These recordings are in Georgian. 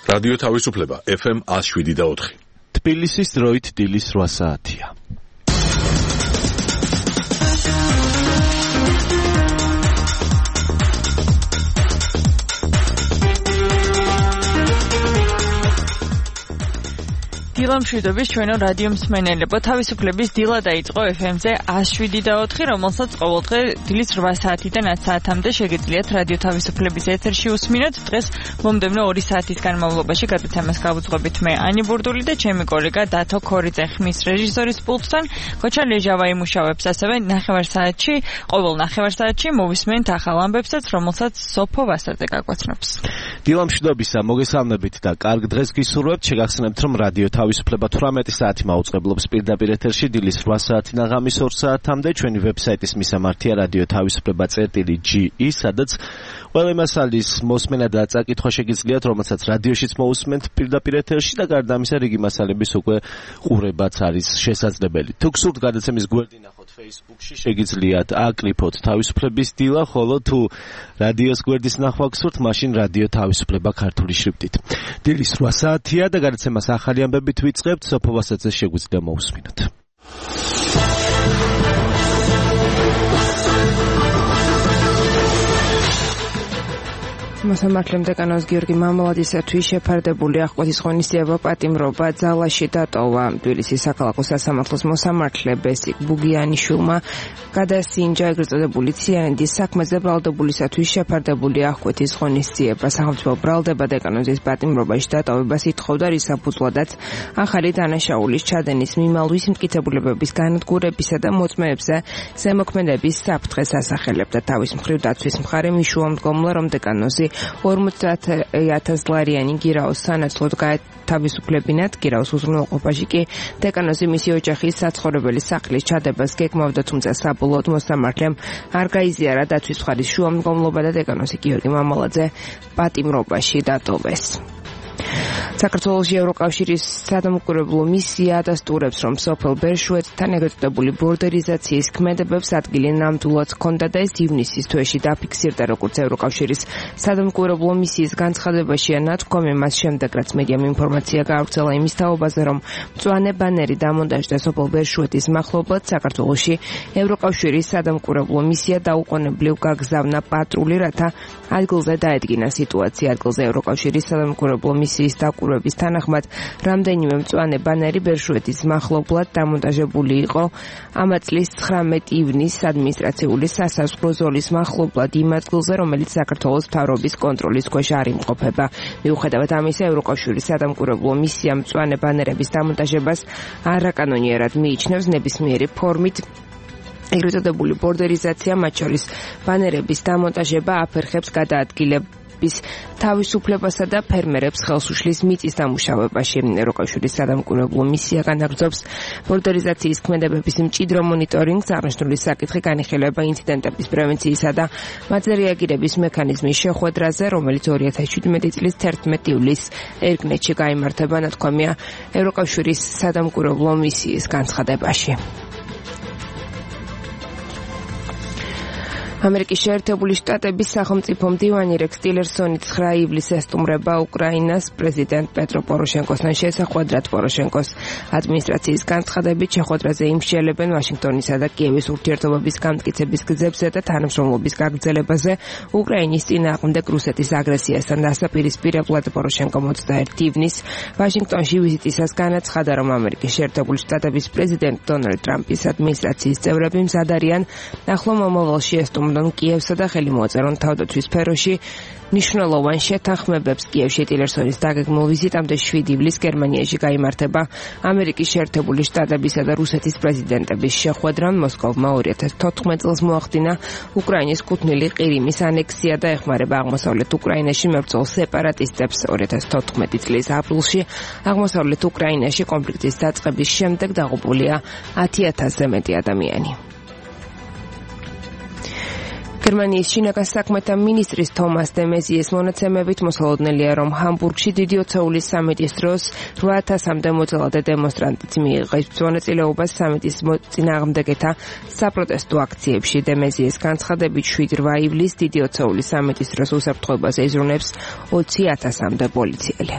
რადიო თავისუფლება FM 107.4. თბილისის დროით დილის 8 საათია. დილა მშვიდობის ჩვენო რადიო მსმენელებო, თავისუფლების დილა დაიწყო FM-ზე 107.4, რომელსაც ყოველდღე დილის 8 საათიდან 10 საათამდე შეგიძლიათ რადიო თავისუფლების ეთერში უსმინოთ. დღეს მომდევნო 2 საათის განმავლობაში გადაცემას გავუძღვებით მე ანი ბურდული და ჩემი კოლეგა დათო ქორიძე ხმის რეჟისორის პულტთან. ქოჩა ლეჟავა იმუშავებს ასევე ყოველ ნახევარ საათში მოვისმენთ ახალ ამბებსაც, რომელსაც სოფო ვასაძე გაგვაცნობს. დილა მშვიდობისა, მოგესალმებით და კარგ დღეს გისურვებთ. შეგახსენებთ, რომ რადიო თავისუფლება 18 საათი მაუწყებლობს პირდაპირ ეთერში დილის 8 საათიდან ღამის 2 საათამდე. ჩვენი ვებსაიტის მისამართია რადიო თავისუფლება.ge, სადაც ყველა მასალის მოსმენა და წაკითხვა შეგიძლიათ, რომელსაც რადიოშიც მოусმენთ პირდაპირ ეთერში და გარდა ამისა რიგი მასალების უკვე ყურებაც არის შესაძლებელი. თუ გსურთ გადაცემის გვერდი ნახოთ Facebook-ში, შეგიძლიათ აკრიფოთ თავისუფლების დილა, ხოლო თუ რადიოს გვერდის ნახვა გსურთ, მაშინ რადიო თავისუფლება ქართული შრიფტით. დილის 8 საათია და გადაცემას ახალი ამბებით ვიწყებთ. სოფო ვასაძეს შეგვიძლია მოусმინოთ. მოსამართლემ დეკანოს გიორგი მამალადისათვის შეფარდებული აღკვეთის ღონისძიება პატიმრობა ძალაში დატოვა. თბილისის საქალაქო სასამართლოს მოსამართლე ბესიკ ბუგიანიშვილმა გადასინჯა ეგრეთ წოდებული ციანდის საქმეზე ბრალდებულისათვის შეფარდებული აღკვეთის ღონისძიება. სახელმწიფო ბრალდება დეკანოზის პატიმრობაში დატოვებას ითხოვდა, რის საფუძვლადაც ახალი დანაშაულის ჩადენის მიმალვის მტკიცებულებების განადგურებისა და მოწმეებზე ზემოქმედების საფრთხეს ასახელებდა. თავის მხრივ დაცვის მხარე მიშუამდგომლა, რომ დეკანოზი 50,000 ლარიანი გირაოს სანაცვლოდ გაეთავისუფლებინათ. გირაოს უზრუნველყოფაში კი დეკანოზი მისი ოჯახის საცხოვრებელი სახლის ჩადებას გეგმავდა, თუმცა საბოლოოდ მოსამართლემ არ გაიზიარა დაცვის მხარის შუამდგომლობა და დეკანოზი გიორგი მამალაძე პატიმრობაში დატოვეს. საქართველოს ევროკავშირის სადამკვირვებლო მისია ადასტურებს, რომ სოფელ ბერშუეთთან ეგრეთ წოდებული ბორდერიზაციის ქმედებებს ადგილი ნამდვილად ჰქონდა და ეს ივნისის თვეში დაფიქსირდა, როგორც ევროკავშირის სადამკვირვებლო მისიის განცხადებაშია ნათქვამი. მას შემდეგ, რაც მედიამ ინფორმაცია გაავრცელა იმის თაობაზე, რომ მწვანე ბანერი დამონტაჟდა სოფელ ბერშუეთის მახლობლად, საქართველოში ევროკავშირის სადამკვირვებლო მისია დაუყოვნებლივ გაგზავნა პატრული, რათა ადგილზე დაედგინა სიტუაცია. ადგილზე ევროკავშირის სადამკვირვებლო მისიის დაკვირვების თანახმად რამდენიმე მწვანე ბანერი ბერშუეთის მახლობლად დამონტაჟებული იყო ამა წლის 19 ივნისს ადმინისტრაციული სასაზღვრო ზოლის მახლობლად იმ ადგილზე, რომელიც საქართველოს მთავრობის კონტროლის ქვეშ არ იმყოფება. მიუხედავად ამისა, ევროკავშირის სადამკვირვებლო მისია მწვანე ბანერების დამონტაჟებას არაკანონიერად მიიჩნევს. ნებისმიერი ფორმით ეგრეთ წოდებული ბორდერიზაცია, მათ შორის ბანერების დამონტაჟება აფერხებს გადაადგილების თავისუფლებასა და ფერმერებს ხელს უშლის მიწის დამუშავებაში. ევროკავშირის სადამკვირვებლო მისია განაგრძობს ბორდერიზაციის ქმედებების მჭიდრო მონიტორინგს. აღნიშნული საკითხი განიხილება ინციდენტების პრევენციისა და მათზე რეაგირების მექანიზმის შეხვედრაზე, რომელიც 2017 წლის 11 ივლისს ერგნეტში გაიმართება, ნათქვამია ევროკავშირის სადამკვირვებლო მისიის განცხადებაში. ამერიკის შეერთებული შტატების სახელმწიფო მდივანი რექს ტილერსონი 9 ივლისს ესტუმრება უკრაინას პრეზიდენტ პეტრო პოროშენკოსთან შესახვედრად. პოროშენკოს ადმინისტრაციის განცხადებით შეხვედრაზე იმსჯელებენ ვაშინგტონისა და კიევის ურთიერთობების გამტკიცების გზებზე და თანამშრომლობის გაგრძელებაზე უკრაინის წინააღმდეგ რუსეთის აგრესიასთან დასაპირისპირებლად. პოროშენკო 21 ივნისს ვაშინგტონში ვიზიტისას განაცხადა, რომ ამერიკის შეერთებული შტატების პრეზიდენტ დონალდ ტრამპის ადმინისტრაციის წევრები მზად არიან ახლო მომავალში ესტუმრონ კიევსა და ხელი მოაწერონ თავდაცვის სფეროში მნიშვნელოვან შეთანხმებებს. კიევში ტილერსონის დაგეგმილ ვიზიტამდე 7 ივლისს გერმანიაში გაიმართება ამერიკის შეერთებული შტატებისა და რუსეთის პრეზიდენტების შეხვედრა. მოსკოვმა 2014 წელს მოახდინა უკრაინის კუთვნილი ყირიმის ანექსია და ეხმარება აღმოსავლეთ უკრაინაში მებრძოლ სეპარატისტებს. 2014 წლის აპრილში აღმოსავლეთ უკრაინაში კონფლიქტის დაწყების შემდეგ დაღუპულია 10,000-ზე მეტი ადამიანი. გერმანიის შინაგან საქმეთა მინისტრის თომას დე მეზიეს მონაცემებით მოსალოდნელია, რომ ჰამბურგში დიდი ოცეულის სამიტის დროს 8000-მდე მოძალადე დემონსტრანტიც მიიღებს მონაწილეობას სამიტის წინააღმდეგეთა საპროტესტო აქციებში. დე მეზიეს განცხადებით 7-8 ივლისს დიდი ოცეულის სამიტის დროს უსაფრთხოებას ეზრუნებს 20000-მდე პოლიციელი.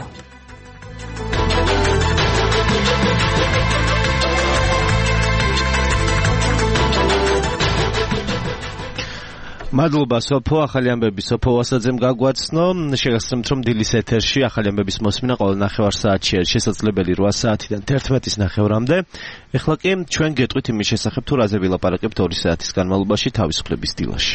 მადლობა სოფო, ახალი ამბები სოფო ვასაძემ გაგვაცნო. შეგახსენებთ, რომ დილის ეთერში ახალი ამბების მოსმენა ყოველ ნახევარსაათში არის შესაძლებელი 8 საათიდან 11-ის ნახევრამდე. ეხლა კი ჩვენ გეტყვით იმის შესახებ, თუ რაზე ვილაპარაკებთ 2 საათის განმავლობაში თავისუფლების დილაში.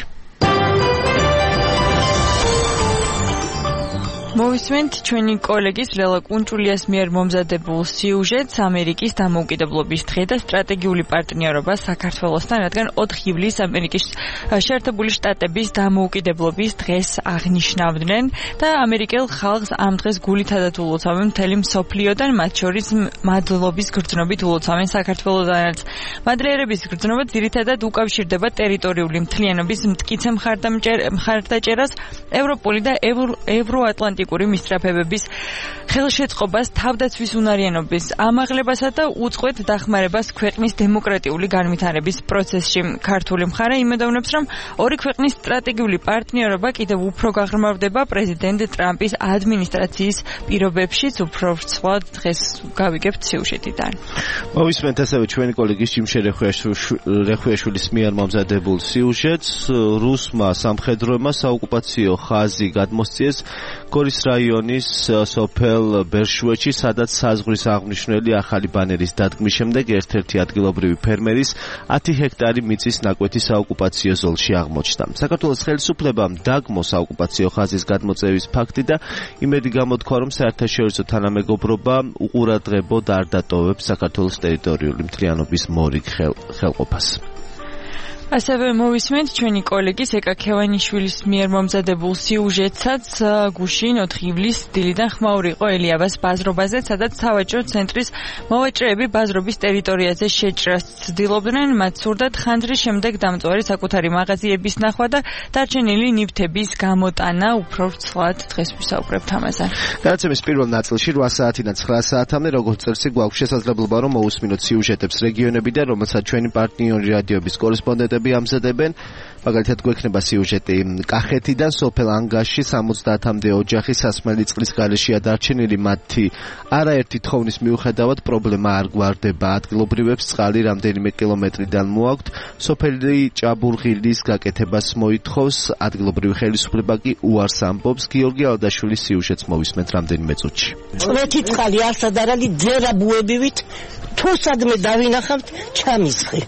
მოვისმენთ ჩვენი კოლეგის ლელა კუნჭულიას მიერ მომზადებულ სიუჟეტს ამერიკის დამოუკიდებლობის დღე და სტრატეგიული პარტნიორობა საქართველოსთან, რადგან 4 ივლისს ამერიკის შეერთებული შტატების დამოუკიდებლობის დღეს აღნიშნავდნენ და ამერიკელ ხალხს ამ დღეს გულითადად ულოცავენ მთელი მსოფლიოდან, მათ შორის მადლობის გრძნობით ულოცავენ საქართველოდანაც. მადლიერების გრძნობა ძირითადად უკავშირდება ტერიტორიული მთლიანობის მტკიცე მხარდაჭერას, ევროპული და ევროატლანტიკური მისწრაფებების ხელშეწყობას, თავდაცვის უნარიანობის ამაღლებასა და უწყვეტ დახმარებას ქვეყნის დემოკრატიული განვითარების პროცესში. ქართული მხარე იმედოვნებს, რომ ორი ქვეყნის სტრატეგიული პარტნიორობა კიდევ უფრო გაღრმავდება პრეზიდენტ ტრამპის ადმინისტრაციის პირობებშიც. უფრო ვრცლად დღეს გავიგებთ სიუჟეტიდან. მოვისმენთ ასევე ჩვენი კოლეგის ჯიმშე რეხვიაშვილის მიერ მომზადებულ სიუჟეტს. რუსმა სამხედროებმა საოკუპაციო ხაზი გადმოსწიეს გორის რაიონის სოფელ ბერშუეთში, სადაც საზღვრის აღმნიშვნელი ახალი ბანერის დადგმის შემდეგ ერთ-ერთი ადგილობრივი ფერმერის 10 ჰექტარი მიწის ნაკვეთი საოკუპაციო ზოლში აღმოჩნდა. საქართველოს ხელისუფლებამ დაგმო საოკუპაციო ხაზის გადმოწევის ფაქტი და იმედი გამოთქვა, რომ საერთაშორისო თანამეგობრობა უყურადღებოდ არ დატოვებს საქართველოს ტერიტორიული მთლიანობის მორიგ ხელყოფას. ასევე მოვისმენთ ჩვენი კოლეგის ეკა ქევანიშვილის მიერ მომზადებულ სიუჟეტსაც. გუშინ 4 ივლისს დილიდან ხმაური იყო ელიავას ბაზრობაზე, სადაც სავაჭრო ცენტრის მოვაჭრეები ბაზრობის ტერიტორიაზე შეჭრას ცდილობდნენ. მათ სურდათ ხანძრის შემდეგ დამწვარი საკუთარი მაღაზიების ნახვა და დარჩენილი ნივთების გამოტანა. უფრო ვრცლად დღეს ვისაუბრებთ ამაზე. გადაცემის პირველ ნაწილში 8 საათიდან 9 საათამდე როგორც წესი გვაქვს შესაძლებლობა, რომ მოусმინოთ სიუჟეტებს რეგიონებიდან, რომელსაც ჩვენი პარტნიორი რადიოების კორესპონდენტები ამზადებენ. მაგალითად გვექნება სიუჟეტი კახეთიდან, სოფელ ანგაში 70-მდე ოჯახი სასმელი წყლის გარეშეა დარჩენილი. მათი არაერთი თხოვნის მიუხედავად პრობლემა არ გვარდება. ადგილობრივებს წყალი რამდენიმე კილომეტრიდან მოაქვთ. სოფელი ჭაბურღილის გაკეთებას მოითხოვს, ადგილობრივი ხელისუფლება კი უარს ამბობს. გიორგი ალდაშვილის სიუჟეტს მოვისმენთ რამდენიმე წუთში. წვეთი წყალი არსად არ არის, ძერა ბუებივით თუ სადმე დავინახავთ ჩამისხი.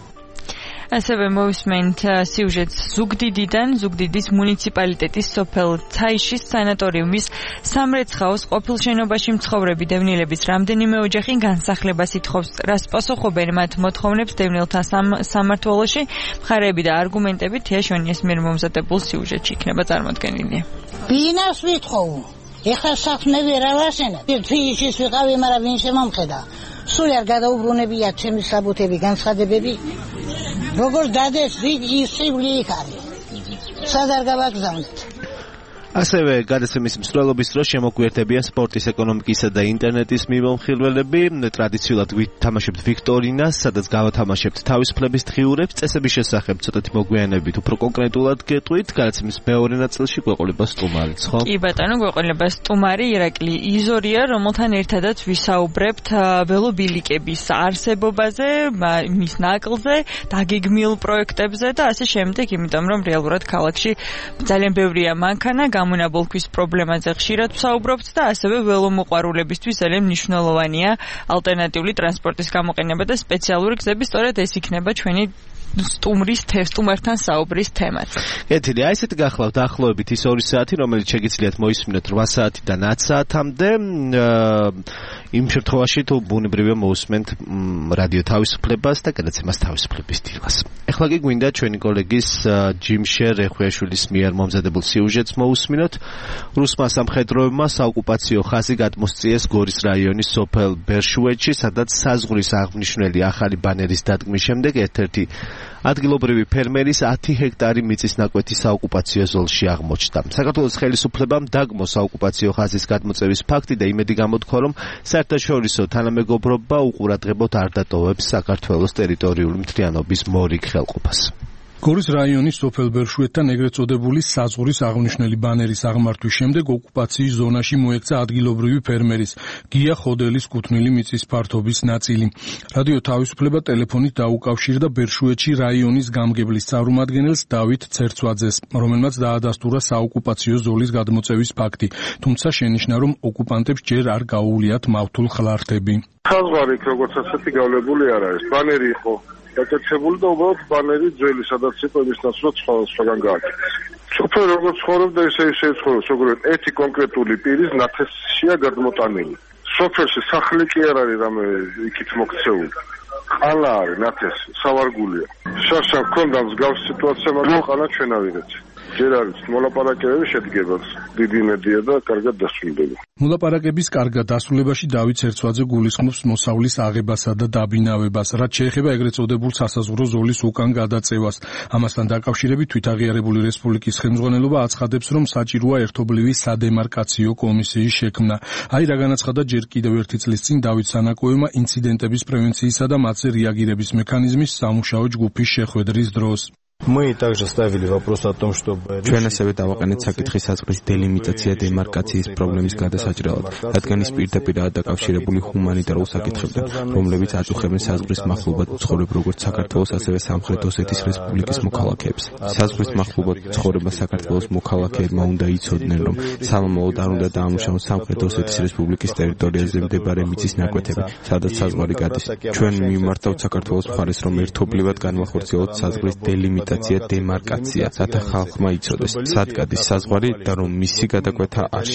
ასევე მოვისმენთ სიუჟეტს ზუგდიდიდან, ზუგდიდის მუნიციპალიტეტის სოფელ ცაიშის სანატორიუმის სამრეცხაოს ყოფილ შენობაში მცხოვრები დევნილების რამდენიმე ოჯახი განსახლებას ითხოვს. რას პასუხობენ მათ მოთხოვნებს დევნილთა სამმართველოში? მხარეები და არგუმენტები თეაშონიას მიერ მომზადებულ სიუჟეტში იქნება წარმოდგენილი. ბინას ვითხოვ. ეხლა სახს მე ვერ ავაშენებ. თვიშის ვიყავი, მაგრამ ვინ შემომხედა? სულ არ გადაუბრუნებია ჩემი საბუთები, განცხადებები. როგორ დადეს ისწავლი იქ არის. სად არ გავაგზავნეთ? ასევე გადაცემის მსვლელობის დროს შემოგვიერთებიან სპორტის, ეკონომიკისა და ინტერნეტის მიმომხილველები. ტრადიციულად ვითამაშებთ ვიქტორინას, სადაც გავათამაშებთ თავისუფლების დღიურებს. წესების შესახებ ცოტათი მოგვიანებით უფრო კონკრეტულად გეტყვით. გადაცემის მეორე ნაწილში გვეყოლება სტუმარიც, ხო? კი ბატონო, გვეყოლება სტუმარი ირაკლი იზორია, რომელთან ერთადაც ვისაუბრებთ ველობილიკების არსებობაზე, მის ნაკლზე, დაგეგმილ პროექტებზე და ასე შემდეგ, იმიტომ რომ რეალურად ქალაქში ძალიან ბევრია მანქანა, გამონაბოლქვის პრობლემაზე ხშირად ვსაუბრობთ და ასევე ველომოყვარულებისთვის ძალიან მნიშვნელოვანია ალტერნატიული ტრანსპორტის გამოყენება და სპეციალური გზები. სწორედ ეს იქნება ჩვენი სტუმართან საუბრის თემაც. კეთილი, აი ესეთი გახლავთ დაახლოებით ის 2 საათი, რომელიც შეგიძლიათ მოისმინოთ 8 საათიდან 10 საათამდე. იმ შემთხვევაში თუ ბუნებრივია მოусმენთ რადიო თავისუფლებას და გადაცემას თავისუფლების დილას. ეხლა კი გვინდა ჩვენი კოლეგის ჯიმშე რეხვიაშვილის მიერ მომზადებულ სიუჟეტს მოусმინოთ. რუსმა სამხედროებმა საოკუპაციო ხაზი გადმოსწიეს გორის რაიონის სოფელ ბერშუეთში, სადაც საზღვრის აღმნიშვნელი ახალი ბანერის დადგმის შემდეგ ერთ-ერთი ადგილობრივი ფერმერის 10 ჰექტარი მიწის ნაკვეთი საოკუპაციო ზოლში აღმოჩნდა. საქართველოს ხელისუფლებამ დაგმო საოკუპაციო ხაზის გადმოწევის ფაქტი და იმედი გამოთქვა, რომ საერთაშორისო თანამეგობრობა უყურადღებოდ არ დატოვებს საქართველოს ტერიტორიული მთლიანობის მორიგ ხელყოფას. გორის რაიონის სოფელ ბერშუეთთან ეგრეთ წოდებული საზღვრის აღნიშნული ბანერის აღმართვის შემდეგ ოკუპაციის ზონაში მოექცა ადგილობრივი ფერმერის გია ხოდელის კუთვნილი მიწის ფართობის ნაწილი. რადიო თავისუფლება ტელეფონით დაუკავშირდა ბერშუეთში რაიონის გამგებლის წარმომადგენელს დავით ცერცვაძეს, რომელმაც დაადასტურა საოკუპაციო ზოლის გადმოწევის ფაქტი, თუმცა შენიშნა, რომ ოკუპანტებს ჯერ არ გაუვლიათ მავთულ ხლართები. საზღვარი როგორც ასეთი გავლებული არ არის. ბანერი იყო დაკეთებული და უბრალოდ ბანერი ძველი, სადაც იყო იმის ნაცვლად სხვაგან გააკეთეს. სოფელი როგორც ცხოვრობდა, ისე ცხოვრობს, როგორც ერთი კონკრეტული პირის ნათესია გადმოტანილი. სოფელში სახლი კი არ არის რამე იქით მოქცეული. ყალა არის ნათესი, სავარგულია. შარშან ჰქონდა მსგავს სიტუაცია, მაგრამ ყალა ჩვენავირეთ. ჯერ არის მოლაპარაკებები შედგება, დიდი იმედია და კარგად დასრულდება. მოლაპარაკების კარგად დასრულებაში დავით ცერცვაძე გულისხმობს მოსავლის აღებასა და დაბინავებას, რაც შეეხება ეგრეთ წოდებულ სასაზღვრო ზოლის უკან გადაწევას. ამასთან დაკავშირებით თვითაღიარებული რესპუბლიკის ხელმძღვანელობა აცხადებს, რომ საჭიროა ერთობლივი სადემარკაციო კომისიის შექმნა. აი რა განაცხადა ჯერ კიდევ ერთი წლის წინ დავით სანაკოევმა ინციდენტების პრევენციისა და მათზე რეაგირების მექანიზმის სამუშაო ჯგუფის შეხვედრის დროს. Мы также ставили вопрос о том, чтобы ჩვენ ასევე დავაყენეთ საკითხი საზღვრის დელიმიტაცია დემარკაციის პრობლემის გადასაჭრელად, რადგან ის პირდაპირაა დაკავშირებული ჰუმანიტარულ საკითხებთან, რომლებიც აწუხებენ საზღვრის მახლობლად მცხოვრებ როგორც საქართველოს, ასევე სამხრეთ ოსეთის რესპუბლიკის მოქალაქეებს. საზღვრის მახლობლად მცხოვრება საქართველოს მოქალაქეებმა უნდა იცოდნენ, რომ სამომავლოდ არ უნდა დაამუშავონ სამხრეთ ოსეთის რესპუბლიკის ტერიტორიაზე მდებარე მიწის ნაკვეთები, სადაც საზღვარი გადის. ჩვენ მიმართავთ საქართველოს მხარეს, რომ ერთობლივად განვახორციელოთ საზღვრის დელიმიტაცია დემარკაცია, რათა ხალხმა იცოდეს, სად გადის საზღვარი და რომ მისი გადაკვეთა არ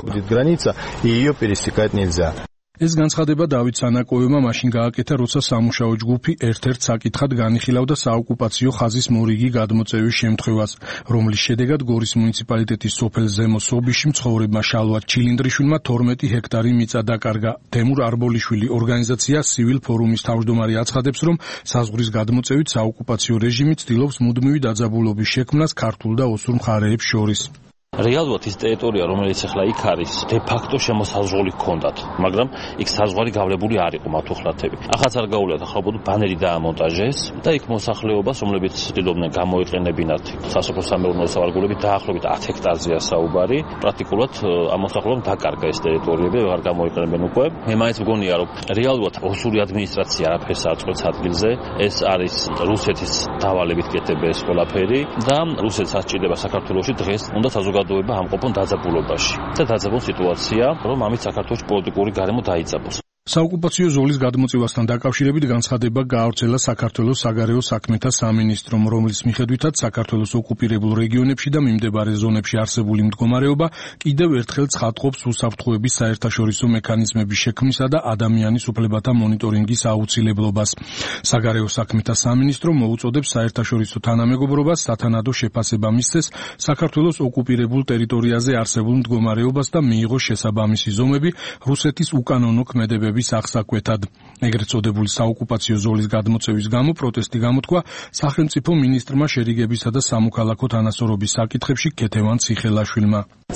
შეიძლება. ეს განცხადება დავით სანაკოევმა მაშინ გააკეთა, როცა სამუშაო ჯგუფი ერთ-ერთ საკითხად განიხილავდა საოკუპაციო ხაზის მორიგი გადმოწევის შემთხვევას, რომლის შედეგად გორის მუნიციპალიტეტის სოფელ ზემო სობიში მცხოვრებმა შალვათ ჩილინდრიშვილმა 12 ჰექტარი მიწა დაკარგა. თემურ არბოლიშვილი ორგანიზაცია სივილ ფორუმის თავმჯდომარე აცხადებს, რომ საზღვრის გადმოწევით საოკუპაციო რეჟიმი ცდილობს მუდმივი დაძაბულობის შექმნას ქართულ და ოსურ მხარეებს შორის. რეალურად ის ტერიტორია, რომელიც ახლა იქ არის, de facto შემოსაზღვრული ჰქონდათ, მაგრამ იქ საზღვარი გავლებული არ იყო მათუხლათები. ახაც არ გაუვლიათ, ახლა ბანერი დაამონტაჟეს და იქ მოსახლეობას, რომლებიც ცდილობდნენ გამოიყენებინათ სასოფლო სამეურნეო სავარგულები, დაახლოებით 10 ჰექტარზეა საუბარი. პრაქტიკულად ამ მოსახლეობამ დაკარგა ეს ტერიტორიები, აღარ გამოიყენებენ უკვე. მე მაინც მგონია, რომ რეალურად ოსური ადმინისტრაცია არაფერს არ წყვეტს ადგილზე. ეს არის რუსეთის დავალებით კეთდება ეს ყველაფერი და რუსეთს ასჭირდება საქართველოში დღეს უნდა საზოგადოება ამყოფონ დაძაბულობაში და დაძაბულ სიტუაცია, რომ ამით საქართველოს პოლიტიკური გარემო დაიძაბოს. საოკუპაციო ზოლის გადმოწევასთან დაკავშირებით განცხადება გაავრცელა საქართველოს საგარეო საქმეთა სამინისტრომ, რომლის მიხედვითაც საქართველოს ოკუპირებულ რეგიონებში და მიმდებარე ზონებში არსებული მდგომარეობა კიდევ ერთხელ ცხადყოფს უსაფრთხოების საერთაშორისო მექანიზმების შექმნისა და ადამიანის უფლებათა მონიტორინგის აუცილებლობას. საგარეო საქმეთა სამინისტრო მოუწოდებს საერთაშორისო თანამეგობრობას სათანადო შეფასება მისცეს საქართველოს ოკუპირებულ ტერიტორიაზე არსებულ მდგომარეობას და მიიღოს შესაბამისი ზომები რუსეთის უკანონო ქმედებების აღსაკვეთად. ეგრეთ წოდებული საოკუპაციო ზოლის გადმოწევის გამო პროტესტი გამოთქვა სახელმწიფო მინისტრმა შერიგებისა და სამოქალაქო თანასწორობის საკითხებში ქეთევან ციხელაშვილმა.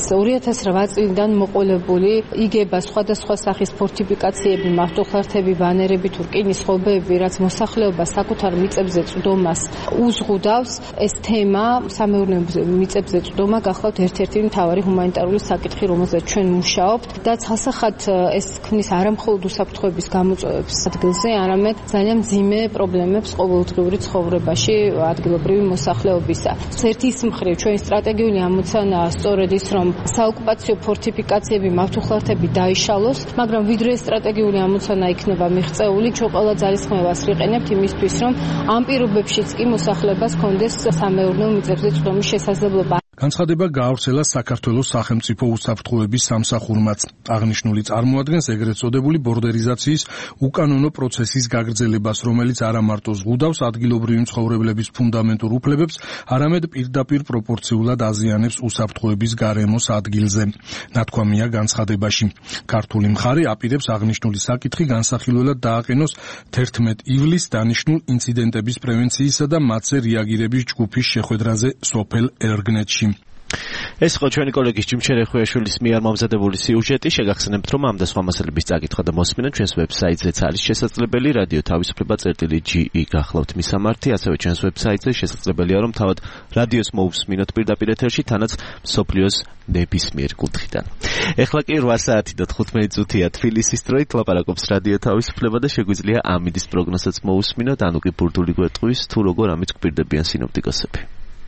2008 წლიდან მოყოლებული იგება სხვადასხვა სახის ფორტიფიკაციები, მავთუხლართები, ბანერები, რკინის ღობეები, რაც მოსახლეობას საკუთარ მიწებზე წვდომას უზღუდავს, ეს თემა სამეურნეო მიწებზე წვდომა გახლავთ ერთ-ერთი მთავარი ჰუმანიტარული საკითხი, რომელზეც ჩვენ მუშაობთ და ცალსახად ეს ქმნის არამხოლოდ უსაფრთხოების გამოწვევებს ადგილზე, არამედ ძალიან მძიმე პრობლემებს ყოველდღიური ცხოვრებაში ადგილობრივი მოსახლეობისა. ერთის მხრივ ჩვენი სტრატეგიული ამოცანაა სწორედ ის, რომ საოკუპაციო ფორტიფიკაციები, მავთუხლართები დაიშალოს, მაგრამ ვიდრე სტრატეგიული ამოცანა იქნება მიღწეული, ჩვენ ყველა ძალისხმევას ვიყენებთ იმისთვის, რომ ამ პირობებშიც კი მოსახლეობას ჰქონდეს სამეურნეო მიწებზე წვდომის შესაძლებლობა. განცხადება გაავრცელა საქართველოს სახელმწიფო უსაფრთხოების სამსახურმაც. აღნიშნული წარმოადგენს ეგრეთ წოდებული ბორდერიზაციის უკანონო პროცესის გაგრძელებას, რომელიც არა მარტო ზღუდავს ადგილობრივი მცხოვრებლების ფუნდამენტურ უფლებებს, არამედ პირდაპირ პროპორციულად აზიანებს უსაფრთხოების გარემოს ადგილზე. ნათქვამია განცხადებაში. ქართული მხარე აპირებს აღნიშნული საკითხი განსახილველად დააყენოს 11 ივლისს დანიშნულ ინციდენტების პრევენციისა და მათზე რეაგირების ჯგუფის შეხვედრაზე სოფელ ერგნეთში. ეს იყო ჩვენი კოლეგის ჯიმშერ ხვიაშვილის მიერ მომზადებული სიუჟეტი. შეგახსენებთ, რომ ამ და სხვა მასალების წაკითხვა და მოსმენა ჩვენს ვებსაიტზეც არის შესაძლებელი. რადიო თავისუფლება.ge გახლავთ მისამართი, ასევე ჩვენს ვებსაიტზე შესაძლებელია, რომ თავად რადიოს მოусმინოთ პირდაპირ ეთერში, თანაც მსოფლიოს ნებისმიერ კუთხიდან. ეხლა კი 8 საათი და 15 წუთია თბილისის დროით, ლაპარაკობს რადიო თავისუფლება და შეგვიძლია ამინდის პროგნოზსაც მოусმინოთ, ანუ კი ბურთული გვეტყვის თუ როგორ ამით გვპირდებიან სინოპტიკოსები.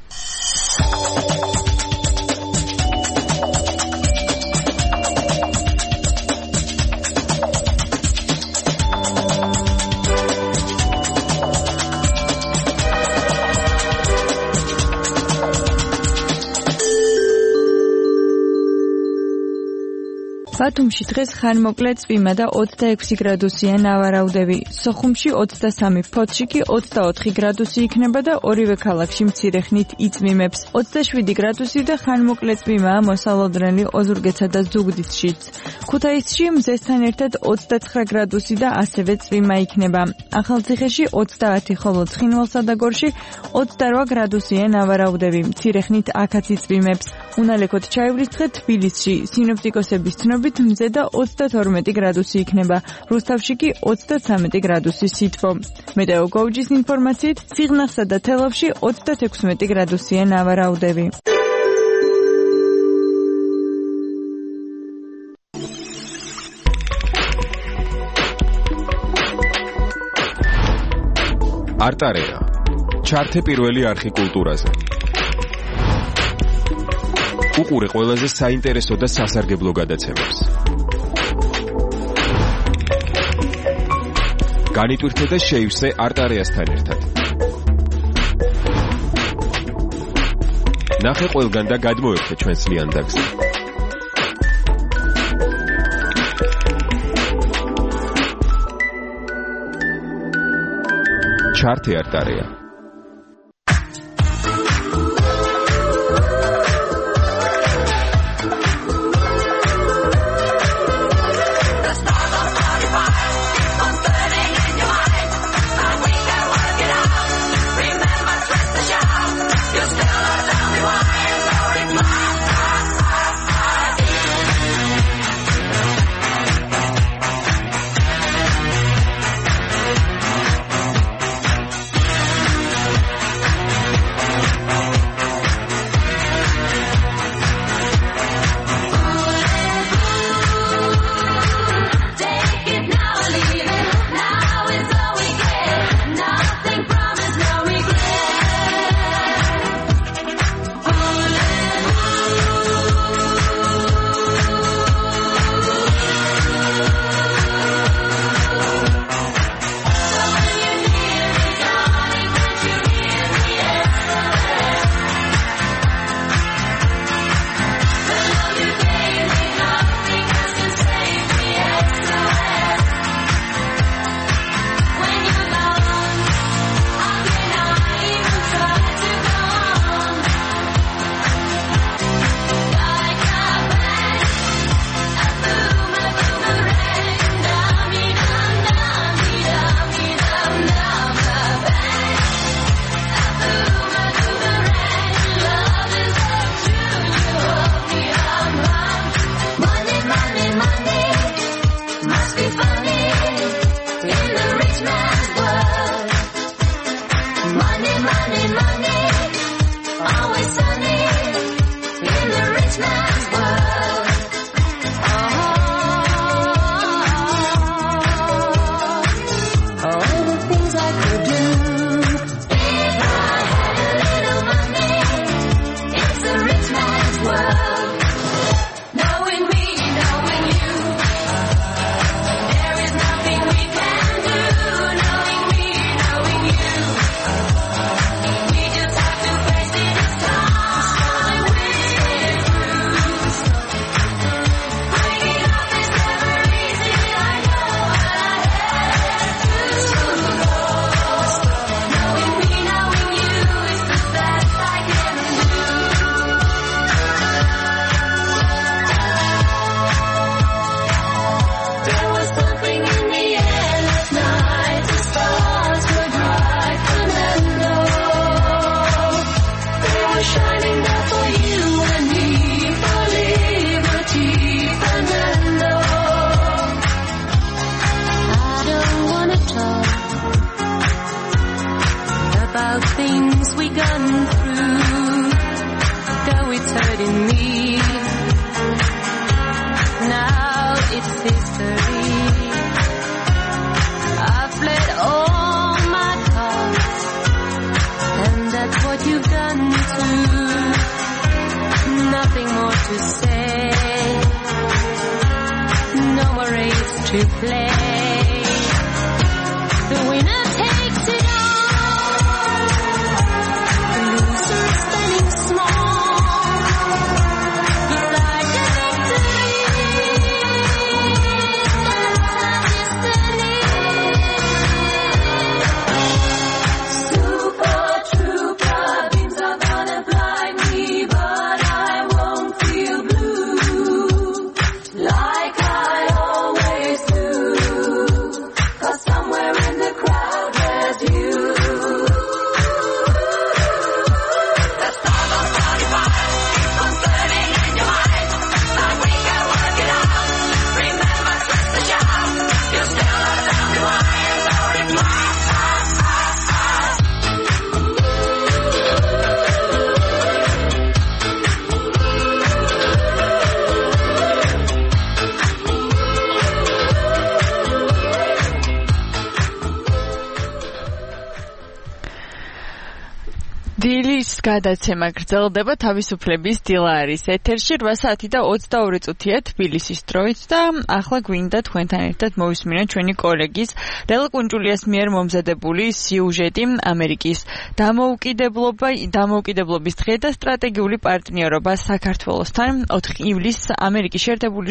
ბათუმში დღეს ხანმოკლე წვიმა და 26 გრადუსია ნავარაუდები. სოხუმში 23, ფოთში კი 24 გრადუსი იქნება და ორივე ქალაქში მცირე ხნით იწვიმებს. 27 გრადუსი და ხანმოკლე წვიმაა მოსალოდნელი ოზურგეთსა და ზუგდიდშიც. ქუთაისში მზესთან ერთად 29 გრადუსი და ასევე წვიმა იქნება. ახალციხეში 30, ხოლო ცხინვალსა და გორში 28 გრადუსია ნავარაუდები. მცირე ხნით აქაც იწვიმებს. უნალექოთ ჩაივლის დღე თბილისში სინოპტიკოსების ცნობით მზე და 32 გრადუსი იქნება. რუსთავში კი 33 გრადუსი სითბო. მეტეოგოუჯის ინფორმაციით სიღნაღსა და თელავში 36 გრადუსია ნავარაუდები. არტარეა. ჩართე პირველი არხი კულტურაზე. უყურე ყველაზე საინტერესო და სასარგებლო გადაცემებს. განიტვირთე და შეივსე არტარეასთან ერთად. ნახე ყველგან და გადმოერთე ჩვენს ლიანდაგზე. ჩართე არტარეა. things we gone through, though it's hurting me. Now it's history. I've played all my cards, and that's what you've done too. Nothing more to say, no more race to play. The winner takes it all, the loser is standing small beside the victory. Super trooper, beams are gonna blind me, but I won't feel blue like I always do. 'Cause somewhere in the crowd there's you. The stars are 45, keep on burning in your mind, but we can work it out. Remember, twist the shout, you still don't tell me why, and so reply. დილის გადაცემა გრძელდება თავისუფლების დილა არის ეთერში 8 საათი და 22 წუთია თბილისის დროით და ახლა გვინდა თქვენთან ერთად მოვისმინოთ ჩვენი კოლეგის რელ კუნჭულიას მიერ მომზადებული სიუჟეტი ამერიკის დამოუკიდებლობის დღე და სტრატეგიული პარტნიორობა საქართველოსთან 4 ივლისს ამერიკის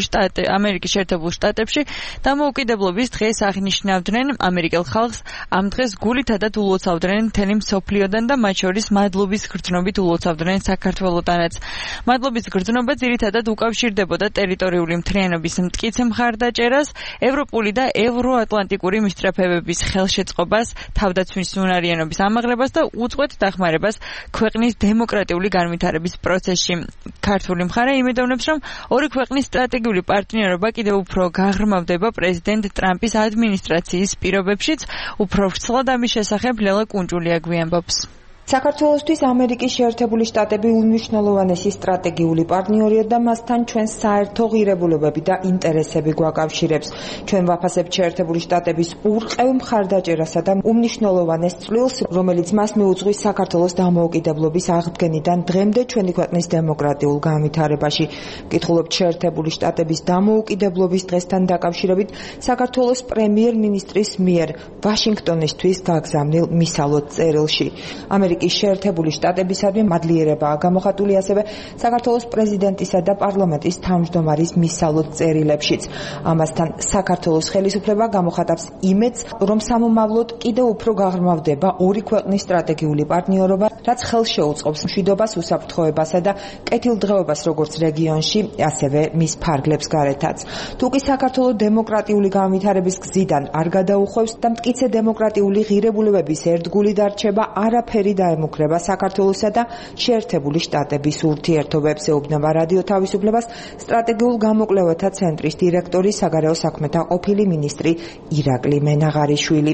შეერთებულ შტატებში დამოუკიდებლობის დღეს აღნიშნავდნენ ამერიკელ ხალხს ამ დღეს გულითადად ულოცავდნენ მთელი მსოფლიოდან და მათ შორის მადლობის გრძნობით ულოცავდნენ საქართველოდანაც. მადლობის გრძნობა ძირითადად უკავშირდებოდა ტერიტორიული მთლიანობის მტკიცე მხარდაჭერას, ევროპული და ევროატლანტიკური მისწრაფებების ხელშეწყობას, თავდაცვის უნარიანობის ამაღლებას და უწყვეტ დახმარებას ქვეყნის დემოკრატიული განვითარების პროცესში. ქართული მხარე იმედოვნებს, რომ ორი ქვეყნის სტრატეგიული პარტნიორობა კიდევ უფრო გაღრმავდება პრეზიდენტ ტრამპის ადმინისტრაციის პირობებშიც. უფრო ვრცლად ამის შესახებ ლელა კუნჭულია გვიამბობს. საქართველოსთვის ამერიკის შეერთებული შტატები უმნიშვნელოვანესი სტრატეგიული პარტნიორია და მასთან ჩვენ საერთო ღირებულებები და ინტერესები გვაკავშირებს. ჩვენ ვაფასებთ შეერთებული შტატების ურყევ მხარდაჭერასა და უმნიშვნელოვანეს წვლილს, რომელიც მას მიუძღვის საქართველოს დამოუკიდებლობის აღდგენიდან დღემდე ჩვენი ქვეყნის დემოკრატიულ განვითარებაში. ვკითხულობთ შეერთებული შტატების დამოუკიდებლობის დღესთან დაკავშირებით საქართველოს პრემიერ-მინისტრის მიერ ვაშინგტონისთვის გაგზავნილ მისალოდ წერილში. ამერიკის შეერთებული შტატებისადმი მადლიერებაა გამოხატული ასევე საქართველოს პრეზიდენტისა და პარლამენტის თავმჯდომარის მისალოდ წერილებშიც. ამასთან საქართველოს ხელისუფლება გამოხატავს იმედს, რომ სამომავლოდ კიდევ უფრო გაღრმავდება ორი ქვეყნის სტრატეგიული პარტნიორობა, რაც ხელს შეუწყობს მშვიდობას, უსაფრთხოებასა და კეთილდღეობას როგორც რეგიონში, ასევე მის ფარგლებს გარეთაც. თუკი საქართველოს დემოკრატიული განვითარების გზიდან არ გადაუხვევს და მტკიცე დემოკრატიული ღირებულებების ერთგული დარჩება, არაფერი დაემუქრება საქართველოსა და შეერთებული შტატების ურთიერთობებს. ეუბნება რადიო თავისუფლებას სტრატეგიულ გამოკვლევათა ცენტრის დირექტორი, საგარეო საქმეთა ყოფილი მინისტრი ირაკლი მენაღარიშვილი.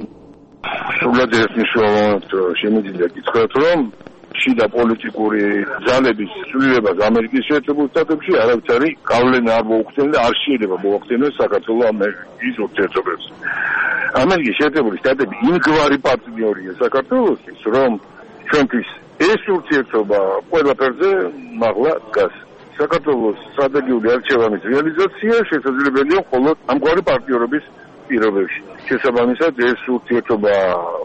სულად მნიშვნელოვნად შემიძლია გითხრათ, რომ შიდა პოლიტიკური ძალების ცვლილებას ამერიკის შეერთებულ შტატებში არავითარი გავლენა არ მოუხდენ და არ შეიძლება მოახდენოს საქართველოს ამერიკის ურთიერთობებს. ამერიკის შეერთებული შტატები იმგვარი პარტნიორია საქართველოსთვის, რომ ჩვენთვის ეს ურთიერთობა ყველა ფერზე მაღლა დგას. საქართველოს სტრატეგიული არჩევანის რეალიზაცია შესაძლებელია მხოლოდ ამგვარი პარტნიორობის პირობებში. შესაბამისად ეს ურთიერთობა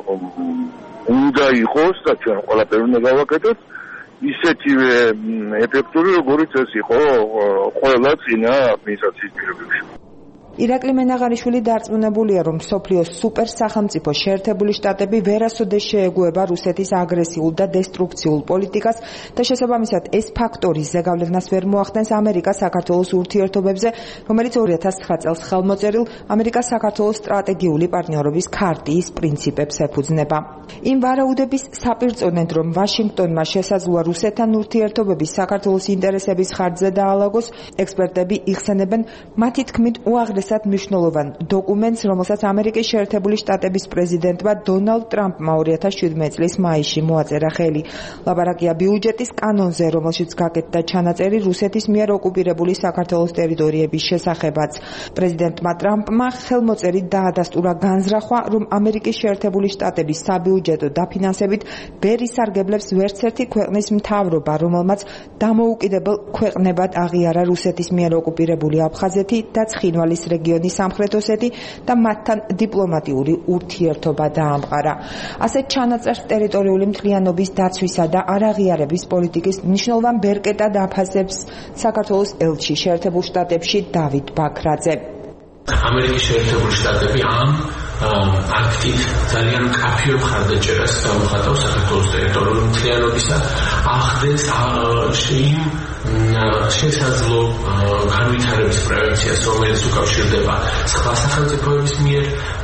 უნდა იყოს და ჩვენ ყველაფერი უნდა გავაკეთოთ ისეთივე ეფექტური, როგორც ეს იყო ყველა წინა ადმინისტრაციის პირობებში. ირაკლი მენაღარიშვილი დარწმუნებულია, რომ მსოფლიოს სუპერსახელმწიფო შეერთებული შტატები ვერასოდეს შეეგუება რუსეთის აგრესიულ და დესტრუქციულ პოლიტიკას და შესაბამისად ეს ფაქტორი ზეგავლენას ვერ მოახდენს ამერიკა-საქართველოს ურთიერთობებზე, რომელიც 2009 წელს ხელმოწერილ ამერიკა-საქართველოს სტრატეგიული პარტნიორობის ქარტიის პრინციპებს ეფუძნება. იმ ვარაუდების საპირწონედ, რომ ვაშინგტონმა შესაძლოა რუსეთთან ურთიერთობების საქართველოს ინტერესების ხარჯზე დაალაგოს, ექსპერტები იხსენებენ მათი თქმით უაღრეს უმთავრესად მნიშვნელოვან დოკუმენტს, რომელსაც ამერიკის შეერთებული შტატების პრეზიდენტმა დონალდ ტრამპმა 2017 წლის მაისში მოაწერა ხელი. ლაპარაკია ბიუჯეტის კანონზე, რომელშიც გაკეთდა ჩანაწერი რუსეთის მიერ ოკუპირებული საქართველოს ტერიტორიების შესახებაც. პრეზიდენტმა ტრამპმა ხელმოწერით დაადასტურა განზრახვა, რომ ამერიკის შეერთებული შტატების საბიუჯეტო დაფინანსებით ვერ ისარგებლებს ვერცერთი ქვეყნის მთავრობა, რომელმაც დამოუკიდებელ ქვეყნებად აღიარა რუსეთის მიერ ოკუპირებული აფხაზეთი და ცხინვალის რეგიონის სამხრეთ ოსეთი და მათთან დიპლომატიური ურთიერთობა დაამყარა. ასეთ ჩანაწერს ტერიტორიული მთლიანობის დაცვისა და არაღიარების პოლიტიკის მნიშვნელოვან ბერკეტად აფასებს საქართველოს ელჩი შეერთებულ შტატებში დავით ბაქრაძე. ამერიკის შეერთებული შტატები ამ აქტით ძალიან მკაფიო მხარდაჭერას გამოხატავს საქართველოს ტერიტორიული მთლიანობისა, ახდენს იმ შესაძლო განვითარების პრევენციას, რომელიც უკავშირდება სხვა სახელმწიფოების მიერ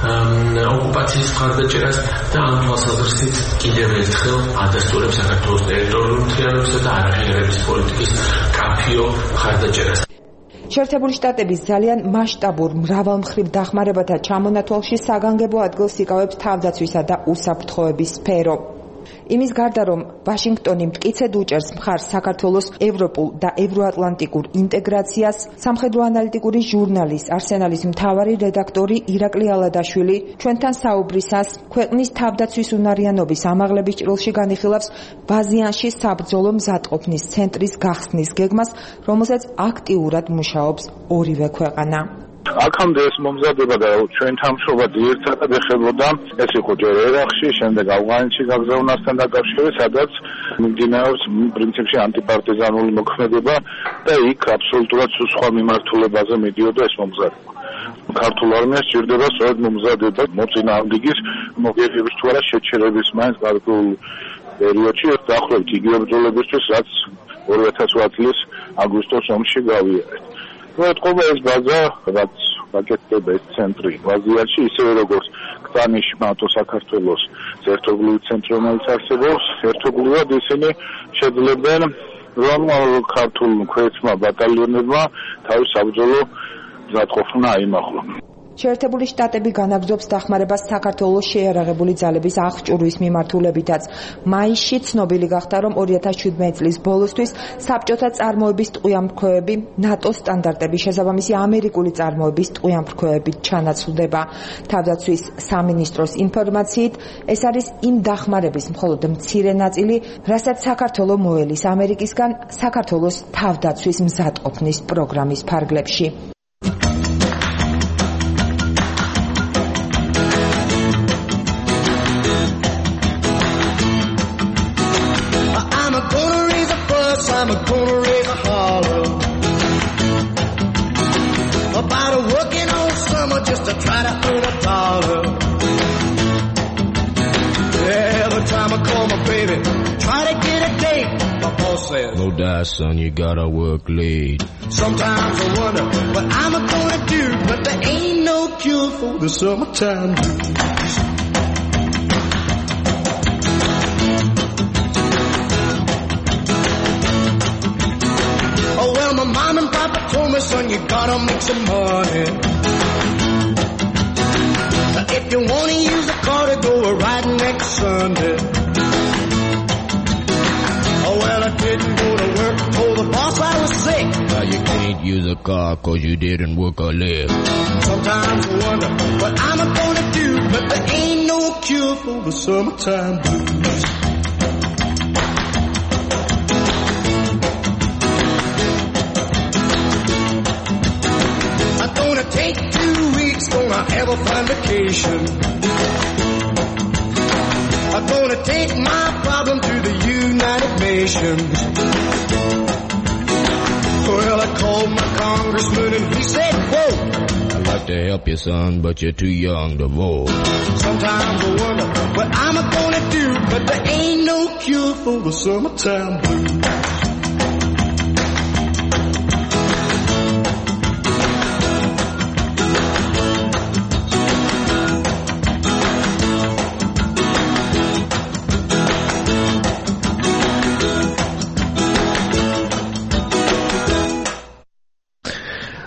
ოკუპაციის მხარდაჭერას და ამ თვალსაზრისით კიდევ ერთხელ ადასტურებს საქართველოს ტერიტორიული მთლიანობისა და არაღიარების პოლიტიკის მკაფიო მხარდაჭერას. შეერთებული შტატების ძალიან მასშტაბურ მრავალმხრივ დახმარებათა ჩამონათვალში საგანგებო ადგილს იკავებს თავდაცვისა და უსაფრთხოების სფერო. იმის გარდა, რომ ვაშინგტონი მტკიცედ უჭერს მხარს საქართველოს ევროპულ და ევროატლანტიკურ ინტეგრაციას, სამხედრო ანალიტიკური ჟურნალის არსენალის მთავარი რედაქტორი ირაკლი ალადაშვილი ჩვენთან საუბრისას ქვეყნის თავდაცვის უნარიანობის ამაღლების ჭრილში განიხილავს ბაზიანში საბრძოლო მზადყოფნის ცენტრის გახსნის გეგმას, რომელსაც აქტიურად მუშაობს ორივე ქვეყანა. აქამდე ეს მომზადება და ჩვენ თამშობა ერთად ეხებოდა, ეს იყო ჯერ ერაყში, შემდეგ ავღანეთში გაგზავნასთან დაკავშირებით, სადაც მიმდინარეობს პრინციპში ანტიპარტიზანული მოქმედება და იქ აბსოლუტურად სხვა მიმართულებაზე მიდიოდა ეს მომზადება. ქართულ არმიას სჭირდება სწორედ მომზადება მოწინააღმდეგის მოგებების თუ არა შეჩერების მაინც გარკვეულ პერიოდში დაახლოებით იგივე ბრძოლებისთვის, რაც 2008 წლის აგვისტოს ომში გავიარეთ. მოეთყობა ეს ბაზა, რაც გაკეთდება ეს ცენტრი ბაზიაში, ისევე როგორც ქტანიში მათო საქართველოს ერთობლივი ცენტრი, რომელიც არსებობს, ერთობლივად ისინი შეძლებენ, რომ ქართულ ქვეითმა ბატალიონებმა თავის საბრძოლო მზადყოფნა აიმაღლონ. შეერთებული შტატები განაგრძობს დახმარებას საქართველოს შეიარაღებული ძალების აღჭურვის მიმართულებითაც. მაისში ცნობილი გახდა, რომ 2017 წლის ბოლოსთვის საბჭოთა წარმოების ტყვიამფრქვევები ნატოს სტანდარტების შესაბამისი ამერიკული წარმოების ტყვიამფრქვევებით ჩანაცვლდება. თავდაცვის სამინისტროს ინფორმაციით, ეს არის იმ დახმარების მხოლოდ მცირე ნაწილი, რასაც საქართველო მოელის ამერიკისგან საქართველოს თავდაცვის მზადყოფნის პროგრამის ფარგლებში. I'm gonna raise a holler about working all summer just to try to earn a dollar. Every time I call my baby, try to get a date, my boss says, no die, son, you gotta work late. Sometimes I wonder what I'm gonna do, but there ain't no cure for the summertime blues. Mom and Papa told me, son, you gotta make some money. If you wanna use a car to go riding next Sunday. Oh, well, I didn't go to work, told the boss I was sick. Now you can't use a car 'cause you didn't work a lick. Sometimes I wonder what I'm gonna do, but there ain't no cure for the summertime blues. Take 2 weeks, gonna have a fun vacation. I'm gonna take my problem to the United Nations. Well, I called my congressman and he said, quote, I'd like to help you, son, but you're too young to vote. Sometimes I wonder what I'm gonna do, but there ain't no cure for the summertime blues.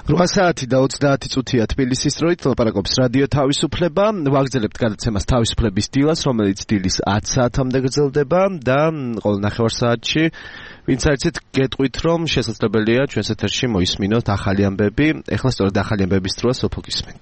8 საათი და 30 წუთია თბილისის დროით ლაპარაკობს რადიო თავისუფლება. ვაგრძელებთ გადაცემას თავისუფლების დილას, რომელიც დილის 10 საათამდე გრძელდება და ყოველ ნახევარ საათში ვინც არცით გეტყვით, რომ შესაძლებელია ჩვენს ეთერში მოისმინოთ ახალი ამბები. ეხლა სწორედ ახალი ამბების დროა, სოფო გისმენთ.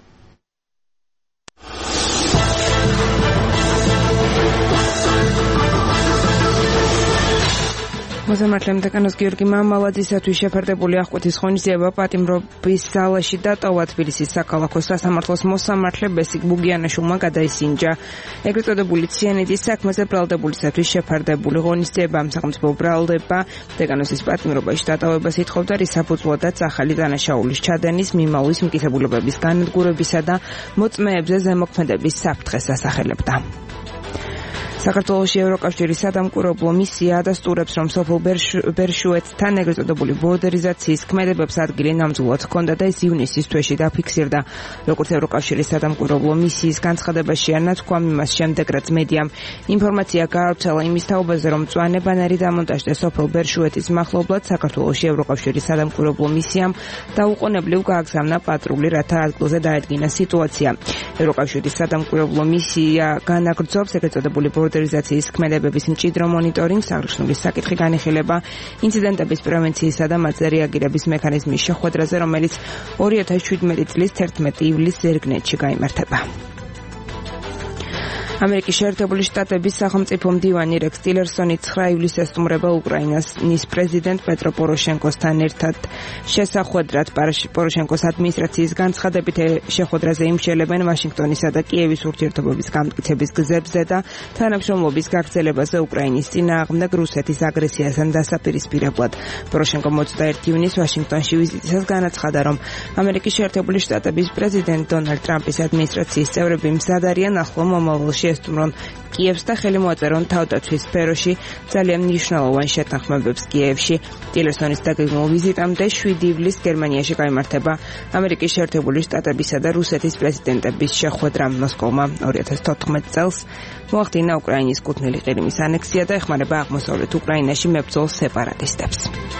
მოსამართლე დეკანოს გიორგი მამალაძისათვის შეფარდებული აღკვეთის ღონისძიება პატიმრობის ზალაში დატოვა. თბილისის საქალაქო სასამართლოს მოსამართლე ბესიკ ბუგიანაშვილმა გადაისინჯა. ეგრეთ წოდებული ციანიდის საქმეზე ბრალდებულისათვის შეფარდებული ღონისძიება სახელმწიფო ბრალდება დეკანოსის პატიმრობაში დატოვებას ითხოვდა, რის საფუძვლოდაც ახალი დანაშაულის ჩადენის, მიმავალის მკითხებულებების განადგურებისა და მოწმეებზე ზემოქმედების საფრთხეს ასახელებდა. საქართველოში ევროკავშირის სადამკვირვებლო მისია ადასტურებს, რომ სოფელ ბერშუეთთან ეგრეთ წოდებული ბორდერიზაციის ქმედებებს ადგილი ნამდვილად ჰქონდა და ეს ივნისის თვეში დაფიქსირდა. როგორც ევროკავშირის სადამკვირვებლო მისიის განცხადებაშია ნათქვამი, მას შემდეგ რაც მედიამ ინფორმაცია გაავრცელა იმის თაობაზე, რომ მწვანე ბანერი დამონტაჟდა სოფელ ბერშუეთის მახლობლად, საქართველოში ევროკავშირის სადამკვირვებლო მისიამ დაუყოვნებლივ გააგზავნა პატრული, რათა ადგილზე დაედგინა სიტუაცია. ევროკავშირის სადამკვირვებლო მისია განაგრძობს ეგრეთ წოდებული ბორდერიზაციის ქმედებების მჭიდრო მონიტორინგს, აღნიშნული საკითხი განიხილება ინციდენტების პრევენციისა და მათზე რეაგირების მექანიზმის შეხვედრაზე, რომელიც 2017 წლის 11 ივლისს ზერგნეტში გაიმართება. ამერიკის შეერთებული შტატების სახელმწიფო მდივანი რექს ტილერსონი 9 ივლისს ესტუმრება უკრაინის პრეზიდენტ პეტრო პოროშენკოსთან ერთად. შესახვედრად პოროშენკოს ადმინისტრაციის განცხადებით შეხვედრაზე იმშელებენ ვაშინგტონისა და კიევის ურთიერთობების გამტკიცების გზებზე და თანამშრომლობის გაგრძელებაზე უკრაინის წინააღმდეგ რუსეთის აგრესიასთან დასაპირისპირებლად. პოროშენკო 21 ივნისს ვაშინგტონში ვიზიტისას განაცხადა, რომ ამერიკის შეერთებული შტატების პრეზიდენტ დონალდ ტრამპის ადმინისტრაციის წევრები მზად არიან ახლო მომავალში ესტუმრონ კიევს და ხელი მოაწერონ თავდაცვის სფეროში ძალიან მნიშვნელოვან შეთანხმებებს კიევში. ტილერსონის დაგეგმილ ვიზიტამდე 7 ივლისს გერმანიაში გაიმართება ამერიკის შეერთებული შტატებისა და რუსეთის პრეზიდენტების შეხვედრა. მოსკოვმა 2014 წელს მოახდინა უკრაინის კუთვნილი ყირიმის ანექსია და ეხმარება აღმოსავლეთ უკრაინაში მებრძოლ სეპარატისტებს.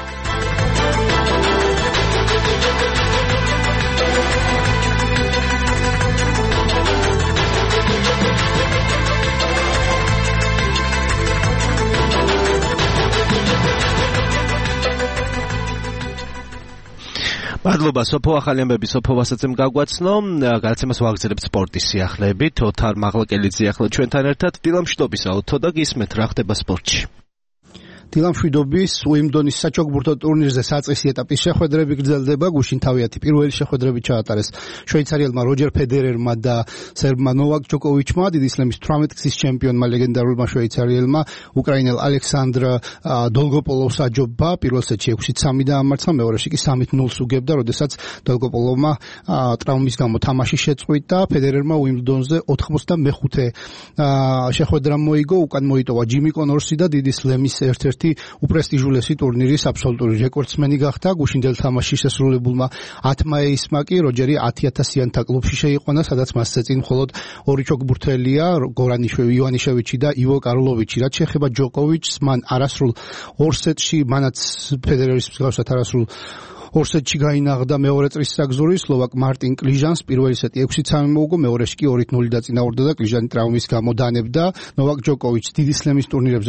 მადლობა სოფო, ახალი ამბები სოფო ვასაცემ გაგვაცნო. გადაცემას ვაგრძელებთ სპორტის სიახლეებით. ოთარ მაღლაკელიძე ახლა ჩვენთან ერთად. დილამშვიდობისა ოთო და გისმენთ რა ხდება სპორტში. დილამშვიდობის უიმბლდონის საჩოგბურთო ტურნირზე საწყისი ეტაპის შეხვედრები გრძელდება. გუშინ თავიანთი პირველი შეხვედრები ჩაატარეს შვეიცარიელმა როჯერ ფედერერმა და სერბმა ნოვაკ ჯოკოვიჩმა. დიდი სლემის 18-ქსის ჩემპიონმა ლეგენდარულმა შვეიცარიელმა უკრაინელ ალექსანდრ დოლგოპოლოვს აჯობა. პირველ სეტში 6-3 დაამარცხა, მეორეში კი 3-0-ს უგებდა, როდესაც დოლგოპოლოვმა ტრავმის გამო თამაში შეწყვიტა. ფედერერმა უიმბლდონზე 85 შეხვედრა მოიგო, უკან მოიტოვა ჯიმი კონორსი და დიდი სლემის ერთ-ერთი უპრესტიჟულესი ტურნირის აბსოლუტური რეკორდსმენი გახდა. გუშინდელ თამაშში შესრულებულმა 10 მაისმა კი როჯერი 10,000-იანთა კლუბში შეიყვანა, სადაც მასზე წინ მხოლოდ ორი ჩოგბურთელია, გორანიშვილი, ივანიშევიჩი და ივო კარლოვიჩი. რაც შეეხება ჯოკოვიჩს, მან არასრულ ორ სეტში, მანაც ფედერერის მსგავსად არასრულ ორ სეტში გაინაღდა მეორე წრის საგზური სლოვაკ მარტინ კლიჟანს. პირველი სეტი 6-3 მოუგო, მეორეში კი 2-0 დაწინაურდა და კლიჟანი ტრავმის გამო დანებდა. ნოვაკ ჯოკოვიჩს დიდი სლემის ტურნირებზე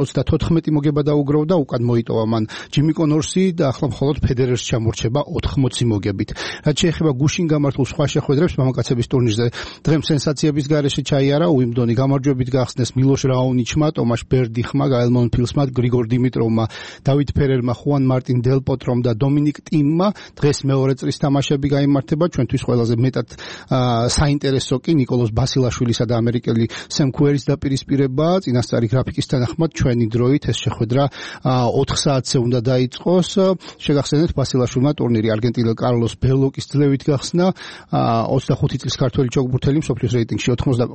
234 მოგება დაუგროვდა, უკან მოიტოვა მან ჯიმი კონორსი და ახლა მხოლოდ ფედერერს ჩამორჩება 80 მოგებით. რაც შეეხება გუშინ გამართულ სხვა შეხვედრებს, მამაკაცების ტურნირზე დღემ სენსაციების გარეშე ჩაიარა. უიმბლდონი გამარჯვებით გახსნეს მილოშ რაონიჩმა, ტომაშ ბერდიხმა, გაელ მონფილსმა, გრიგორ დიმიტროვმა, დავით ფერერმა, ხუან მარტინ დელ პოტრომ და დომინიკ ტიმმა. დღეს მეორე წრის თამაშები გაიმართება. ჩვენთვის ყველაზე მეტად საინტერესო კი ნიკოლოზ ბასილაშვილისა და ამერიკელი სემ კუერის დაპირისპირება. წინასწარი გრაფიკის თანახმად ჩვენი დროით ეს შეხვედრა 4 საათზე უნდა დაიწყოს. შეგახსენებთ, ბასილაშვილმა ტურნირი არგენტინელ კარლოს ბელოკის ძლევით გახსნა. 25 წლის ქართველი ჩოგბურთელი მსოფლიოს რეიტინგში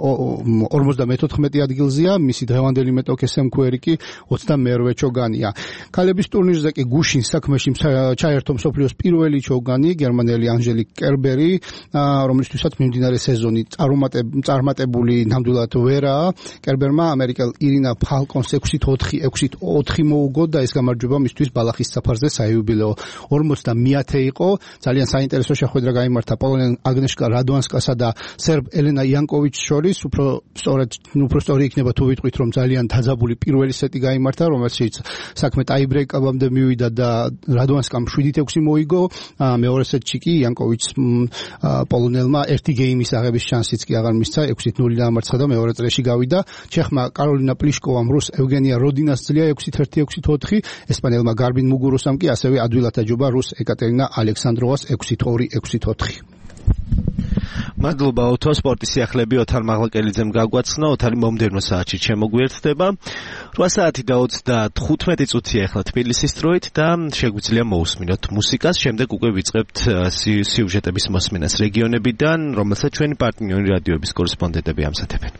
54 ადგილზეა. მისი დღევანდელი მეტოქე სემ კუერი კი 28 ჩოგანია. ქალების ტურნირზე კი გუშინ საქმეში ჩაერთო მსოფლიოს პირველი ჩოგანი გერმანელი ანჟელიკ კერბერი, რომლისთვისაც მიმდინარე სეზონი წარმატებული ნამდვილად ვერაა. კერბერმა ამერიკელ ირინა ფალკონს 6-4 მოუგო და ეს გამარჯვება მისთვის ბალახის საფარზე საიუბილეო 50-მეათე იყო. ძალიან საინტერესო შეხვედრა გაიმართა პოლონელ აგნეშკა რადვანსკასა და სერბ ელენა იანკოვიჩს შორის. უფრო სწორი იქნება თუ ვიტყვით, რომ ძალიან დაძაბული პირველი სეტი გაიმართა, რომელშიც საქმე ტაიბრეიკამდე მივიდა და რადვანსკამ 7-6 მოიგო. მეორე სეტში კი იანკოვიჩს პოლონელმა ერთი გეიმის აღების შანსიც კი აღარ მისცა, 6-0 დაამარცხა და მეორე წრეში გავიდა. ჩეხმა კაროლინა პლიშკოვამ რუს ევგენია როდინას ძლია 6-1, 6-4. ესპანელმა გარბინ მუგურუსამ კი ასევე ადვილად აჯობა რუს ეკატერინა ალექსანდროვას 6-2, 6-4. მადლობა ოთო, სპორტის სიახლეები ოთარ მაღლაკელიძემ გაგვაცნო. ოთარი მომდევნო საათში შემოგვიერთდება. 8 საათი და 35 წუთია ახლა თბილისის დროით და შეგვიძლია მოусმინოთ მუსიკას. შემდეგ უკვე ვიწყებთ სიუჟეტების მოსმენას რეგიონებიდან, რომელსაც ჩვენი პარტნიორი რადიოების კორესპონდენტები ამზადებენ.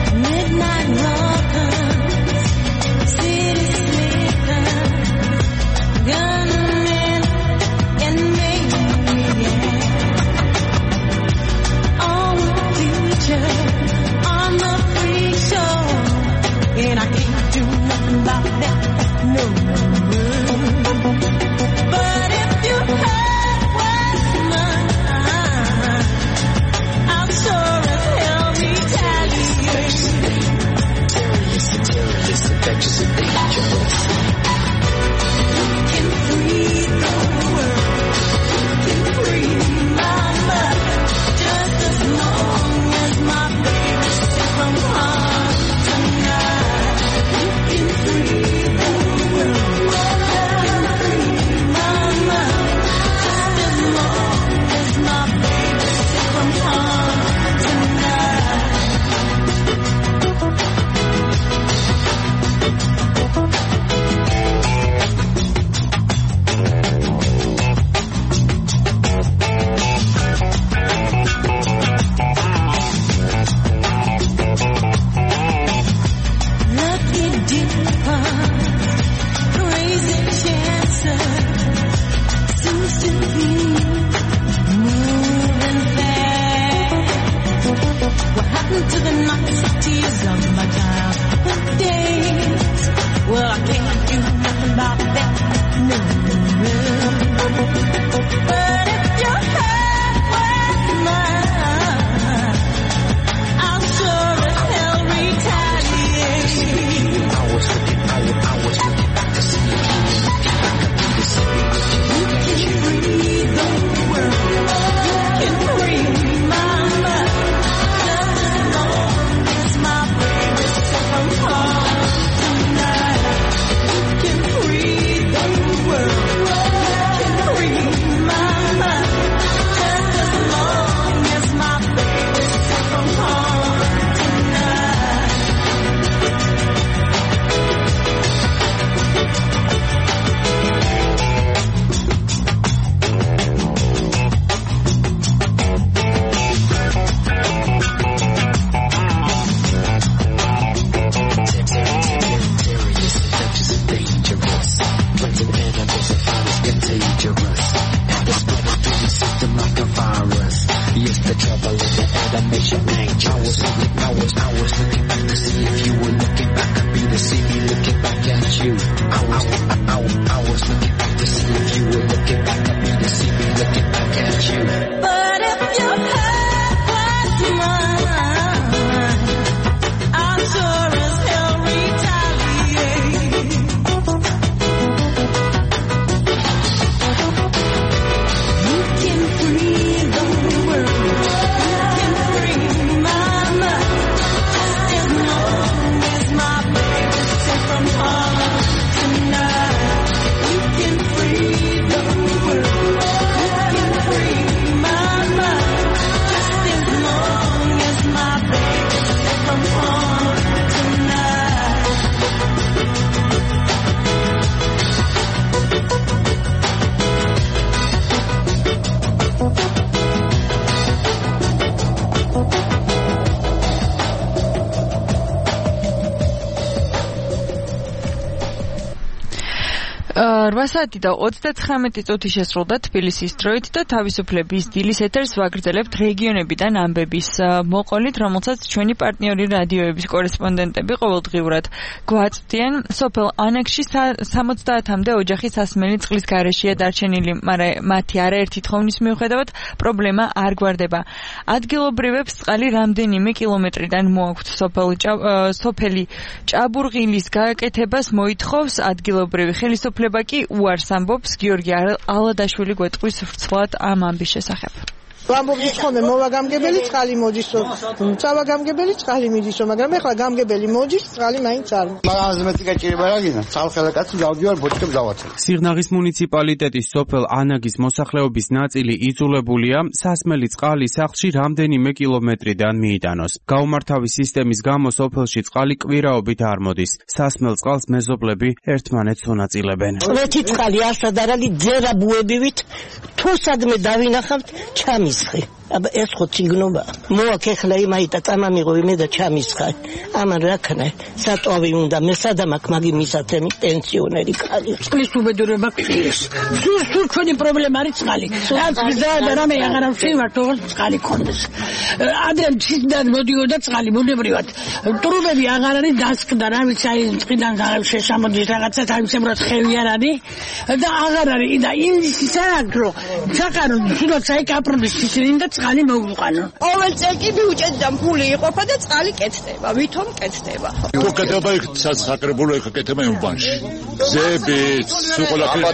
Midnight rockers, city sleepers. 8 საათი და 39 წუთი შესრულდა თბილისის დროით და თავისუფლების დილის ეთერს ვაგრძელებთ რეგიონებიდან ამბების მოყოლით, რომელსაც ჩვენი პარტნიორი რადიოების კორესპონდენტები ყოველდღიურად გვაწვდიან. სოფელ ანაკში 70-მდე ოჯახი სასმელი წყლის გარეშეა დარჩენილი, მაგრამ მათი არაერთი თხოვნის მიუხედავად პრობლემა არ გვარდება. ადგილობრივებს წყალი რამდენიმე კილომეტრიდან მოაქვთ. სოფელი ჭაბურღილის გაკეთებას მოითხოვს ადგილობრივი ხელისუფლება კი უარს ამბობს. გიორგი ალადაშვილი გვეტყვის ვრცლად ამ ამბის შესახებ. ამბობს ხოლმე მოვაგამგებელი წყალი მოდის, წავაგამგებელი წყალი მიდის, მაგრამ ეხლა გამგებელი მოდის, წყალი მაინც არ. მაგაზე მეტი გაჭირება რა გინდა? ცალხელა კაცი დავდივარ ბოჭკებს დავაცალე. სიღნაღის მუნიციპალიტეტის სოფელ ანაგის მოსახლეობის ნაწილი იძულებულია სასმელი წყალი სახლში რამდენიმე კილომეტრიდან მიიტანოს. გაუმართავი სისტემის გამო სოფელში წყალი კვირაობით არ მოდის. სასმელ წყალს მეზობლები ერთმანეთს უნაწილებენ. წვეთი წყალი ასად არ არის ძერაბუებივით თუ სადმე დავინახავთ ჩამისხი. აბა ეს ხო ციგნობა. მოაქ ეხლა იმაიტა წამამიღო მე და ჩამისხა. ამან რა ქნა? სატოვი უნდა მე სადამაკ მაგი მისათემი პენსიონერი კალი. წყლის უბედურება ქრის. სულ ჩვენი პრობლემა არის წყალი. რაც გზაა და რამე აღარ ვშევარ თორე წყალი კონდეს. ადრე ციდან მოდიოდა წყალი ბუნებრივად. ტრუბები აღარ არის დასკდა რა ვიცი აი წყიდან შეშამოდის რაღაცა თავისებურად ხევი არ არის და აღარ არის და იმის საგრო საკარო სულაც აი კაპროდის ისინი წყალი მოუყანო. ყოველ წელი კი ბიუჯეტიდან ფული იყოფა და წყალი კეთდება. ვითომ კეთდება? თუ კეთება იქ საცხოვრებელო იქ კეთება უბანში. ზებით, სულ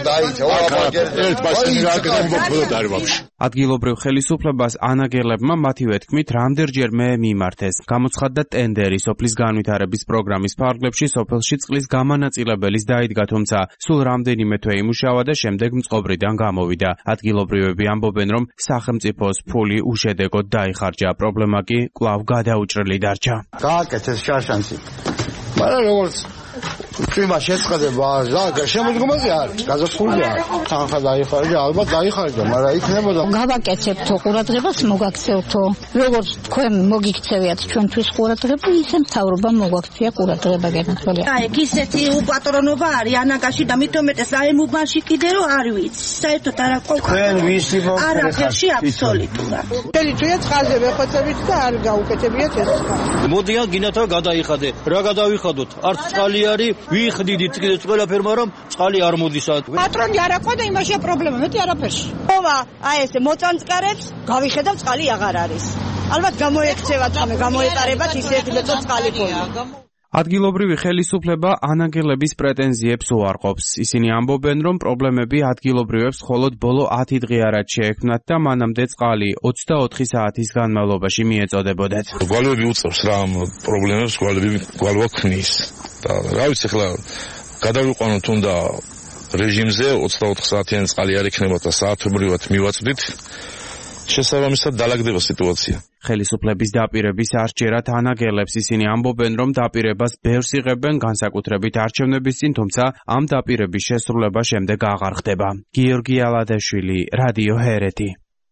ერთ ბასინი რა კეთდება არ ვაფშე. ადგილობრივ ხელისუფლებას ანაგელებმა მათივე თქმით რამდენჯერ მიმართეს. გამოცხადდა ტენდერი სოფლის განვითარების პროგრამის ფარგლებში სოფელში წყლის გამანაწილებელის დაიდგა, თუმცა სულ რამდენიმე თვე იმუშავა და შემდეგ მწყობრიდან გამოვიდა. ადგილობრივები ამბობენ, რომ სახელმწიფოს ფული უშედეგოდ დაიხარჯა, პრობლემა კი კვლავ გადაუჭრელი დარჩა. გააკეთეს შარშანცი. მაგრამ როგორც თვითონ შეწყდება ზაგა შემოდგომაზე არის გაზაფხულზე არის თანხა დაიხარჯა ალბათ დაიხარჯა მაგრამ იქნებოდა გავაკეთებთ ყურადღებას მოგაქცევთო როგორც თქვენ მოგიქცევიათ ჩვენთვის ყურადღება ისე მთავრობა მოგვაქცია ყურადღება განხოლია აი ეგ ისეთი უპატრონობა არის ანაკაში და მით უმეტეს აი მუბანში კიდე რომ არ ვიცი საერთოდ არა თქვენ ვისი არაფერში აბსოლუტურად მთელი დღე წყალზე ვეხოცებით და არ გაუკეთებიათ ეს მოდიან გინათა გადაიხადე რა გადავიხადოთ არც წყალი არის ვიხდიდით კიდეც ყველაფერ, მაგრამ წყალი არ მოდის. პატრონი არ აქვს და იმაშია პრობლემა, მეტი არაფერში. ხოვა, აი ესე მოწანწკარებს, გავიხედავ წყალი აღარ არის. ალბათ გამოექცევათ, გამოეტარებათ ისეთ მეტო წყალი ქონდა. ადგილობრივი ხელისუფლება ანაგელების პრეტენზიებს უარყოფს. ისინი ამბობენ, რომ პრობლემები ადგილობრივებს მხოლოდ ბოლო 10 დღე არად შეექმნათ და მანამდე წყალი 24 საათის განმავლობაში მიეწოდებოდათ. გვალვები უწევს რა პრობლემებს, გვალვა ქმნის. და რა ვიცი ახლა გადავიყვანოთ უნდა რეჟიმზე 24 საათიანი წყალი არ იქნება და საათობრივად მივაწვდით შესაბამისად დაალაგდება სიტუაცია. ხელისუფლების დაპირების არჩერად ანაგელებს ისინი ამბობენ, რომ დაპირებას ბევრს იღებენ განსაკუთრებით არჩევნების წინ, თუმცა ამ დაპირების შესრულება შემდეგ აღარ ხდება. გიორგი ალადაშვილი, რადიო ჰერეთი.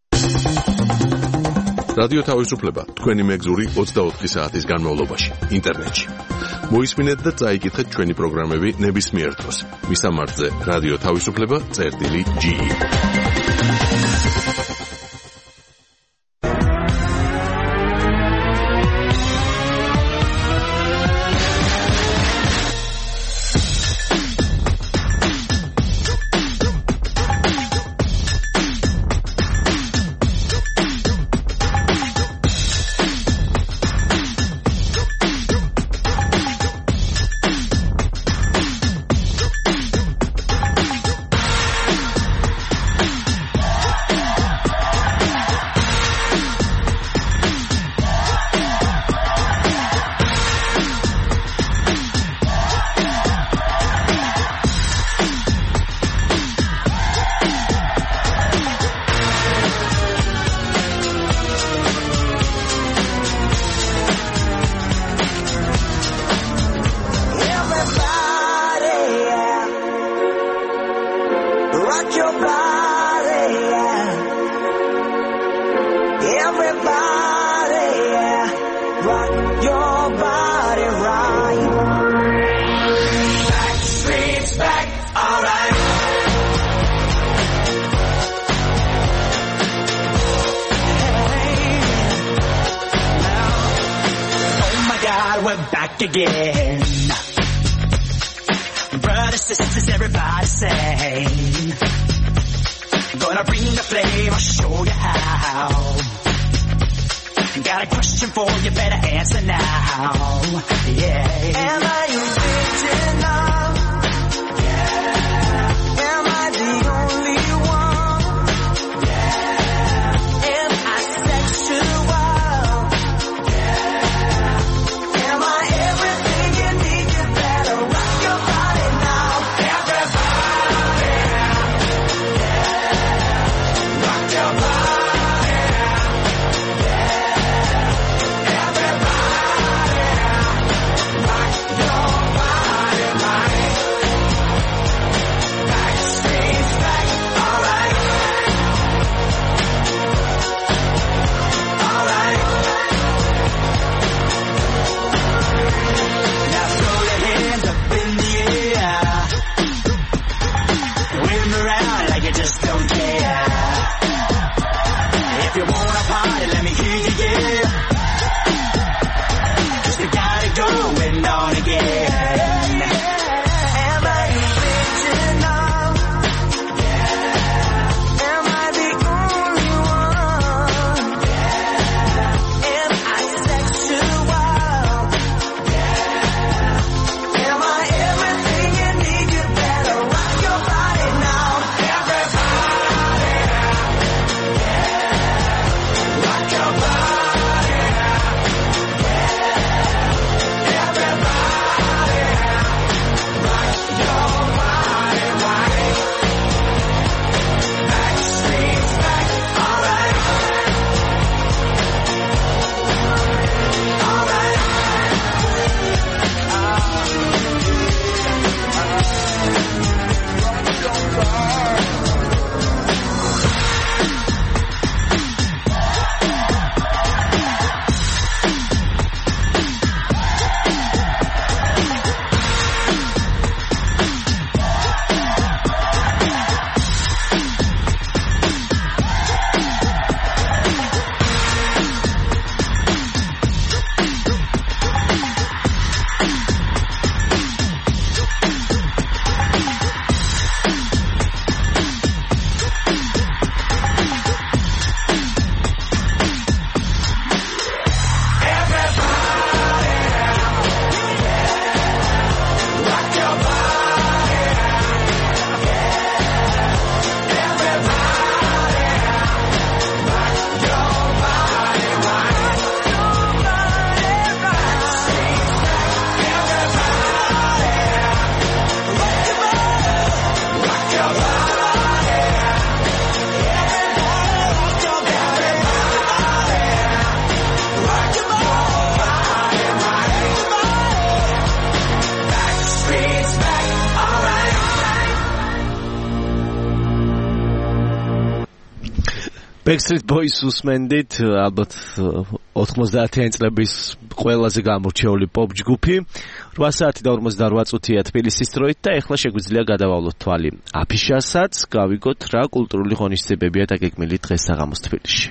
რადიო თავისუფლება თქვენი მეგზური 24 საათის განმავლობაში ინტერნეტში. მოისმინეთ და წაიკითხეთ ჩვენი პროგრამები ნებისმიერ დროს. მისამართზე რადიო თავისუფლება.ge back again. Brothers, sisters, everybody sing. Gonna bring the flame, I'll show you how. Got a question for you, better answer now. Yeah. Am I original? Yeah. Am I the only one? Yeah. Am I sexual? Yeah. Am I everything you need? You better rock your body now. Everybody. Yeah. Rock your body. Just don't care. If you wanna party, let me hear you, yeah. Just you gotta go and on again. Am I original? Yeah. Am I the only one? Yeah. Am I sexual? Yeah. Am I everything you need? You better rock your body now. Backstreet Boys უსმენდით, ალბათ 90-იანი წლების ყველაზე გამორჩეული პოპ ჯგუფი. 8 საათი და 48 წუთია თბილისის დროით და ეხლა შეგვიძლია გადავალოთ თვალი აფიშასაც, გავიგოთ რა კულტურული ღონისძიებებია დაგეგმილი დღეს საღამოს თბილისში.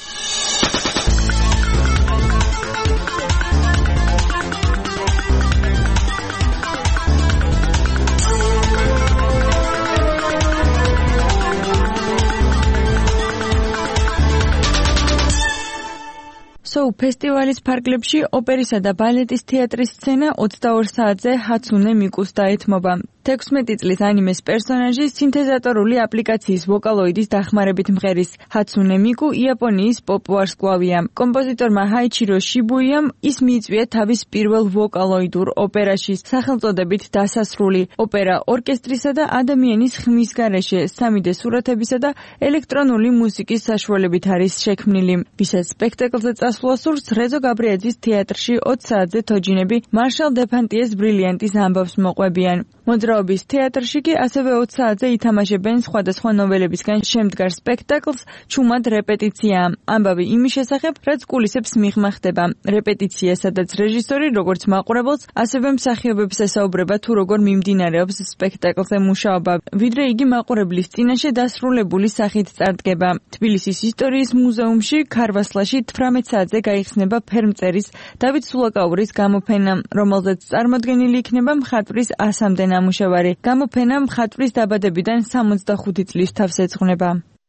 ფესტივალის ფარგლებში ოპერისა და ბალეტის თეატრის სცენა 22 საათზე ჰაცუნე მიკუს დაეთმობა. 16 წლის ანიმეს პერსონაჟი სინთეზატორული აპლიკაციის ვოკალოიდის დახმარებით მღერის. ჰაცუნე მიკუ იაპონიის პოპ ვარსკვლავია. კომპოზიტორმა ჰაიჩირო შიბუიამ ის მიიწვია თავის პირველ ვოკალოიდურ ოპერაში, სახელწოდებით დასასრული. ოპერა ორკესტრისა და ადამიანის ხმის გარეშე 3D სურათებისა და ელექტრონული მუსიკის საშუალებით არის შექმნილი. ვისაც სპექტაკლზე წასვლა სურს, რეზო გაბრიაძის თეატრში 20 საათზე თოჯინები მარშალ დე ფანტიეს ბრილიანტის ამბავს მოყვებიან. მოძრაობის თეატრში კი ასევე 20 საათზე ითამაშებენ სხვადასხვა ნოველებისგან შემდგარ სპექტაკლს ჩუმად რეპეტიცია. ამბავი იმის შესახებ, რაც კულისებს მიღმა ხდება. რეპეტიცია, სადაც რეჟისორი როგორც მაყურებელს, ასევე მსახიობებს ესაუბრება თუ როგორ მიმდინარეობს სპექტაკლზე მუშაობა, ვიდრე იგი მაყურებლის წინაშე დასრულებული სახით წარდგება. თბილისის ისტორიის მუზეუმში ქარვასლაში 18 საათზე გაიხსნება ფერმწერის დავით სულაკაურის გამოფენა, რომელზეც წარმოდგენილი იქნება მხატვრის 100-მდე ნამუშევარი. გამოფენა მხატვრის დაბადებიდან 65 წლის თავს ეძღვნება.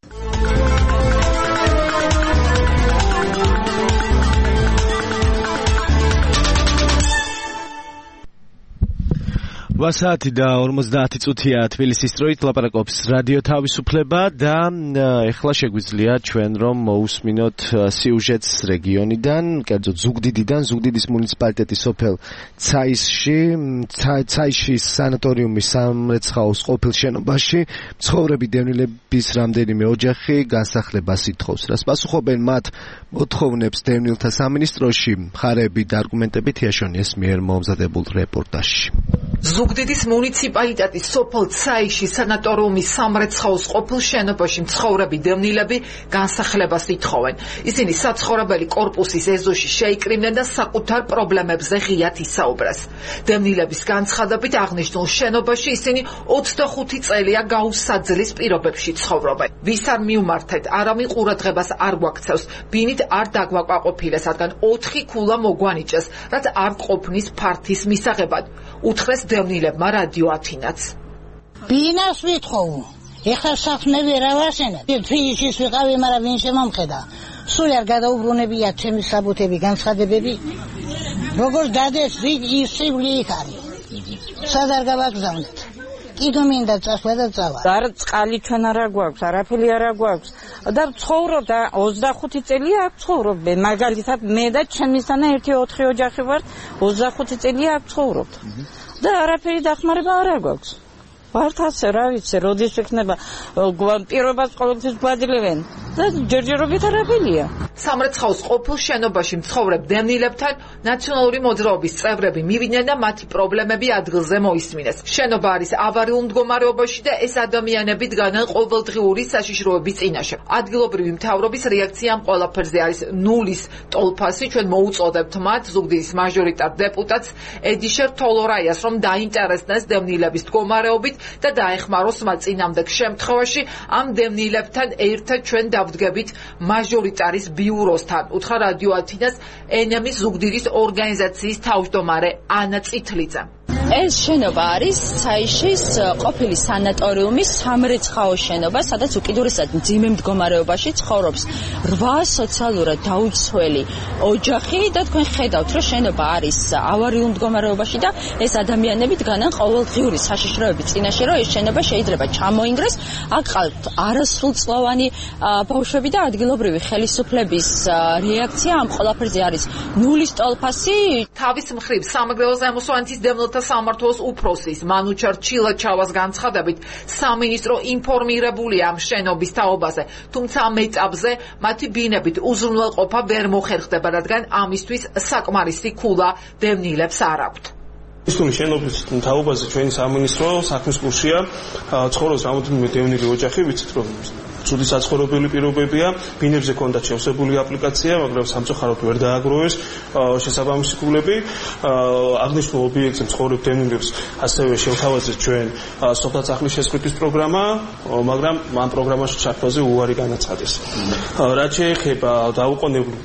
ვასაათი და 50 წუთია თბილისის დროით ლაპარაკობს რადიო თავისუფლება და ეხლა შეგვიძლია ჩვენ რომ მოусმინოთ სიუჟეტს რეგიონიდან, კერძოდ ზუგდიდიდან, ზუგდიდის მუნიციპალიტეტის სოფელ ცაიშის სანატორიუმის სამრეცხაოს ყოფილ შენობაში მცხოვრები დევნილების რამდენიმე ოჯახი განსახლებას ითხოვს. რას პასუხობენ მათ მოთხოვნებს დევნილთა სამინისტროში, მხარეები და არგუმენტები თიაშონიეს მიერ მომზადებულ რეპორტაჟში. ზუგდიდის მუნიციპალიტეტის სოფელ ცაიშის სანატორიუმის სამრეცხაოს ყოფილ შენობაში მცხოვრები დევნილები განსახლებას ითხოვენ. ისინი საცხოვრებელი კორპუსის ეზოში შეიკრიბნენ და საკუთარ პრობლემებზე ღიად ისაუბრეს. დევნილების განცხადებით აღნიშნულ შენობაში ისინი 25 წელია გაუსაძლის პირობებში ცხოვრობენ. ვის არ მიუმართეთ, არავინ ყურადღებას არ გვაქცევს, ბინით არ დაგვაკმაყოფილეს, რადგან 4 ქულა მოგვანიჭეს, რაც არ ყოფნის ფართის მისაღებად. უთხრეს დევნილებმა რადიო ათინაც. ბინას ვითხოვ. ეხლა სახს მე ვერ ავაშენებ. თბილისის ვიყავი, მაგრამ ვინ შემომხედა. სულ არ გადაუბრუნებია ჩემი საბუთები, განცხადებები. როგორ დადეს ისწავლი იქ არის. სად არ გავაგზავნეთ. კიდო მინდა წასვლა და წავა. არ წყალი ჩვენ არა გვაქვს, არაფერი არა გვაქვს. და ცხოვრობ და 25 წელია აქ ცხოვრობ. მაგალითად მე და ჩემისთანა 1-4 ოჯახი ვართ, 25 წელია აქ ცხოვრობ. და არაფერი დახმარება არ გვაქვს. ვართ ასე, რა ვიცი, როდის იქნება პირობას ყოველთვის გვაძლევენ და ჯერჯერობით არაფერია. სამრეცხაოს ყოფილ შენობაში მცხოვრებ დევნილებთან ნაციონალური მოძრაობის წევრები მივიდნენ და მათი პრობლემები ადგილზე მოისმინეს. შენობა არის ავარიულ მდგომარეობაში და ეს ადამიანები დგანან ყოველდღიური საშიშროების წინაშე. ადგილობრივი მთავრობის რეაქცია ამ ყველაფერზე არის ნულის ტოლფასი. ჩვენ მოუწოდებთ მათ, ზუგდიდის მაჟორიტარ დეპუტატს ედიშერ თოლორაიას, რომ დაინტერესდეს დევნილების მდგომარეობით და დაეხმაროს მათ წინამდეგ შემთხვევაში ამ დევნილებთან ერთად ჩვენ დავდგებით მაჟორიტარის ბიუროსთან. უთხრა რადიო ათინას ენემის ზუგდიდის ორგანიზაციის თავმჯდომარე ანა წითლიძე. ეს შენობა არის ცაიშის ყოფილი სანატორიუმის სამრეცხაო შენობა, სადაც უკიდურესად მძიმე მდგომარეობაში ცხოვრობს 8 სოციალურად დაუცველი ოჯახი და თქვენ ხედავთ, რომ შენობა არის ავარიულ მდგომარეობაში და ეს ადამიანები დგანან ყოველდღიური საშიშროების წინაშე, რომ ეს შენობა შეიძლება ჩამოინგრეს. აქ ყავთ არასრულწლოვანი ბავშვები და ადგილობრივი ხელისუფლების რეაქცია ამ ყველაფერზე არის ნულის ტოლფასი. თავის მხრივ სამეგრელო ზემოსვანეთის დევნილთა სამმართველოს უფროსის მანუჩარ ჩილაჩავას განცხადებით, სამინისტრო ინფორმირებულია ამ შენობის თაობაზე, თუმცა ამ ეტაპზე მათი ბინებით უზრუნველყოფა ვერ მოხერხდება, რადგან ამისთვის საკმარისი ქულა დევნილებს არ აქვთ. ისინი შენობის თაობაზე ჩვენი სამინისტრო საქმის კურსია, ცხოვრობს რამოდენიმე დევნილი ოჯახი, ვიცით რომ ცუდი საცხოვრებელი პირობებია, ბინებზე ჰქონდათ შევსებული აპლიკაცია, მაგრამ სამწუხაროდ ვერ დააგროვეს შესაბამისი ქულები. აღნიშნულ ობიექტზე მცხოვრებ დევნილებს ასევე შევთავაზეთ ჩვენ სოფლად-სახლის შესყიდვის პროგრამა, მაგრამ ამ პროგრამაში ჩართვაზე უარი განაცხადეს. რაც შეეხება დაუყოვნებლივ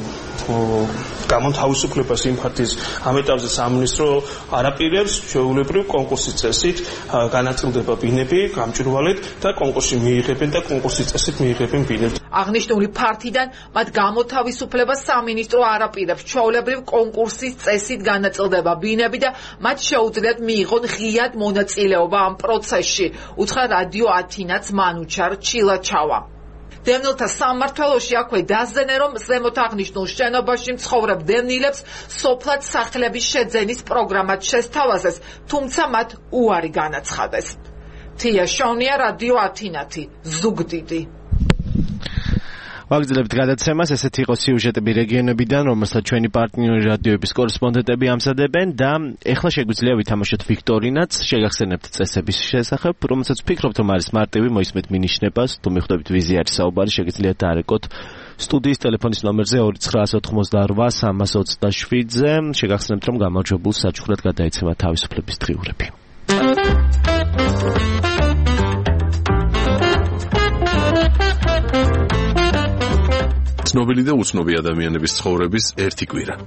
გამონთავისუფლებას იმ ფაქტის ამ ეტაპზე სამინისტრო არაპირებს ჩვეულებრივ კონკურსის წესით განაწილდება ბინები გამჭვირვალედ და კონკურსში მიიღებენ და კონკურსის წესით მიიღებენ ბინებს. აღნიშნული ფაქტიდან მათ გამოთავისუფლებას სამინისტრო არაპირებს ჩვეულებრივ კონკურსის წესით განაწილდება ბინები და მათ შეუძლიათ მიიღონ ღიად მონაწილეობა ამ პროცესში. უთხრა რადიო ათინაც მანუჩარ ჩილაჩავა. დევნილთა სამმართველოში აქვე დასძენენ, რომ ზემოთ აღნიშნულ შენობაში მცხოვრებ დევნილებს სოფლად სახლების შეძენის პროგრამაც შესთავაზეს, თუმცა მათ უარი განაცხადეს. თია შაუნია, რადიო ათინათი, ზუგდიდი. ვაგრძელებთ გადაცემას, ესეთი იყო სიუჟეტები რეგიონებიდან, რომელსაც ჩვენი პარტნიორი რადიოების კორესპონდენტები ამზადებენ და ეხლა შეგვიძლია ვითამაშოთ ვიქტორინაც, შეგახსენებთ წესების შესახებ, რომელსაც ვფიქრობთ, რომ არის მარტივი, მოისმენთ მინიშნებას, თუ მიხვდებით ვიზი არის საუბარი, შეგიძლიათ დაარეკოთ სტუდიის ტელეფონის ნომერზე 298-327-ზე, შეგახსენებთ, რომ გამარჯვებულს საჩუქრად გადაეცემა თავისუფლების დღიურები. ცნობილი და უცნობი ადამიანების ცხოვრების ერთი კვირა.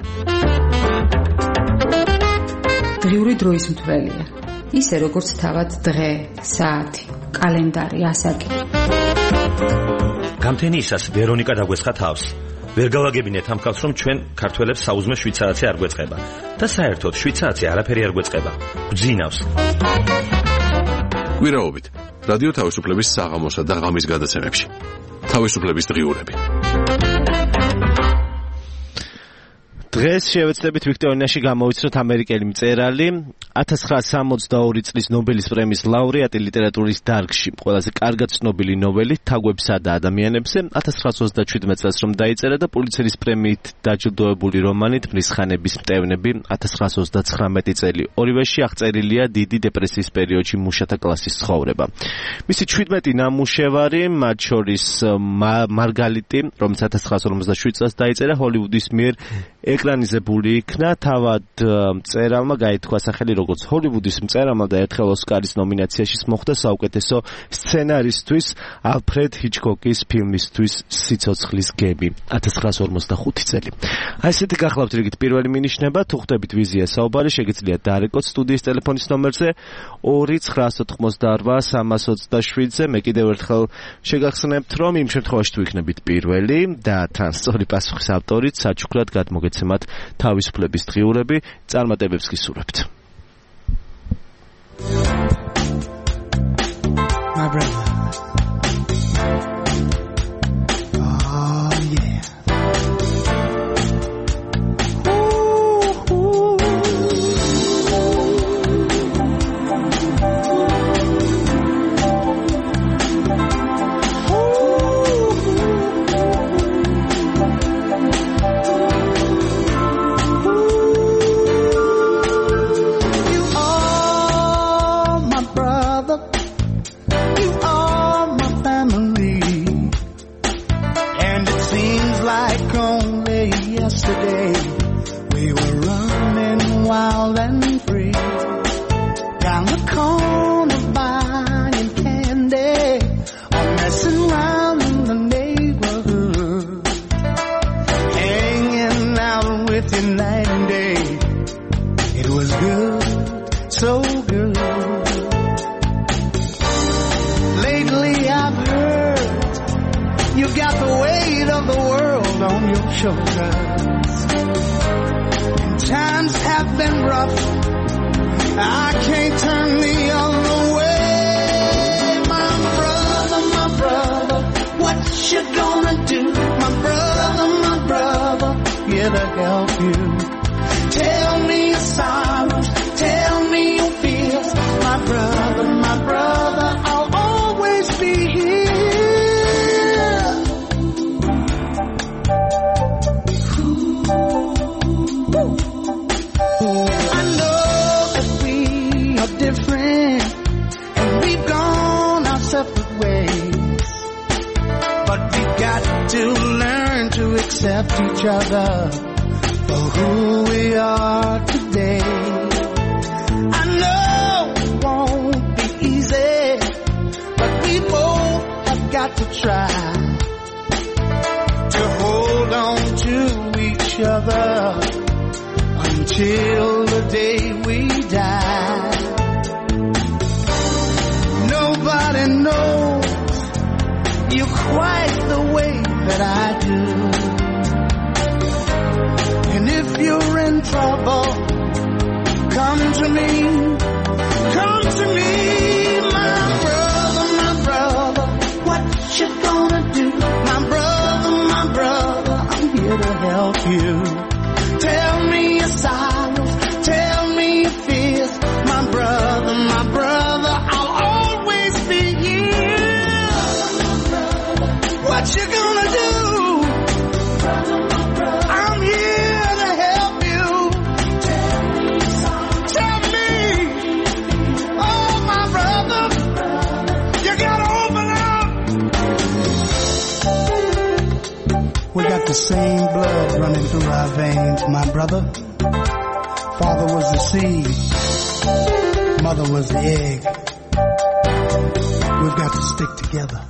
დღიური დროის მთვრელია. ისე როგორც თავად დღე, საათი, კალენდარი, ასაკი. გამთენიისას ვერონიკა დაგვესხა თავს. ვერ გავაგებინეთ ამ ხალხს, რომ ჩვენ ქართველებს საუზმე შვიცარაცი არ გვეწყება და საერთოდ შვიცარაცი არაფერი არ გვეწყება. გვძინავს. კვირაობით რადიო თავისუფლების საღამოსა და ღამის გადაცემებში. თავისუფლების დღიურები. დღეს შევეცდებით ვიქტორინაში გამოვიცნოთ ამერიკელი მწერალი 1962 წლის ნობელის პრემიის ლაურეატი ლიტერატურის დარგში, ყველაზე კარგად ცნობილი ნოველი თაგვებსა და ადამიანებზე 1927 წელს რომ დაიწერა და პულიცერის პრემიით დაჯილდოებული რომანით მრისხანების მტევნები 1939 წელი. ორივეში აღწერილია დიდი დეპრესიის პერიოდში მუშათა კლასის ცხოვრება. მისი 17 ნამუშევარი, მათ შორის მარგალიტი, რომელიც 1957 წელს დაიწერა, ჰოლივუდის მიერ ეკრანიზებული იქნა, თავად მწერალმა გაითქვა სახელი როგორც ჰოლივუდის მწერალმა და ერთხელ ოსკარის ნომინაციაში მოხვდა საუკეთესო სცენარისთვის ალფრედ ჰიჩკოკის ფილმისთვის სიცოცხლის გემი 1945 წელი. აი ესეთი გახლავთ რიგით პირველი მინიშნება, თუ ხვდებით ვიზია საუბარი, შეგიძლიათ დაარეკოთ სტუდიის ტელეფონის ნომერზე 298-327-ზე. მე კიდევ ერთხელ შეგახსენებთ, რომ იმ შემთხვევაში თუ იქნებით პირველი და თან სწორი პასუხის ავტორით საჩუქრად გადმოგეცემათ თავისუფლების დღიურები, წარმატებებს გისურვებთ. My brother. Oh yeah. Yesterday we were running wild and free down the corner buying candy or messing around in the neighborhood, hanging out with you night and day. It was good, so good. Lately I've heard you got the weight of the world on your shoulders. Times have been rough, I can't turn the other way. My brother, what you gonna do? My brother, here to help you. Tell me your sorrows, tell me your fears. My brother, I'll always be here. Different, and we've gone our separate ways, but we've got to learn to accept each other for who we are today. I know it won't be easy, but we both have got to try to hold on to each other until the day we die. Nobody knows you quite the way that I do. And if you're in trouble, come to me, my brother, what you gonna do? My brother, I'm here to help you. Tell me your sorrows, tell me your fears. My brother, I'll always be here. What you gonna do? We got the same blood running through our veins, my brother. Father was the seed, mother was the egg. We've got to stick together.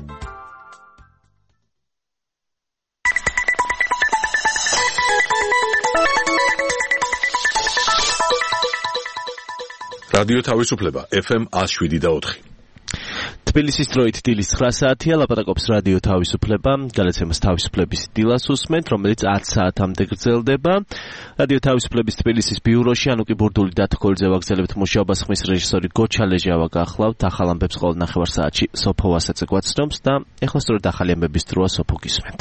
რადიო თავისუფლება FM 107.4. თბილისის დროით დილის 9 საათია, ლაპარაკობს რადიო თავისუფლება, გადაცემას თავისუფლების დილას უსმენთ, რომელიც 10 საათამდე გრძელდება. რადიო თავისუფლების თბილისის ბიუროში ანუკი ბურდული დათქოლძე ვაგზელებთ მუშაობას ხმის რეჟისორი გოჩა ლეჟავა გახლავთ, ახალ ამბებს ყოველ ნახევარ საათში სოფო ვასაძე გვაცნობს და ეხლა სწორედ ახალი ამბების დროა სოფო გისმენთ.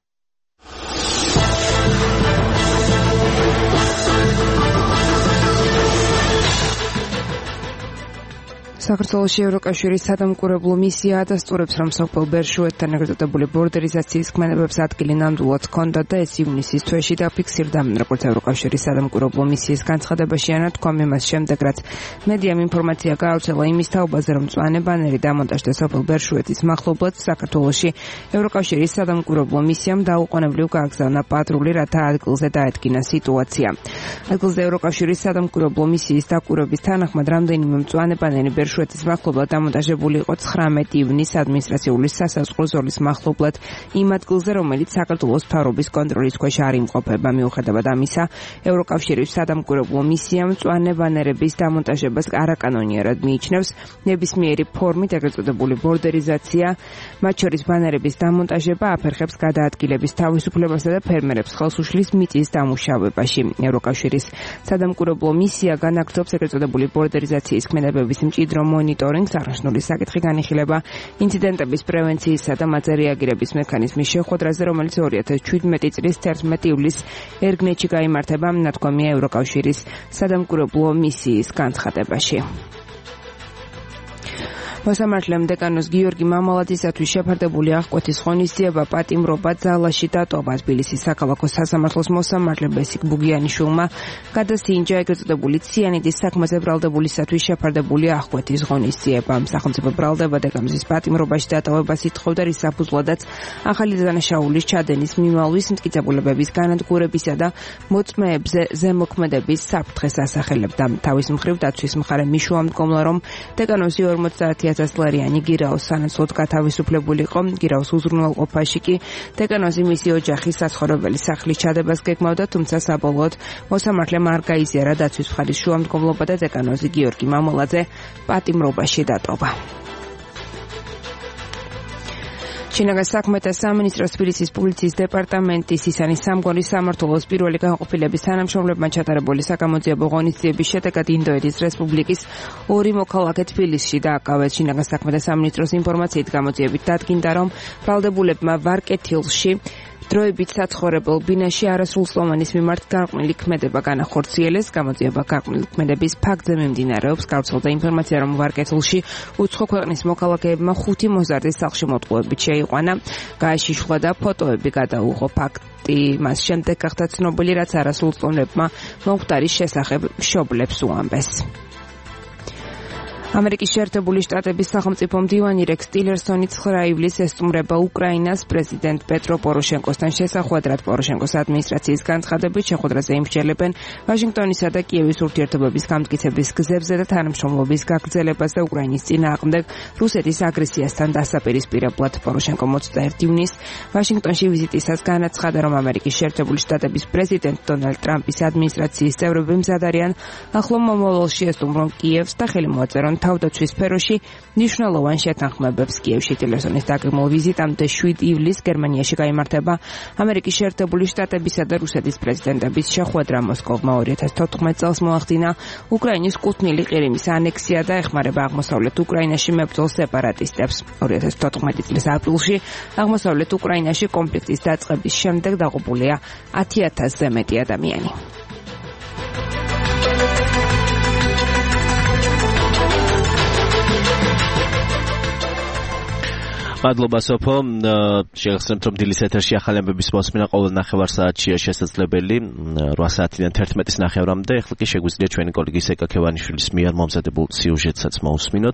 საქართველოში ევროკავშირის სადამკვირვებლო მისია ადასტურებს, რომ სოფელ ბერშუეთთან ეგრეთებული ბორდერიზაციის ქმედებებს ადგილი ნამდვილად ჰქონდა და ეს ივნისის თვეში დაფიქსირდა, როგორც ევროკავშირის სადამკვირვებლო მისიის განცხადებაში ანათქვამი, მას შემდეგ, რაც მედიამ ინფორმაცია გაავრცელა იმის თაობაზე, რომ მწვანე ბანერი დამონტაჟდა სოფელ ბერშუეთის მახლობლად, საქართველოში ევროკავშირის სადამკვირვებლო მისიამ დაუყოვნებლივ გააგზავნა პატრული, რათა ადგილზე დაედგინა სიტუაცია. ადგილზე ევროკავშირის სადამკვირვებლო მისიის დაკვირვების თანახმად რამდენიმე მწვანე ბანერი ბერშუეთის მახლობლად დამონტაჟებული იყო 19 ივნის ადმინისტრაციული სასაზღვრო ზოლის მახლობლად იმ ადგილზე, რომელიც საქართველოს მთავრობის კონტროლის ქვეშ არ იმყოფება. მიუხედავად ამისა, ევროკავშირის სადამკვირვებლო მისია მწვანე ბანერების დამონტაჟებას არაკანონიერად მიიჩნევს. ნებისმიერი ფორმით ეგრეთ წოდებული ბორდერიზაცია, მათ შორის ბანერების დამონტაჟება აფერხებს გადაადგილების თავისუფლებასა და ფერმერებს ხელს უშლის მიწის დამუშავებაში. ევროკავშირის სადამკვირვებლო მისია განაგრძობს ეგრეთ წოდებული ბორდერიზაციის ქმედებების მჭიდრო მონიტორინგს, აღნიშნული საკითხი განიხილება ინციდენტების პრევენციისა და მათზე რეაგირების მექანიზმის შეხვედრაზე, რომელიც 2017 წლის 11 ივლისს ერგნეთში გაიმართება, ნათქვამია ევროკავშირის სადამკვირვებლო მისიის განცხადებაში. მოსამართლემ დეკანოს გიორგი მამალაძისათვის შეფარდებული აღკვეთის ღონისძიება პატიმრობა ძალაში დატოვა. თბილისის საქალაქო სასამართლოს მოსამართლე ბესიკ ბუგიანიშვილმა გადასინჯა ეგრეთ წოდებული ციანიდის საქმეზე ბრალდებულისათვის შეფარდებული აღკვეთის ღონისძიება. სახელმწიფო ბრალდება დეკანოზის პატიმრობაში დატოვებას ითხოვდა, რის საფუძვლადაც ახალი დანაშაულის ჩადენის მიმალვის, მტკიცებულებების განადგურებისა და მოწმეებზე ზემოქმედების საფრთხეს ასახელებდა. თავის მხრივ დაცვის მხარე მიშუა მდგომლა, რომ დეკანოზი 50,000 ლარიანი გირაოს სანაცვლოდ გათავისუფლებული იყო. გირაოს უზრუნველყოფაში კი დეკანოზი მისი ოჯახის საცხოვრებელი სახლის ჩადებას გეგმავდა, თუმცა საბოლოოდ მოსამართლემ არ გაიზიარა დაცვის მხარის შუამდგომლობა და დეკანოზი გიორგი მამალაძე პატიმრობაში დატოვა. შინაგან საქმეთა სამინისტროს თბილისის პოლიციის დეპარტამენტის ისანის სამგორის სამმართველოს პირველი განყოფილების თანამშრომლებმა ჩატარებული საგამოძიებო ღონისძიების შედეგად ინდოეთის რესპუბლიკის 2 მოქალაქე თბილისში დააკავეს. შინაგან საქმეთა სამინისტროს ინფორმაციით გამოძიებით დადგინდა, რომ ბრალდებულებმა ვარკეთილში დროებით საცხოვრებელ ბინაში არასრულწლოვანის მიმართ გარყვნილი ქმედება განახორციელეს. გამოძიება გარყვნილი ქმედების ფაქტზე მიმდინარეობს. გავრცელდა ინფორმაცია, რომ ვარკეთილში უცხო ქვეყნის მოქალაქეებმა 5 მოზარდის სახლში-მოტყუებით შეიყვანა. გააშიშლა და ფოტოები გადაუღო. ფაქტი მას შემდეგ გახდა ცნობილი, რაც არასრულწლოვანებმა მომხდარის შესახებ მშობლებს უამბეს. ამერიკის შეერთებული შტატების სახელმწიფო მდივანი რექს ტილერსონი 9 ივლისს ესტუმრება უკრაინას პრეზიდენტ პეტრო პოროშენკოსთან შესახვედრად. პოროშენკოს ადმინისტრაციის განცხადებით შეხვედრაზე იმსჯელებენ ვაშინგტონისა და კიევის ურთიერთობების გამტკიცების გზებზე და თანამშრომლობის გაგრძელებას და უკრაინის წინააღმდეგ რუსეთის აგრესიასთან დასაპირისპირებლად. პოროშენკო 21 ივნისს ვაშინგტონში ვიზიტისას განაცხადა, რომ ამერიკის შეერთებული შტატების პრეზიდენტ დონალდ ტრამპის ადმინისტრაციის წევრები მზად არიან ახლო მომავალში ესტუმრონ კიევს და ხელი მოაწერონ თავდაცვის სფეროში მნიშვნელოვან შეთანხმებებს. კიევში ტილერსონის დაგეგმილ ვიზიტამდე 7 ივლისს გერმანიაში გაიმართება ამერიკის შეერთებული შტატებისა და რუსეთის პრეზიდენტების შეხვედრა. მოსკოვმა 2014 წელს მოახდინა უკრაინის კუთვნილი ყირიმის ანექსია და ეხმარება აღმოსავლეთ უკრაინაში მებრძოლ სეპარატისტებს. 2014 წლის აპრილში აღმოსავლეთ უკრაინაში კონფლიქტის დაწყების შემდეგ დაღუპულია 10,000-ზე მეტი ადამიანი. მადლობა სოფო. შეგახსენებთ რომ დილის ეთერში ახალი ამბების მოსმენა ყოველ ნახევარსაათშია შესაძლებელი 8 საათიდან 11-ის ნახევრამდე. ეხლა კი შეგვიძლია ჩვენი კოლეგის ეკა ქევანიშვილის მიერ მომზადებულ სიუჟეტსაც მოусმინოთ.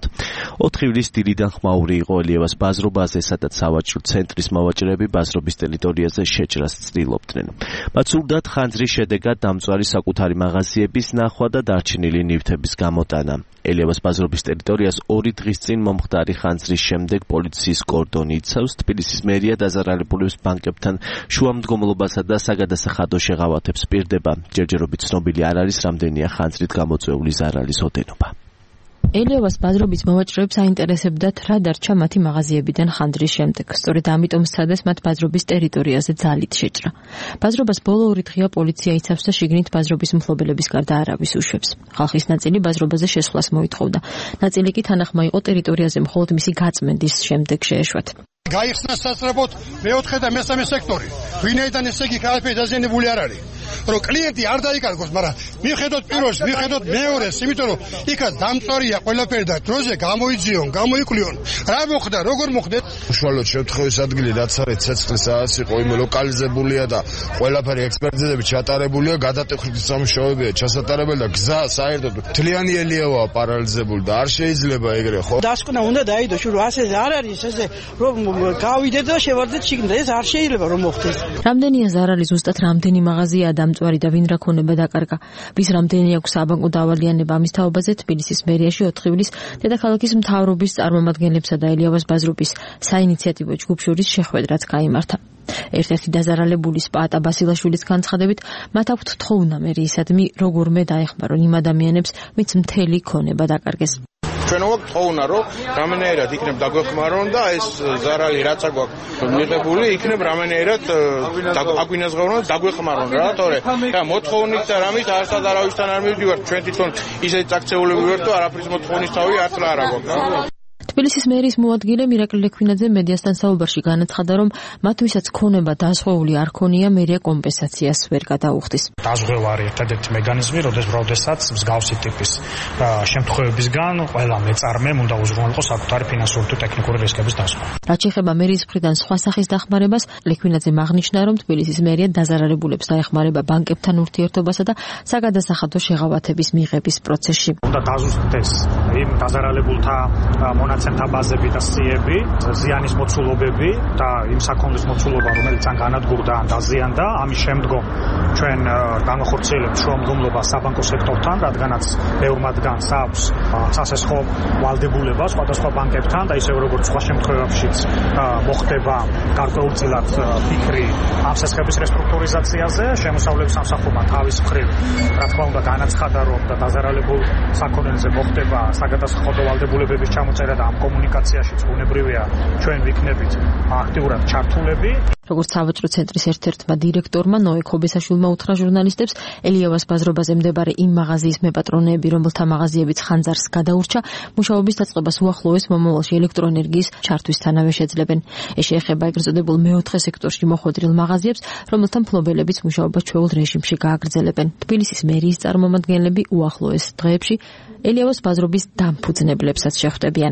4 ივლისს დილიდან ხმაური იყო ელიევას ბაზრობაზე, სადაც სავაჭრო ცენტრის მოვაჭრეები ბაზრობის ტერიტორიაზე შეჭრას ცდილობდნენ. მათ სურდათ ხანძრის შედეგად დამწვარი საკუთარი მაღაზიების ნახვა და დარჩენილი ნივთების გამოტანა. ელიევას ბაზრობის ტერიტორიას 2 დღის წინ მომხდარი ხანძრის შემდეგ პოლიციის კორდონი იცავს. თბილისის მერია დაზარალებულებს ბანკებთან შუამდგომლობასა და საგადასახადო შეღავათებს პირდება. ჯერჯერობით ცნობილი არ არის, რამდენია ხანძრით გამოწვეული ზარალის ოდენობა. ელიევას ბაზრობის მოვაჭრეებს აინტერესებდათ, რა დარჩა მათი მაღაზიებიდან ხანძრის შემდეგ. სწორედ ამიტომ სცადეს მათ ბაზრობის ტერიტორიაზე ძალით შეჭრა. ბაზრობას ბოლო 2 დღეა პოლიცია იცავს და შიგნით ბაზრობის მფლობელების გარდა არავის უშვებს. ხალხის ნაწილი ბაზრობაზე შესვლას მოითხოვდა. ნაწილი კი თანახმა იყო ტერიტორიაზე მხოლოდ მისი გაწმენდის შემდეგ შეეშვათ. გაიხსნა სასწრაფოდ მეოთხე და მესამე სექტორი. ვინაიდან ესე იგი კალიფე დაზიანებული არ არის. რომ კლიენტი არ დაიკარგოს, მაგრამ მიხედოთ პირველს, მიხედოთ მეორეს, იმიტომ რომ იქა დამწვარია ყველაფერი და დროზე გამოიძიონ, გამოიკვლიონ. რა მოხდა, როგორ მოხდა? უშუალოდ შემთხვევის ადგილი რაც არის ცეცხლის საათს იყო იმ ლოკალიზებულია და ყველაფერი ექსპერტიზები ჩატარებულია, გადატეხვის სამუშაოებია ჩასატარებელი და გზა საერთოდ მთლიანი ელიევაა პარალიზებული და არ შეიძლება ეგრე, ხო? დასკვნა უნდა დაიდოს, რომ ასე არ არის ესე, რომ გავიდეთ და შევარდეთ შიგნით, ეს არ შეიძლება რომ მოხდეს. რამდენია ზარალი ზუსტად რამდენი მაღაზია დამწვარი და ვინ რა ქონება დაკარგა. ვის რამდენი აქვს საბანკო დავალიანება ამის თაობაზე თბილისის მერიაში 4 ივლისს დედაქალაქის მთავრობის წარმომადგენლებსა და ელიევას ბაზრობის საინიციატივო ჯგუფ შორის შეხვედრაც გაიმართა. ერთ-ერთი დაზარალებული სპატა ბასილაშვილის განცხადებით, მათ აქვთ თხოვნა მერიისადმი როგორმე დაეხმარონ იმ ადამიანებს, ვინც მთელი ქონება დაკარგეს. ჩვენ ვთხოვნა რომ რამენერად იქნებ დაგვეხმარონ და ეს ზარალი რაც აქვს მიღებული იქნებ რამენერად აგვინაზღაურონ დაგვეხმარონ რა თორე და მოთხოვნით და რამით არცად არავისთან არ მივდივართ ჩვენ თვითონ ისეთი წაქცეულები ვართ და არაფრის მოთხოვნის თავი არც რა არ აქვს. თბილისის მერიის მოადგილე მირაკლი ლექვინაძე მედიასთან საუბარში განაცხადა, რომ მათ ვისაც ქონება დაზღვეული არ ქონია, მერია კომპენსაციას ვერ გადაუხდის. დაზღვევა არის ერთადერთი მექანიზმი, როდესაც მსგავსი ტიპის შემთხვევებისგან ყველა მეწარმემ უნდა უზრუნველყოს საკუთარი ფინანსური თუ ტექნიკური რისკების დაზღვა. რაც შეეხება მერიის მხრიდან სხვა სახის დახმარებას, ლექვინაძემ აღნიშნა, რომ თბილისის მერია დაზარალებულებს დაეხმარება ბანკებთან ურთიერთობასა და საგადასახადო შეღავათების მიღების პროცესში. უნდა დაზუსტდეს იმ დაზარალებულთა მონაცემთა ბაზები და სიები, ზიანის მოცულობები და იმ საქონლის მოცულობა, რომელიც ან განადგურდა, ან დაზიანდა. ამის შემდგომ ჩვენ განახორციელებთ შუამდგომლობას საბანკო სექტორთან, რადგანაც ბევრ მათგანს აქვს სასესხო ვალდებულება სხვადასხვა ბანკებთან და ისევ როგორც სხვა შემთხვევებშიც მოხდება გარკვეულწილად ფიქრი ამ სასხების რესტრუქტურიზაციაზე. შემოსავლების სამსახურმა თავის მხრივ, რა თქმა უნდა, განაცხადა, რომ დაზარალებულ საქონელზე მოხდება საგადასახადო ვალდებულებების ჩამოწერა და ამ კომუნიკაციაშიც ბუნებრივია ჩვენ ვიქნებით აქტიურად ჩართულები. როგორც სავაჭრო ცენტრის ერთ-ერთმა დირექტორმა ნოე ქობესაშვილმა უთხრა ჟურნალისტებს, ელიევას ბაზრობაზე მდებარე იმ მაღაზიის მეპატრონეები, რომელთა მაღაზიებიც ხანძარს გადაურჩა, მუშაობის დაწყებას უახლოეს მომავალში ელექტროენერგიის ჩართვისთანავე შეძლებენ. ეს შეეხება ეგრეთ წოდებულ მეოთხე სექტორში მოხვედრილ მაღაზიებს, რომელთა მფლობელებიც მუშაობა ჩვეულ რეჟიმში გააგრძელებენ. თბილისის მერიის წარმომადგენლები უახლოეს დღეებში ელიევას ბაზრობის დამფუძნებლებსაც შეხვდებიან.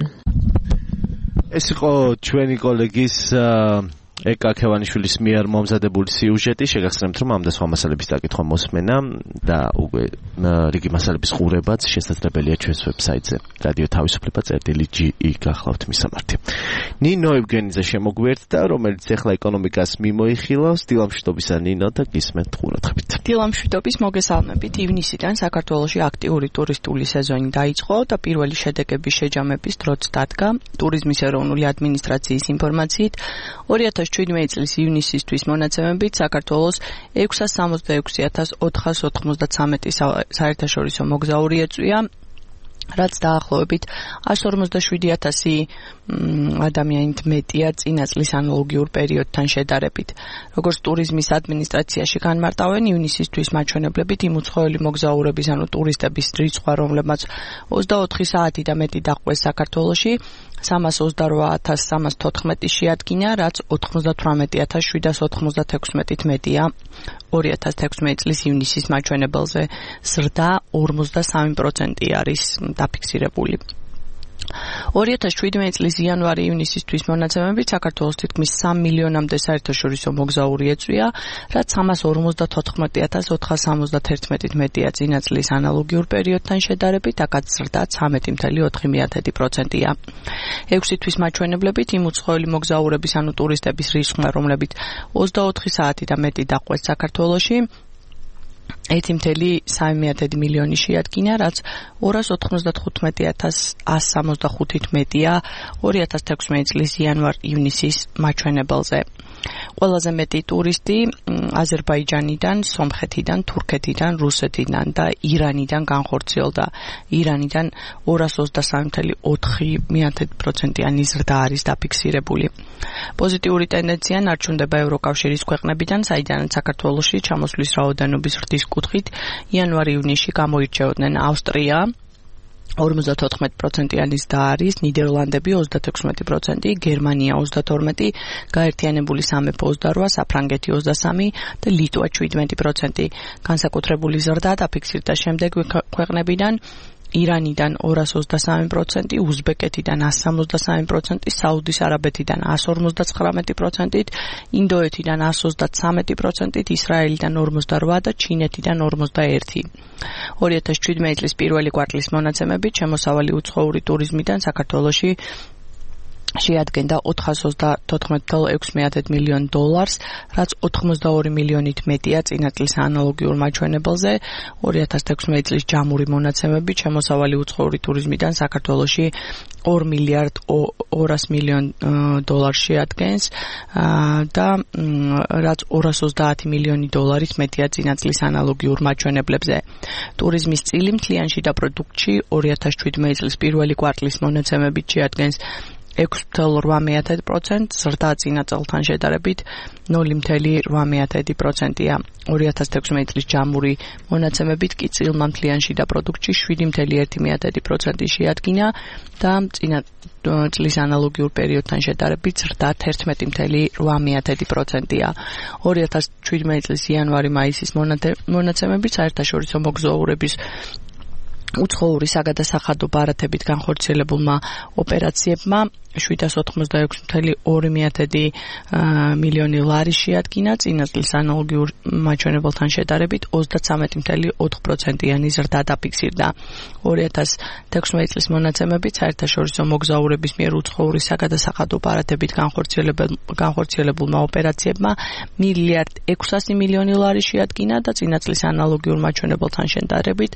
ეს იყო ჩვენი კოლეგის ეკა ქევანიშვილის მიერ მომზადებული სიუჟეტი. შეგახსენებთ, რომ ამ და სხვა მასალების დაკითხვა მოსმენა და უკვე რიგი მასალების ყურებაც შესაძლებელია ჩვენს ვებსაიტზე რადიო თავისუფლება.ge გახლავთ მისამართი. ნინო ევგენიძე შემოგვიერთდა, რომელიც ახლა ეკონომიკას მიმოიხილავს. დილამშვიდობისა ნინო და გისმენთ ყურადღებით. დილამშვიდობის მოგესალმებით. ივნისიდან საქართველოში აქტიური ტურისტული სეზონი დაიწყო და პირველი შედეგების შეჯამების დროც დადგა. ტურიზმის ეროვნული ადმინისტრაციის ინფორმაციით 2017 წლის ივნისისთვის მონაცემებით საქართველოს 666,493 საერთაშორისო მოგზაური ეწვია, რაც დაახლოებით 147,000 ადამიანით მეტია წინა წლის ანალოგიურ პერიოდთან შედარებით. როგორც ტურიზმის ადმინისტრაციაში განმარტავენ, ივნისისთვის მაჩვენებლებით იმ უცხოელი მოგზაურების, ანუ ტურისტების რიცხვ, რომლებმაც 24 საათი და მეტი დაჰყვეს საქართველოში, 328,314 შეადგინა, რაც 98,796-ით მეტია 2016 წლის ივნისის მაჩვენებელზე. ზრდა 43% არის დაფიქსირებული. 2017 წლის იანვარი-ივნისისთვის მონაცემებით საქართველოს თითქმის 3 მილიონამდე საერთაშორისო მოგზაური ეწვია, რაც 350,471 მეტია წინა წლის ანალოგიურ პერიოდთან შედარებით, აქაც ზრდა 13.4%-ია. 6 თვის მაჩვენებლებით იმ უცხოელი მოგზაურების ანუ ტურისტების რიცხვმა, რომლებიც 24 საათი და მეტი დაყვეს საქართველოში, 1.3 მილიონი შეადგინა, რაც 295,165-ით მეტია 2016 წლის იანვარ-ივნისის მაჩვენებელზე. ყველაზე მეტი ტურისტი აზერბაიჯანიდან, სომხეთიდან, თურქეთიდან, რუსეთიდან და ირანიდან განხორციელდა. ირანიდან 223.4%-იანი ზრდა არის დაფიქსირებული. პოზიტიური ტენდენცია ნარჩუნდება ევროკავშირის ქვეყნებიდან, საიდანაც საქართველოში ჩამოსვლის რაოდენობის ზრდის კუთხით იანვარ-ივნისში გამოირჩეოდნენ ავსტრია 54%-იანი ზრდა არის, ნიდერლანდები 36%, გერმანია 32%, გაერთიანებული სამეფო 28%, საფრანგეთი 23% და ლიტვა 17%. განსაკუთრებული ზრდა დაფიქსირდა შემდეგ ქვეყნებიდან ირანიდან 223%, უზბეკეთიდან 163%, საუდის არაბეთიდან 159%, ინდოეთიდან 133%, ისრაელიდან 48% და ჩინეთიდან 41%. 2017 წლის პირველი კვარტლის მონაცემებით შემოსავალი უცხოური ტურიზმიდან საქართველოში შეადგენდა 414.6 მილიონ დოლარს, რაც 82 მილიონით მეტია წინა წლის ანალოგიურ მაჩვენებელზე. 2016 წლის ჯამური მონაცემებით შემოსავალი უცხოური ტურიზმიდან საქართველოში 2 მილიარდ 200 მილიონ დოლარს შეადგენს და რაც 230 მილიონი დოლარით მეტია წინა წლის ანალოგიურ მაჩვენებლებზე. ტურიზმის წილი მთლიანში და პროდუქტში 2017 წლის პირველი კვარტლის მონაცემებით შეადგენს 6.8%, ზრდა წინა წელთან შედარებით 0.8%-ია. 2016 წლის ჯამური მონაცემებით კი წილმა მთლიანში და პროდუქტში 7.1% შეადგინა და წინა წლის ანალოგიურ პერიოდთან შედარებით ზრდა 11.8%-ია. 2017 წლის იანვარი-მაისის მონაცემებით საერთაშორისო მოგზაურების უცხოური საგადასახადო ბარათებით განხორციელებულმა ოპერაციებმა 786.2 მილიონი ლარი შეადგინა, წინა წლის ანალოგიურ მაჩვენებელთან შედარებით 33.4%-იანი ზრდა დაფიქსირდა. 2016 წლის მონაცემებით საერთაშორისო მოგზაურების მიერ უცხოური საგადასახადო ბარათებით განხორციელებულმა ოპერაციებმა 1.6 მილიონი ლარი შეადგინა და წინა წლის ანალოგიურ მაჩვენებელთან შედარებით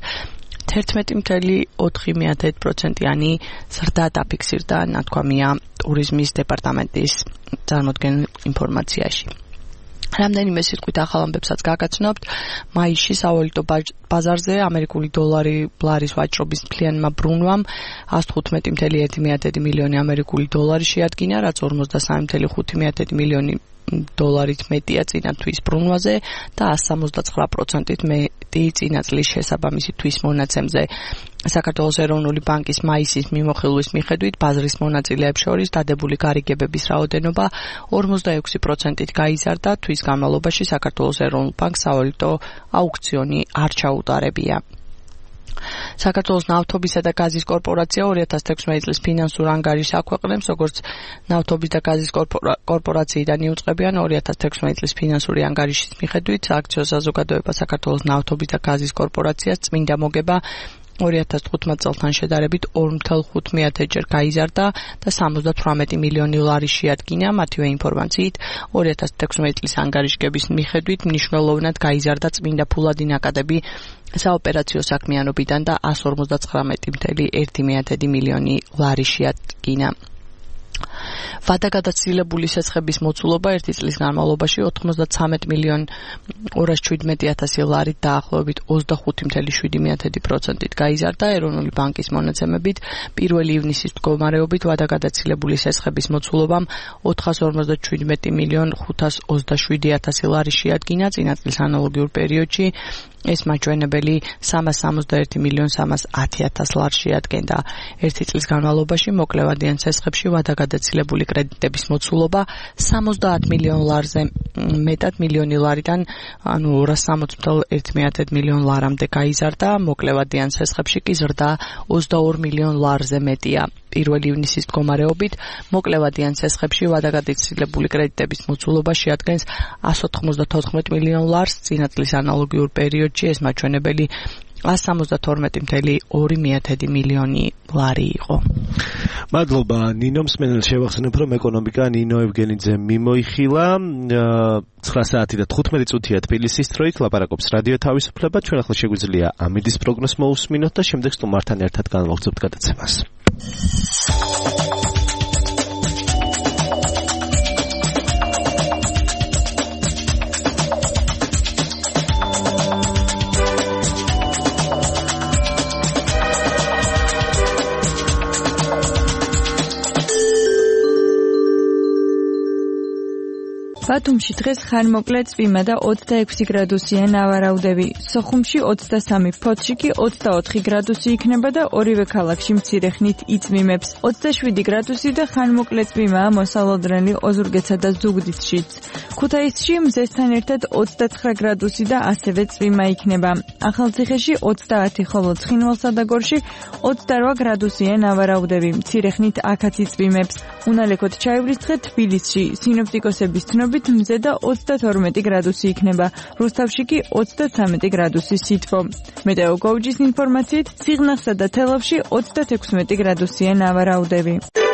11.4%-იანი ზრდა დაფიქსირდა, ნათქვამია ტურიზმის დეპარტამენტის წარმოდგენილ ინფორმაციაში. რამდენიმე სიტყვით ახალ ამბებსაც გაგაცნობთ. მაისში სავალუტო ბაზარზე ამერიკული დოლარის ვაჭრობის მთლიანმა ბრუნვამ 115.1 მილიონი ამერიკული დოლარი შეადგინა, რაც 43.5 მილიონი დოლარით მეტია წინა თვის ბრუნვაზე და 169%-ით მეტი წინა წლის შესაბამისი თვის მონაცემზე. საქართველოს ეროვნული ბანკის მაისის მიმოხილვის მიხედვით ბაზრის მონაწილეებს შორის დადებული გარიგებების რაოდენობა 46%-ით გაიზარდა. თვის განმავლობაში საქართველოს ეროვნულ ბანკს სავალუტო აუქციონი არ ჩაუტარებია. საქართველოს ნავთობისა და გაზის კორპორაცია 2016 წლის ფინანსურ ანგარიშს აქვეყნებს, როგორც ნავთობის და გაზის კორპორაციიდან იუწყებიან 2016 წლის ფინანსური ანგარიშის მიხედვით სააქციო საზოგადოება საქართველოს ნავთობის და გაზის კორპორაციას წმინდა მოგება 2015 წელთან შედარებით 2.5-ჯერ გაიზარდა და 78 მილიონი ლარი შეადგინა. მათივე ინფორმაციით 2016 წლის ანგარიშგების მიხედვით მნიშვნელოვნად გაიზარდა წმინდა ფულადი ნაკადები საოპერაციო საქმიანობიდან და 159.1 მილიონი ლარი შეადგინა. ვადაგადაცილებული სესხების მოცულობა ერთი წლის განმავლობაში 93.217.000 ლარით დაახლოებით 25.7%-ით გაიზარდა. ეროვნული ბანკის მონაცემებით 1 ივნისის მდგომარეობით ვადაგადაცილებული სესხების მოცულობამ 457.527.000 ლარი შეადგინა. წინა წლის ანალოგიურ პერიოდში ეს მაჩვენებელი 361.310.000 ლარს შეადგენდა. ერთი წლის განმავლობაში მოკლევადიან სესხებში ვადაგადაცილებული გადაცილებული კრედიტების მოცულობა 70 მილიონ ლარზე მეტად მილიონი ლარიდან, ანუ 260.1 მილიონ ლარამდე გაიზარდა, მოკლევადიან ცესხებში კი ზრდა 22 მილიონ ლარზე მეტია. 1 ივნისის მდგომარეობით მოკლევადიან ცესხებში ვადაგადაცილებული კრედიტების მოცულობა შეადგენს 194 მილიონ ლარს, წინა წლის ანალოგიურ პერიოდში ეს მაჩვენებელი 172.2 მილიონი ლარი იყო. მადლობა ნინო, მსმენელს შევახსენებ, რომ ეკონომიკა ნინო ევგენიძე მიმოიხილა. 9 საათი და 15 წუთია თბილისის დროით, ლაპარაკობს რადიო თავისუფლება. ჩვენ ახლა შეგვიძლია ამიდის პროგნოზს მოусმინოთ და შემდეგ სტუმართან ერთად განვაგრძობთ გადაცემას. ბათუმში დღეს ხანმოკლე წვიმა და 26 გრადუსია ნავარაუდები. სოხუმში 23, ფოთში კი 24 გრადუსი იქნება და ორივე ქალაქში მცირე ხნით იწვიმებს. 27 გრადუსი და ხანმოკლე წვიმაა მოსალოდნელი ოზურგეთსა და ზუგდიდშიც. ქუთაისში მზესთან ერთად 29 გრადუსი და ასევე წვიმა იქნება. ახალციხეში 30, ხოლო ცხინვალსა და გორში 28 გრადუსია ნავარაუდები. მცირე ხნით აქაც იწვიმებს. უნალექოთ ჩაივრის დღე თბილისში სინოპტიკოსების ცნობით მზე და 32 გრადუსი იქნება. რუსთავში კი 33 გრადუსი სითბო. მეტეოგოუჯის ინფორმაციით სიღნაღსა და თელავში 36 გრადუსია ნავარაუდები.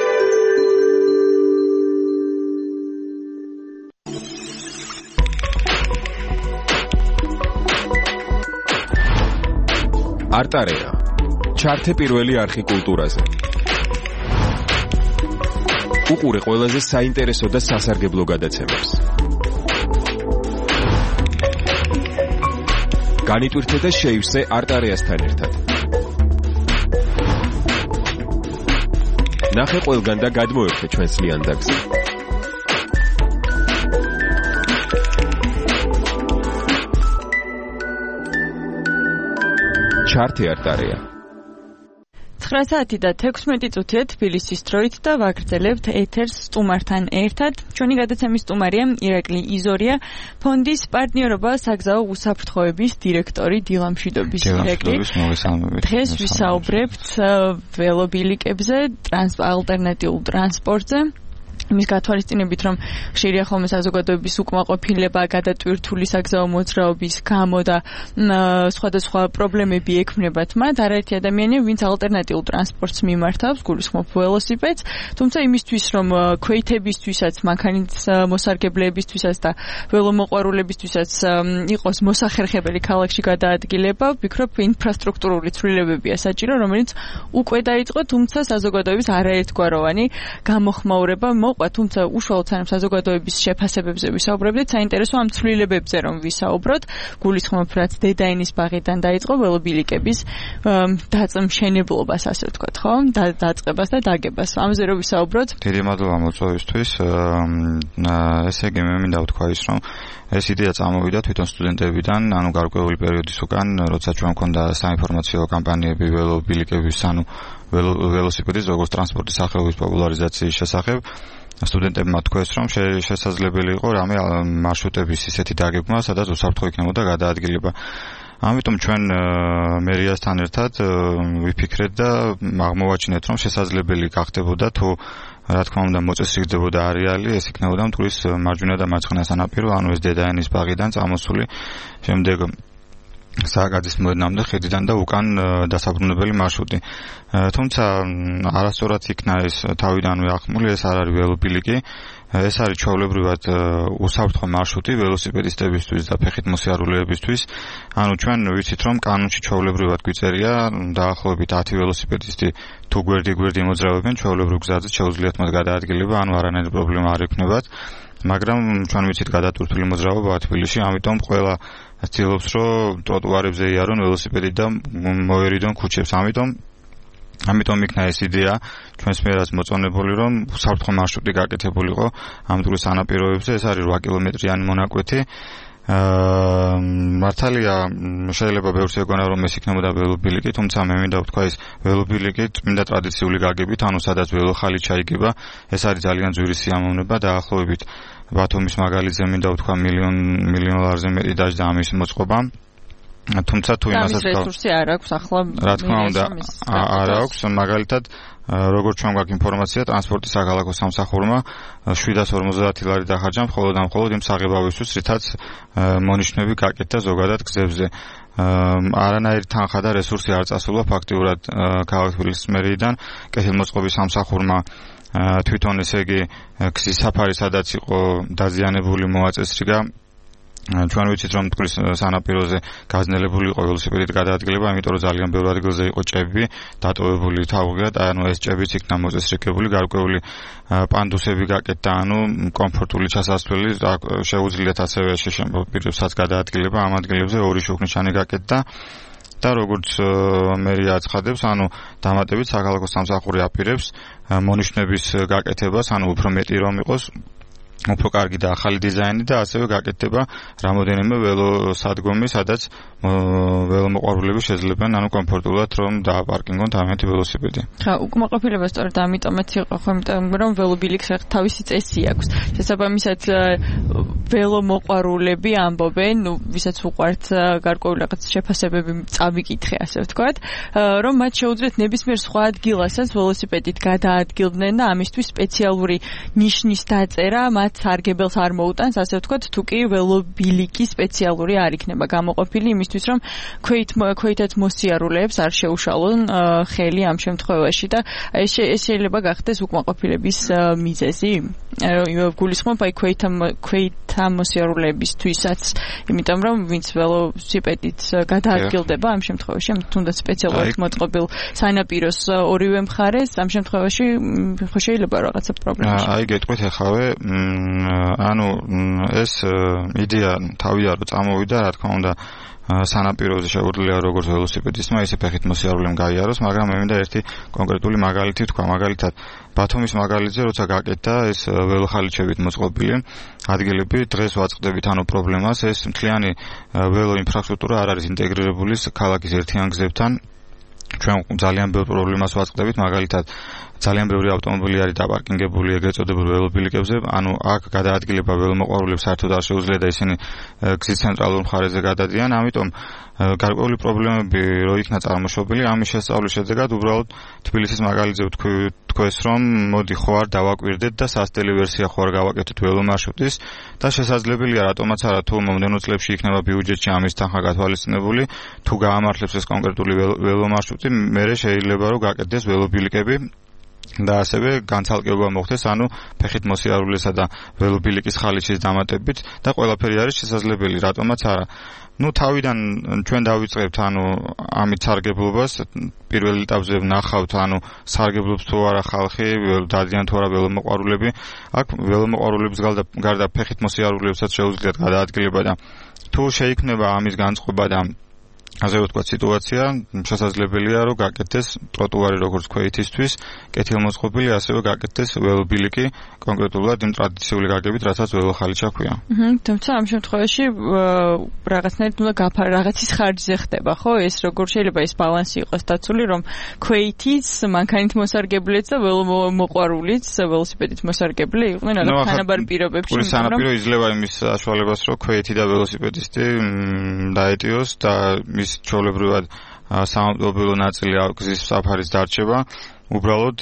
არტარეა. ჩართე პირველი არხი კულტურაზე. უყურე ყველაზე საინტერესო და სასარგებლო გადაცემებს. განიტვირთე და შეივსე არტარეასთან ერთად. ნახე ყველგან და გადმოერთე ჩვენს ლიანდაგზე. ჩართე არტარეა. 9 საათი და 16 წუთია თბილისის დროით და ვაგრძელებთ ეთერს სტუმართან ერთად. ჩვენი გადაცემის სტუმარია ირაკლი იზორია, ფონდის პარტნიორობა საგზაო უსაფრთხოების დირექტორი დილამშვიდობის. დღეს ვისაუბრებთ ველობილიკებზე, ალტერნატიულ ტრანსპორტზე. იმის გათვალისწინებით, რომ ხშირია ხოლმე საზოგადოების უკმაყოფილება გადატვირთული საგზაო მოძრაობის გამო და სხვადასხვა პრობლემები ექმნებათ მათ, არაერთი ადამიანი, ვინც ალტერნატიულ ტრანსპორტს მიმართავს, გულისხმობ ველოსიპედს, თუმცა იმისთვის, რომ ქვეითებისთვისაც, მანქანის მოსარგებლეებისთვისაც და ველომოყვარულებისთვისაც იყოს მოსახერხებელი ქალაქში გადაადგილება, ვფიქრობ, ინფრასტრუქტურული ცვლილებებია საჭირო, რომელიც უკვე დაიწყო, თუმცა საზოგადოების არაერთგვაროვანი გამოხმაურება თუმცა უშუალოდ სანამ საზოგადოების შეფასებებზე ვისაუბრებდით, საინტერესო ამ ცვლილებებზე რომ ვისაუბროთ, გულისხმობ, რაც დედაენის ბაღიდან დაიწყო ველობილიკების დაწმშენებლობას, ასე ვთქვათ, ხო? დაწყებას და დაგებას. ამაზე რომ ვისაუბროთ. დიდი მადლობა მოწვევისთვის. ესე იგი, მე მინდა ვთქვა ის, რომ ეს იდეა წამოვიდა თვითონ სტუდენტებიდან, ანუ გარკვეული პერიოდის უკან, როცა ჩვენ მქონდა საინფორმაციო კამპანიები ველობილიკების, ანუ ველოსიპედის როგორც ტრანსპორტის სახეობის პოპულარიზაციის შესახებ, სტუდენტებმა თქვეს, რომ შესაძლებელი იყო რამე მარშრუტების ისეთი დაგეგმა, სადაც უსაფრთხო იქნებოდა გადაადგილება. ამიტომ ჩვენ მერიასთან ერთად ვიფიქრეთ და აღმოვაჩინეთ, რომ შესაძლებელი გახდებოდა თუ რა თქმა უნდა მოწესრიგდებოდა არეალი, ეს იქნებოდა მტკვრის მარჯვენა და მარცხენა სანაპირო, ანუ ეს დედაენის ბაღიდან წამოსული, შემდეგ სააკაძის მოედნამდე ხიდიდან და უკან დასაბრუნებელი მარშრუტი. თუმცა არასწორად იქნა ეს თავიდანვე ახმული, ეს არ არის ველობილიკი, ეს არის ჩვეულებრივად უსაფრთხო მარშრუტი ველოსიპედისტებისთვის და ფეხით მოსიარულეებისთვის. ანუ ჩვენ ვიცით, რომ კანონში ჩვეულებრივად გვიწერია დაახლოებით 10 ველოსიპედისტი თუ გვერდი მოძრაობენ ჩვეულებრივ გზაზე შეუძლიათ მათ გადაადგილება, ანუ არანაირი პრობლემა არ ექნებათ. მაგრამ ჩვენ ვიცით გადატვირთული მოძრაობა თბილისში, ამიტომ ყველა ცდილობს, რომ ტროტუარებზე იარონ ველოსიპედი და მოერიდონ ქუჩებს. ამიტომ იქნა ეს იდეა ჩვენს მიერაც მოწონებული, რომ უსაფრთხო მარშრუტი გაკეთებულიყო ამ მტკვრის სანაპიროებზე. ეს არის 8 კილომეტრიანი მონაკვეთი. მართალია შეიძლება ბევრს ეგონა რომ ეს იქნებოდა ველობილიკი, თუმცა მე მინდა ვთქვა ის ველობილიკი წმინდა ტრადიციული გაგებით, ანუ სადაც ველოხალი ჩაიგება, ეს არის ძალიან ძვირი სიამოვნება დაახლოებით ბათუმის მაგალითზე მინდა ვთქვა მილიონ ლარზე მეტი დაჯდა ამის მოწყობა. თუმცა თუ იმასაც რესურსი არ აქვს ახლა რა თქმა უნდა არ აქვს მაგალითად როგორც ჩვენ გვაქვს ინფორმაცია ტრანსპორტის საქალაქო სამსახურმა 750 ლარი დახარჯა მხოლოდ იმ საღებავისთვის რითაც მონიშნები გაკეთდა ზოგადად გზებზე არანაირი თანხა და რესურსი არ წასულა ფაქტიურად ქალაქ თბილისის მერიიდან კეთილმოწყობის სამსახურმა თვითონ ესე იგი გზის საფარი სადაც იყო დაზიანებული მოაწესრიგა ჩვენ ვიცით რომ მტკვრის სანაპიროზე გაზნელებული იყო ველოსიპედით გადაადგილება, იმიტომ რომ ძალიან ბევრ ადგილზე იყო ჭები, დატოვებული თავგად, ანუ ეს ჭებიც იქნა მოწესრიგებული, გარკვეული პანდუსები გაკეთდა, ანუ კომფორტული ჩასასვლელი შეუძლიათ ასევე პირებსაც გადაადგილება, ამ ადგილებზე ორი შუქნიშანი გაკეთდა. და როგორც მერია აცხადებს, ანუ დამატებით საქალაქო სამსახური აპირებს მონიშნების გაკეთებას, ანუ უფრო მეტი რომ იყოს უფრო კარგი და ახალი დიზაინი და ასევე გაკეთდება რამოდენიმე ველოსადგომი, სადაც ველომოყვარულები შესძლებენ, ანუ კომფორტულად რომ დააპარკინგონ თავიანთი ველოსიპედი. ხა, უკმაყოფილება სწორედ ამიტომაც იყო, იმიტომ რომ ველობილიკს თავისი წესი აქვს. შესაბამისად ველომოყვარულები ამბობენ, ვისაც უყვართ გარკვეული რაღაც შეფასებები წავიკითხე, ასე ვთქვათ, რომ მათ შეუძლიათ ნებისმიერ სხვა ადგილასაც ველოსიპედით გადაადგილდნენ და ამისთვის სპეციალური ნიშნის დაწერა მათ სარგებელს არ მოუტანს, ასე ვთქვათ, თუ კი ველობილიკი სპეციალური არ იქნება გამოყოფილი იმისთვის, რომ ქვეითად მოსიარულეებს არ შეუშალონ ხელი ამ შემთხვევაში და ეს შეიძლება გახდეს უკმაყოფილების მიზეზი. გულისხმობ აი ქვეითა მოსიარულეებისთვისაც, იმიტომ რომ ვინც ველოსიპედით გადაადგილდება ამ შემთხვევაში, თუნდაც სპეციალურად მოწყობილ სანაპიროს ორივე მხარეს, ამ შემთხვევაში შეიძლება რაღაცა პრობლემა. აი გეტყვით ახავე ანუ ეს იდეა თავია რომ წამოვიდა, რა თქმა უნდა სანაპიროზე შეუძლია როგორც ველოსიპედისტმა, ისე ფეხით მოსიარულემ გაიაროს, მაგრამ მე მინდა ერთი კონკრეტული მაგალითი ვთქვა, მაგალითად ბათუმის მაგალითზე, როცა გაკეთდა ეს ველოხალიჩებით მოწყობილი ადგილები, დღეს ვაწყდებით ანუ პრობლემას, ეს მთლიანი ველო ინფრასტრუქტურა არ არის ინტეგრირებული ქალაქის ერთიან გზებთან. ჩვენ ძალიან ბევრ პრობლემას ვაწყდებით, მაგალითად ძალიან ბევრი ავტომობილი არის დაპარკინგებული ეგრეთ წოდებულ ველობილიკებზე, ანუ აქ გადაადგილება ველომოყვარულებს საერთოდ არ შეუძლია და ისინი გზის ცენტრალურ მხარეზე გადადიან, ამიტომ გარკვეული პრობლემები რო იქნა წარმოშობილი, ამის შესწავლის შედეგად უბრალოდ თბილისის მაგალითზე ვთქვეს, რომ მოდი ხო არ დავაკვირდეთ და სასტელი ვერსია ხო არ გავაკეთეთ ველომარშრუტის და შესაძლებელია რატომაც არა თუ მომდევნო წლებში იქნება ბიუჯეტში ამის თანხა გათვალისწინებული, თუ გაამართლებს ეს კონკრეტული ველომარშრუტი, მერე შეიძლება რომ გაკეთდეს ველობილიკები და ასევე განცალკევება მოხდეს, ანუ ფეხით მოსიარულესა და ველობილიკის ხალიჩის დამატებით და ყველაფერი არის შესაძლებელი, რატომაც არა. ნუ თავიდან ჩვენ დავიწყებთ, ანუ ამით სარგებლობას, პირველ ეტაპზე ვნახავთ, ანუ სარგებლობს თუ არა ხალხი, დადიან თუ არა ველომოყვარულები. აქ ველომოყვარულების გარდა ფეხით მოსიარულეებსაც შეუძლიათ გადაადგილება და თუ შეიქმნება ამის განწყობა და ასე ვთქვათ სიტუაცია, შესაძლებელია რომ გაკეთდეს ტროტუარი როგორც ქვეითისთვის, კეთილმოწყობილი, ასევე გაკეთდეს ველობილიკი კონკრეტულად იმ ტრადიციული გაგებით, რასაც ველოხალიჩა ქვია. თუმცა ამ შემთხვევაში რაღაცნაირად უნდა რაღაცის ხარჯზე ხდება, ხო? ეს როგორ შეიძლება ეს ბალანსი იყოს დაცული, რომ ქვეითიც მანქანით მოსარგებლეც და ველომოყვარულიც ველოსიპედით მოსარგებლე იყვნენ რაღაც თანაბარ პირობებში. პურის სანაპირო იძლევა იმის საშუალებას, რომ ქვეითი და ველოსიპედისტი დაეტიოს და ჩვეულებრივად საავტომობილო ნაწილი გზის საფარის დარჩება. უბრალოდ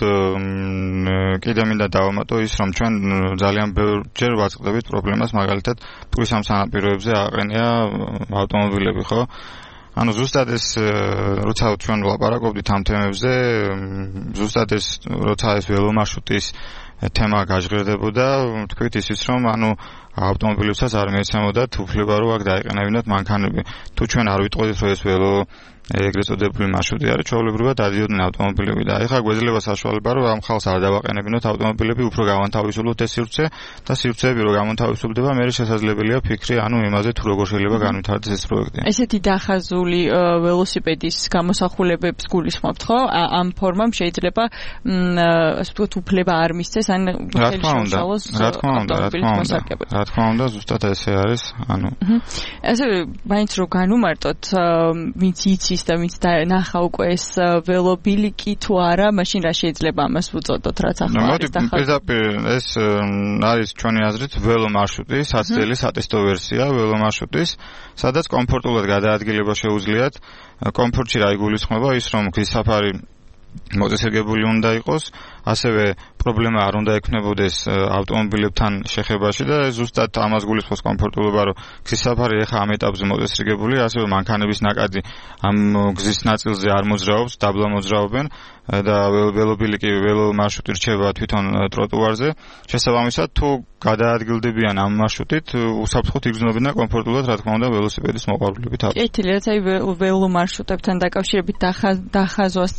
კიდე მინდა დავამატო ის, რომ ჩვენ ძალიან ბევრჯერ ვაწყდებით პრობლემას, მაგალითად პურის ამ სანაპიროებზე აყენია ავტომობილები, ხო? ანუ ზუსტად ეს როცა ჩვენ ვლაპარაკობდით ამ თემებზე, ზუსტად ეს როცა ეს ველომარშრუტის თემა გაჟღერდებოდა, თქვით ისიც რომ ანუ ავტომობილებსაც არ მეცემოდათ უფლება რომ აქ დაეყენებინათ მანქანები. თუ ჩვენ არ ვიტყოდით რომ ეს ველო ეგრეთ წოდებული მარშრუტი არის, ჩვეულებრივად დადიოდნენ ავტომობილები და ეხლა გვეძლება საშუალება რომ ამ ხალხს არ დავაყენებინოთ ავტომობილები, უფრო გავანთავისუფლოთ ეს სივრცე და სივრცეები რო გამონთავისუფლდება, მე შესაძლებელია ფიქრი, ანუ იმაზე თუ როგორ შეიძლება განვითარდეს ეს პროექტი. ესეთი დახაზული ველოსიპედის გამოსახულებებს გულისხმობთ, ხო? ამ ფორმამ შეიძლება ასე ვთქვათ უფლება არ მისცეს ან რა თქმა უნდა, თქმა უნდა, ზუსტად ესე არის, ანუ ესე მაინც რო განუმარტოთ, ვინც იცის და ვინც ნახა უკვე ეს ველობილიკი თუ არა, მაშინ რა შეიძლება ამას ვუწოდოთ, რაც ახლა არის და პირდაპირ ეს არის ჩვენი აზრით ველო მარშრუტი, საცდელი სატესტო ვერსია ველო მარშრუტის, სადაც კომფორტულად გადაადგილება შეუძლიათ. კომფორტში რა იგულისხმება ის, რომ გზისაფარი მოწესრიგებული უნდა იყოს, ასევე პრობლემა არ უნდა ექნებოდეს ავტომობილებთან შეხებაში და ზუსტად ამას გულისხმობს კომფორტულობა, რომ გზისაფარი ახლა ამ ეტაპზე მოწესრიგებული, ასევე მანქანების ნაკადი ამ გზის ნაწილზე არ მოძრაობს, დაბლა მოძრაობენ და ველობილიკი ველო მარშრუტი რჩება თვითონ ტროტუარზე. შესაბამისად, თუ გადაადგილდებიან ამ მარშრუტით, უსაფრთხოდ იგრძნობენ და კომფორტულად, რა თქმა უნდა, ველოსიპედის მოყვარულები თავის. კეთილი, რაც აი ველო მარშრუტებთან დაკავშირებით დახაზვის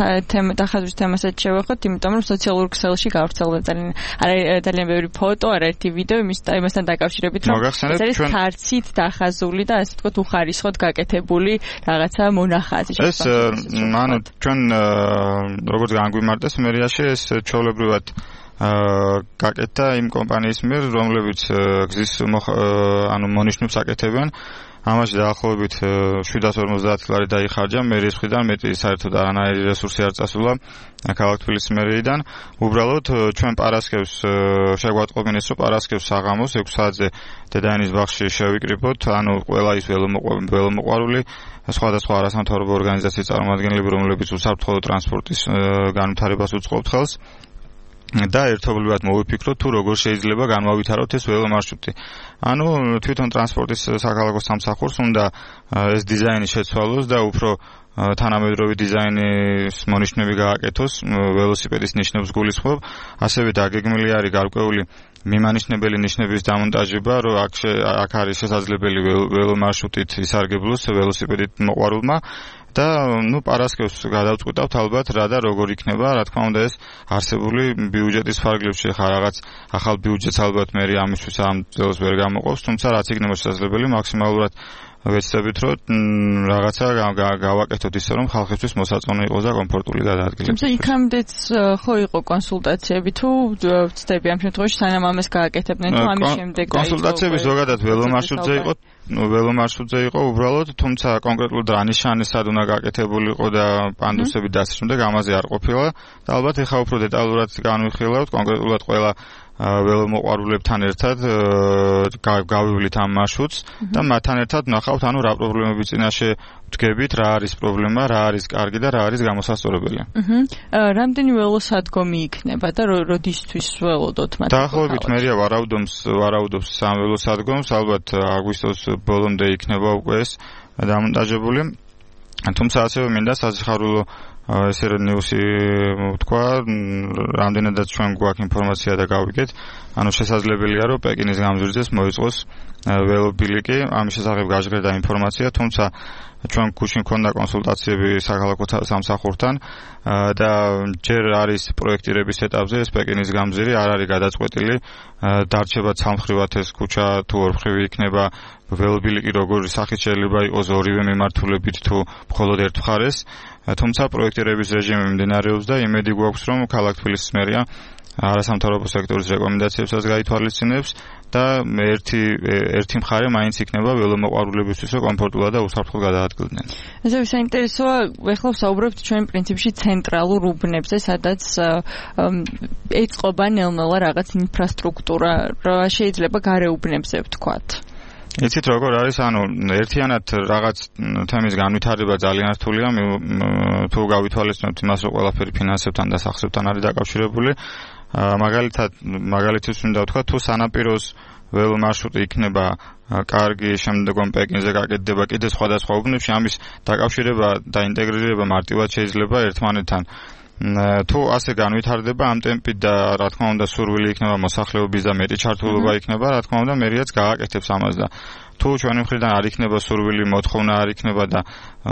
თემასაც შევეხოთ, იმიტომ რომ სოციალურ ქსელში გავრცელდა ძალიან ბევრი ფოტო, არაერთი ვიდეო იმასთან დაკავშირებით, რომ ეს არის თარცით დახაზული და ასე ვთქვათ უხარისხოდ გაკეთებული რაღაცა მონახაზი. ეს ანუ ჩვენ როგორც განგვიმარტეს მერიაში ეს ჩვეულებრივად გაკეთდა იმ კომპანიის მიერ, რომლებიც გზის ანუ მონიშნებს აკეთებენ. ამაში დაახლოებით 750 ლარი დაიხარჯა, მერიის მხრიდან მეტი საერთოდ არანაირი რესურსი არ წასულა ქალაქ თბილისის მერიიდან. უბრალოდ ჩვენ პარასკევს შეგვატყობინეს, რომ პარასკევს საღამოს 6 საათზე დედაენის ბაღში შევიკრიბოთ, ანუ ყველა ის ველომოყვარული, სხვადასხვა არასამთავრობო ორგანიზაციის წარმომადგენლები, რომლებიც უსაფრთხო ტრანსპორტის განვითარებას უწყობთ ხელს. და ერთობლივად მოვიფიქროთ თუ როგორ შეიძლება განმავითაროთ ეს ველო მარშრუტი. ანუ თვითონ ტრანსპორტის საქალაქო სამსახურს უნდა ეს დიზაინი შეცვალოს და უფრო თანამედროვე დიზაინის მონიშნები გააკეთოს, ველოსიპედის ნიშნებს გულისხმობ, ასევე დაგეგმილი არის გარკვეული მიმანიშნებელი ნიშნების დამონტაჟება, რომ აქ არის შესაძლებელი ველო მარშრუტით ისარგებლოს ველოსიპედით მოყვარულმა. და პარასკევს გადავწყვიტავთ ალბათ რა და როგორ იქნება, რა თქმა უნდა ეს არსებული ბიუჯეტის ფარგლებში ხარ რაღაც ახალ ბიუჯეტს ალბათ მე ამისთვის ამ წელს ვერ გამოყოფს, თუმცა რაც იქნება შესაძლებელი მაქსიმალურად ვეცდებით, რომ რაღაცა გავაკეთოთ ისე, რომ ხალხისთვის მოსაწონი იყოს და კომფორტული გადაადგილება. თუმცა იქამდეც ხო იყო კონსულტაციები თუ ვწდები ამ შემთხვევაში სანამ ამას გააკეთებდნენ თუ ამის შემდეგ კონსულტაციები ზოგადად ველო მარშრუტზე იყო უბრალოდ, თუმცა კონკრეტულად რა ნიშანი სად უნდა გააკეთებულიყო და პანდუსები და ასე შემდეგ ამაზე არ ყოფილა და ალბათ ეხა უფრო დეტალურად განვიხილავთ კონკრეტულად ყველა ველომოყვარულებთან ერთად გავივლით ამ მარშრუტს და მათთან ერთად ნახავთ, ანუ რა პრობლემები წინაშე ვდგებით, რა არის პრობლემა, რა არის კარგი და რა არის გამოსასწორებელი. რამდენი ველოსადგომი იქნება და როდისთვის ველოდოთ მათ? დაახლოებით მერია ვარაუდობს 3 ველოსადგომს, ალბათ აგვისტოს ბოლომდე იქნება უკვე ეს დამონტაჟებული. თუმცა ასევე მინდა საზიხარულო ესე ნიუსი თქვა, რამდენადაც ჩვენ გვაქვს ინფორმაცია და გავიგეთ, ანუ შესაძლებელია, რომ პეკინის გამზირდეს მოიწყოს ველობილიკი, ამის შესახებ გაჟღერდა ინფორმაცია, თუმცა ჩვენ გუშინ მქონდა კონსულტაციები საქალაქო სამსახურთან და ჯერ არის პროექტირების ეტაპზე ეს პეკინის გამზირი არ არის გადაწყვეტილი, დარჩება ცალმხრივად ეს ქუჩა თუ ორმხრივი იქნება, ველობილიკი როგორი სახით შეიძლება იყოს ორივე მიმართულებით თუ მხოლოდ ერთ მხარეს, თუმცა პროექტირების რეჟიმი მიმდინარეობს და იმედი გვაქვს, რომ ქალაქ თბილისის მერია არასამთავრობო სექტორის რეკომენდაციებსაც გაითვალისწინებს და ერთი მხარე მაინც იქნება ველომოყვარულებისთვის, რომ კომფორტულად და უსაფრთხოდ გადაადგილდნენ. ესე საინტერესოა, ეხლა ვსაუბრობთ ჩვენ პრინციპში ცენტრალურ უბნებზე, სადაც ეწყობა ნელ-ნელა რაღაც ინფრასტრუქტურა, რა შეიძლება გარე უბნებზე ვთქვათ. იცით როგორ არის, ანუ ერთიანად რაღაც თემის განვითარება ძალიან რთულია, თუ გავითვალისწინებთ იმას, რომ ყველაფერი ფინანსებთან და სახსრებთან არის დაკავშირებული. მაგალითად მინდა ვთქვა, თუ სანაპიროს ველო მარშრუტი იქნება კარგი, შემდგომ პეკინზე გაკეთდება კიდე სხვადასხვა უბნებში, ამის დაკავშირება და ინტეგრირება მარტივად შეიძლება ერთმანეთთან. თუ ასე განვითარდება ამ ტემპით და რა თქმა უნდა სურვილი იქნება მოსახლეობის და მეტი ჩართულობა იქნება, რა თქმა უნდა მერიაც გააკეთებს ამას და თუ ჩვენი მხრიდან არ იქნება სურვილი, მოთხოვნა არ იქნება და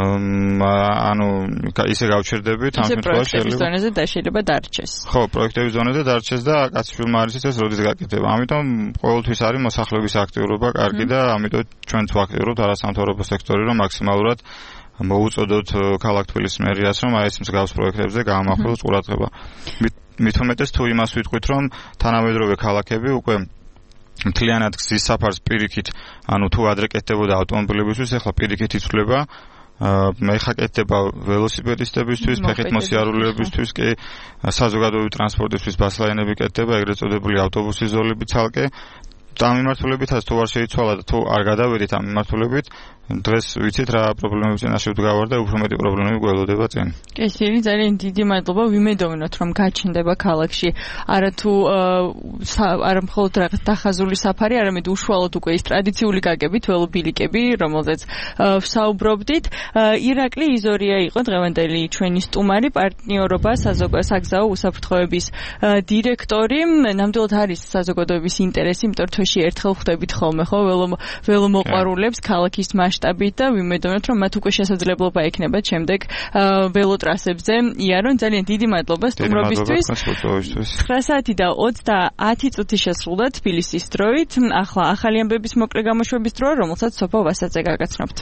ანუ ისე გავჩერდებით, ამ შემთხვევაში შეიძლება დარჩეს. ხო, პროექტების ზონაზე დარჩეს და კაცშვილმა არის ეს როდის გაკეთება. ამიტომ ყოველთვის არის მოსახლეობის აქტიურობა კარგი და ამიტომ ჩვენც ვაქტიურობთ არასამთავრობო სექტორი, რომ მაქსიმალურად მოუწოდოთ ქალაქ თბილისის მერიას, რომ აი ეს მსგავს პროექტებზე გაამახვილოს ყურადღება. მით უმეტეს თუ იმას ვიტყვით, რომ თანამედროვე ქალაქები უკვე მთლიანად გზის საფარს პირიქით, ანუ თუ ადრე კეთდებოდა ავტომობილებისთვის, ახლა პირიქით იცვლება. მე ხაკეთდება ველოსიპედისტებისთვის, ფეხით მოსიარულეებისთვის კი საზოგადოებრივი ტრანსპორტისთვის ბასლაინები კეთდება, ეგრეთ წოდებული ავტობუსის ზოლები ცალკე. ამ მიმართულებითაც თუ არ შეიცვალა და თუ არ გადავედით ამ მიმართულებით, დღეს ვიცით რა პრობლემები წინაშე ვდგავარ და უფრო მეტი პრობლემები გველოდება წინ. კი, სირი ძალიან დიდი მადლობა, ვიმედოვნოთ რომ გაჩნდება ქალაქში არა თუ არა მხოლოდ რაღაც დახაზული საფარი, არამედ უშუალოდ უკვე ის ტრადიციული გაგებით, ველობილიკები, რომელზეც ვსაუბრობდით. ირაკლი იზორია იყო დღევანდელი ჩვენი სტუმარი, პარტნიორობა საგზაო უსაფრთხოების დირექტორი. ნამდვილად არის საზოგადოების ინტერესი, იმიტომ რომ თვეში ერთხელ ხვდებით ხოლმე ხო ველომოყვარულებს ქალაქის მასშტაბით და ვიმედოვნოთ რომ მათ უკვე შესაძლებლობა ექნებათ შემდეგ ველოტრასებზე იარონ. ძალიან დიდი მადლობა სტუმრობისთვის. 9 საათი და 30 წუთი შესრულდა თბილისის დროით. ახლა ახალი ამბების მოკლე გამოშვების დროა, რომელსაც სოფო ვასაძე გაგაცნობთ.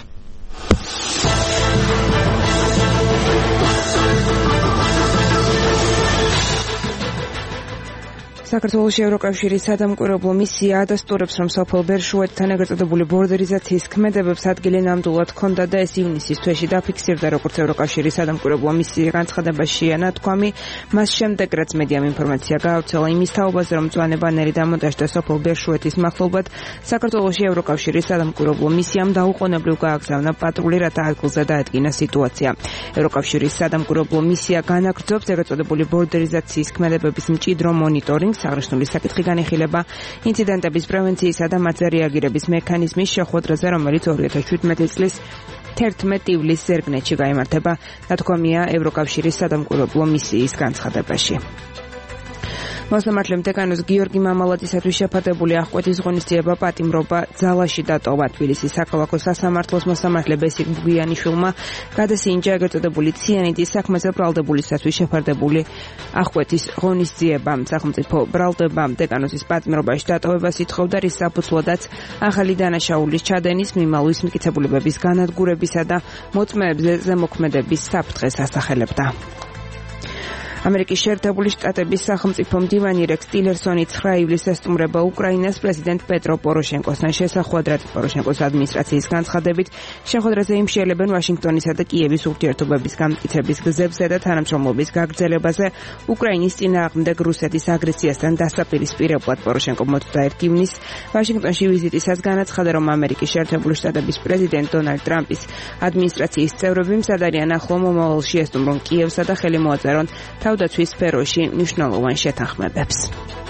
საქართველოში ევროკავშირის სადამკვირვებლო მისია ადასტურებს, რომ სოფელ ბერშუეთთან ეგრეთ წოდებული ბორდერიზაციის ქმედებებს ადგილი ნამდვილად ჰქონდა და ეს ივნისის თვეში დაფიქსირდა, როგორც ევროკავშირის სადამკვირვებლო მისიის განცხადებაშია ნათქვამი. მას შემდეგ, რაც მედიამ ინფორმაცია გაავრცელა იმის თაობაზე, რომ მწვანე დამონტაჟდა სოფელ ბერშუეთის მახლობლად, საქართველოში ევროკავშირის სადამკვირვებლო მისიამ დაუყოვნებლივ გააგზავნა პატრული, რათა ადგილზე დაადგინა სიტუაცია. ევროკავშირის სადამკვირვებლო მისია განაგრძობს ეგრეთ წოდებული ბორდერიზაციის ქმედებების მჭიდრო მონიტორინგს, აღნიშნული საკითხი განიხილება ინციდენტების პრევენციისა და მათზე რეაგირების მექანიზმის შეხვედრაზე, რომელიც 2017 წლის 11 ივლისს ზერგნეთში გაიმართება, ნათქვამია ევროკავშირის სადამკვირვებლო მისიის განცხადებაში. მოსამართლემ დეკანოს გიორგი მამალაძისათვის შეფარდებული აღკვეთის ღონისძიება პატიმრობა ძალაში დატოვა. თბილისის საქალაქო სასამართლოს მოსამართლე ბესიკ ბუგიანიშვილმა გადასინჯა ეგრეთ წოდებული ციანიდის საქმეზე ბრალდებულისათვის შეფარდებული აღკვეთის ღონისძიება. სახელმწიფო ბრალდებამ დეკანოსის პატიმრობაში დატოვებას ითხოვდა, რის საფუძვლოდაც ახალი დანაშაულის ჩადენის, მიმალვის მტკიცებულებების განადგურებისა და მოწმეებზე ზემოქმედების საფრთხეს ასახელებდა. ამერიკის შეერთებული შტატების სახელმწიფო მდივანი რექს ტილერსონი 9 ივლისს ესტუმრება უკრაინას პრეზიდენტ პეტრო პოროშენკოსთან შესახვედრად. პოროშენკოს ადმინისტრაციის განცხადებით, შეხვედრაზე იმშელებენ ვაშინგტონისა და კიევის ურთიერთობების გამტკიცების გზებზე და თანამშრომლობის გაგრძელებაზე. უკრაინის წინააღმდეგ რუსეთის აგრესიასთან დასაპირისპირებლად პოროშენკო 21 ივნისს ვაშინგტონში ვიზიტისას განაცხადა, რომ ამერიკის შეერთებული შტატების პრეზიდენტ დონალდ ტრამპის ადმინისტრაციის წევრები მზად არიან ახლო მომავალში ესტუმრონ კიევსა და ხელი მოაწერონ თავდაცვის სფეროში მნიშვნელოვან შეთანხმებებს.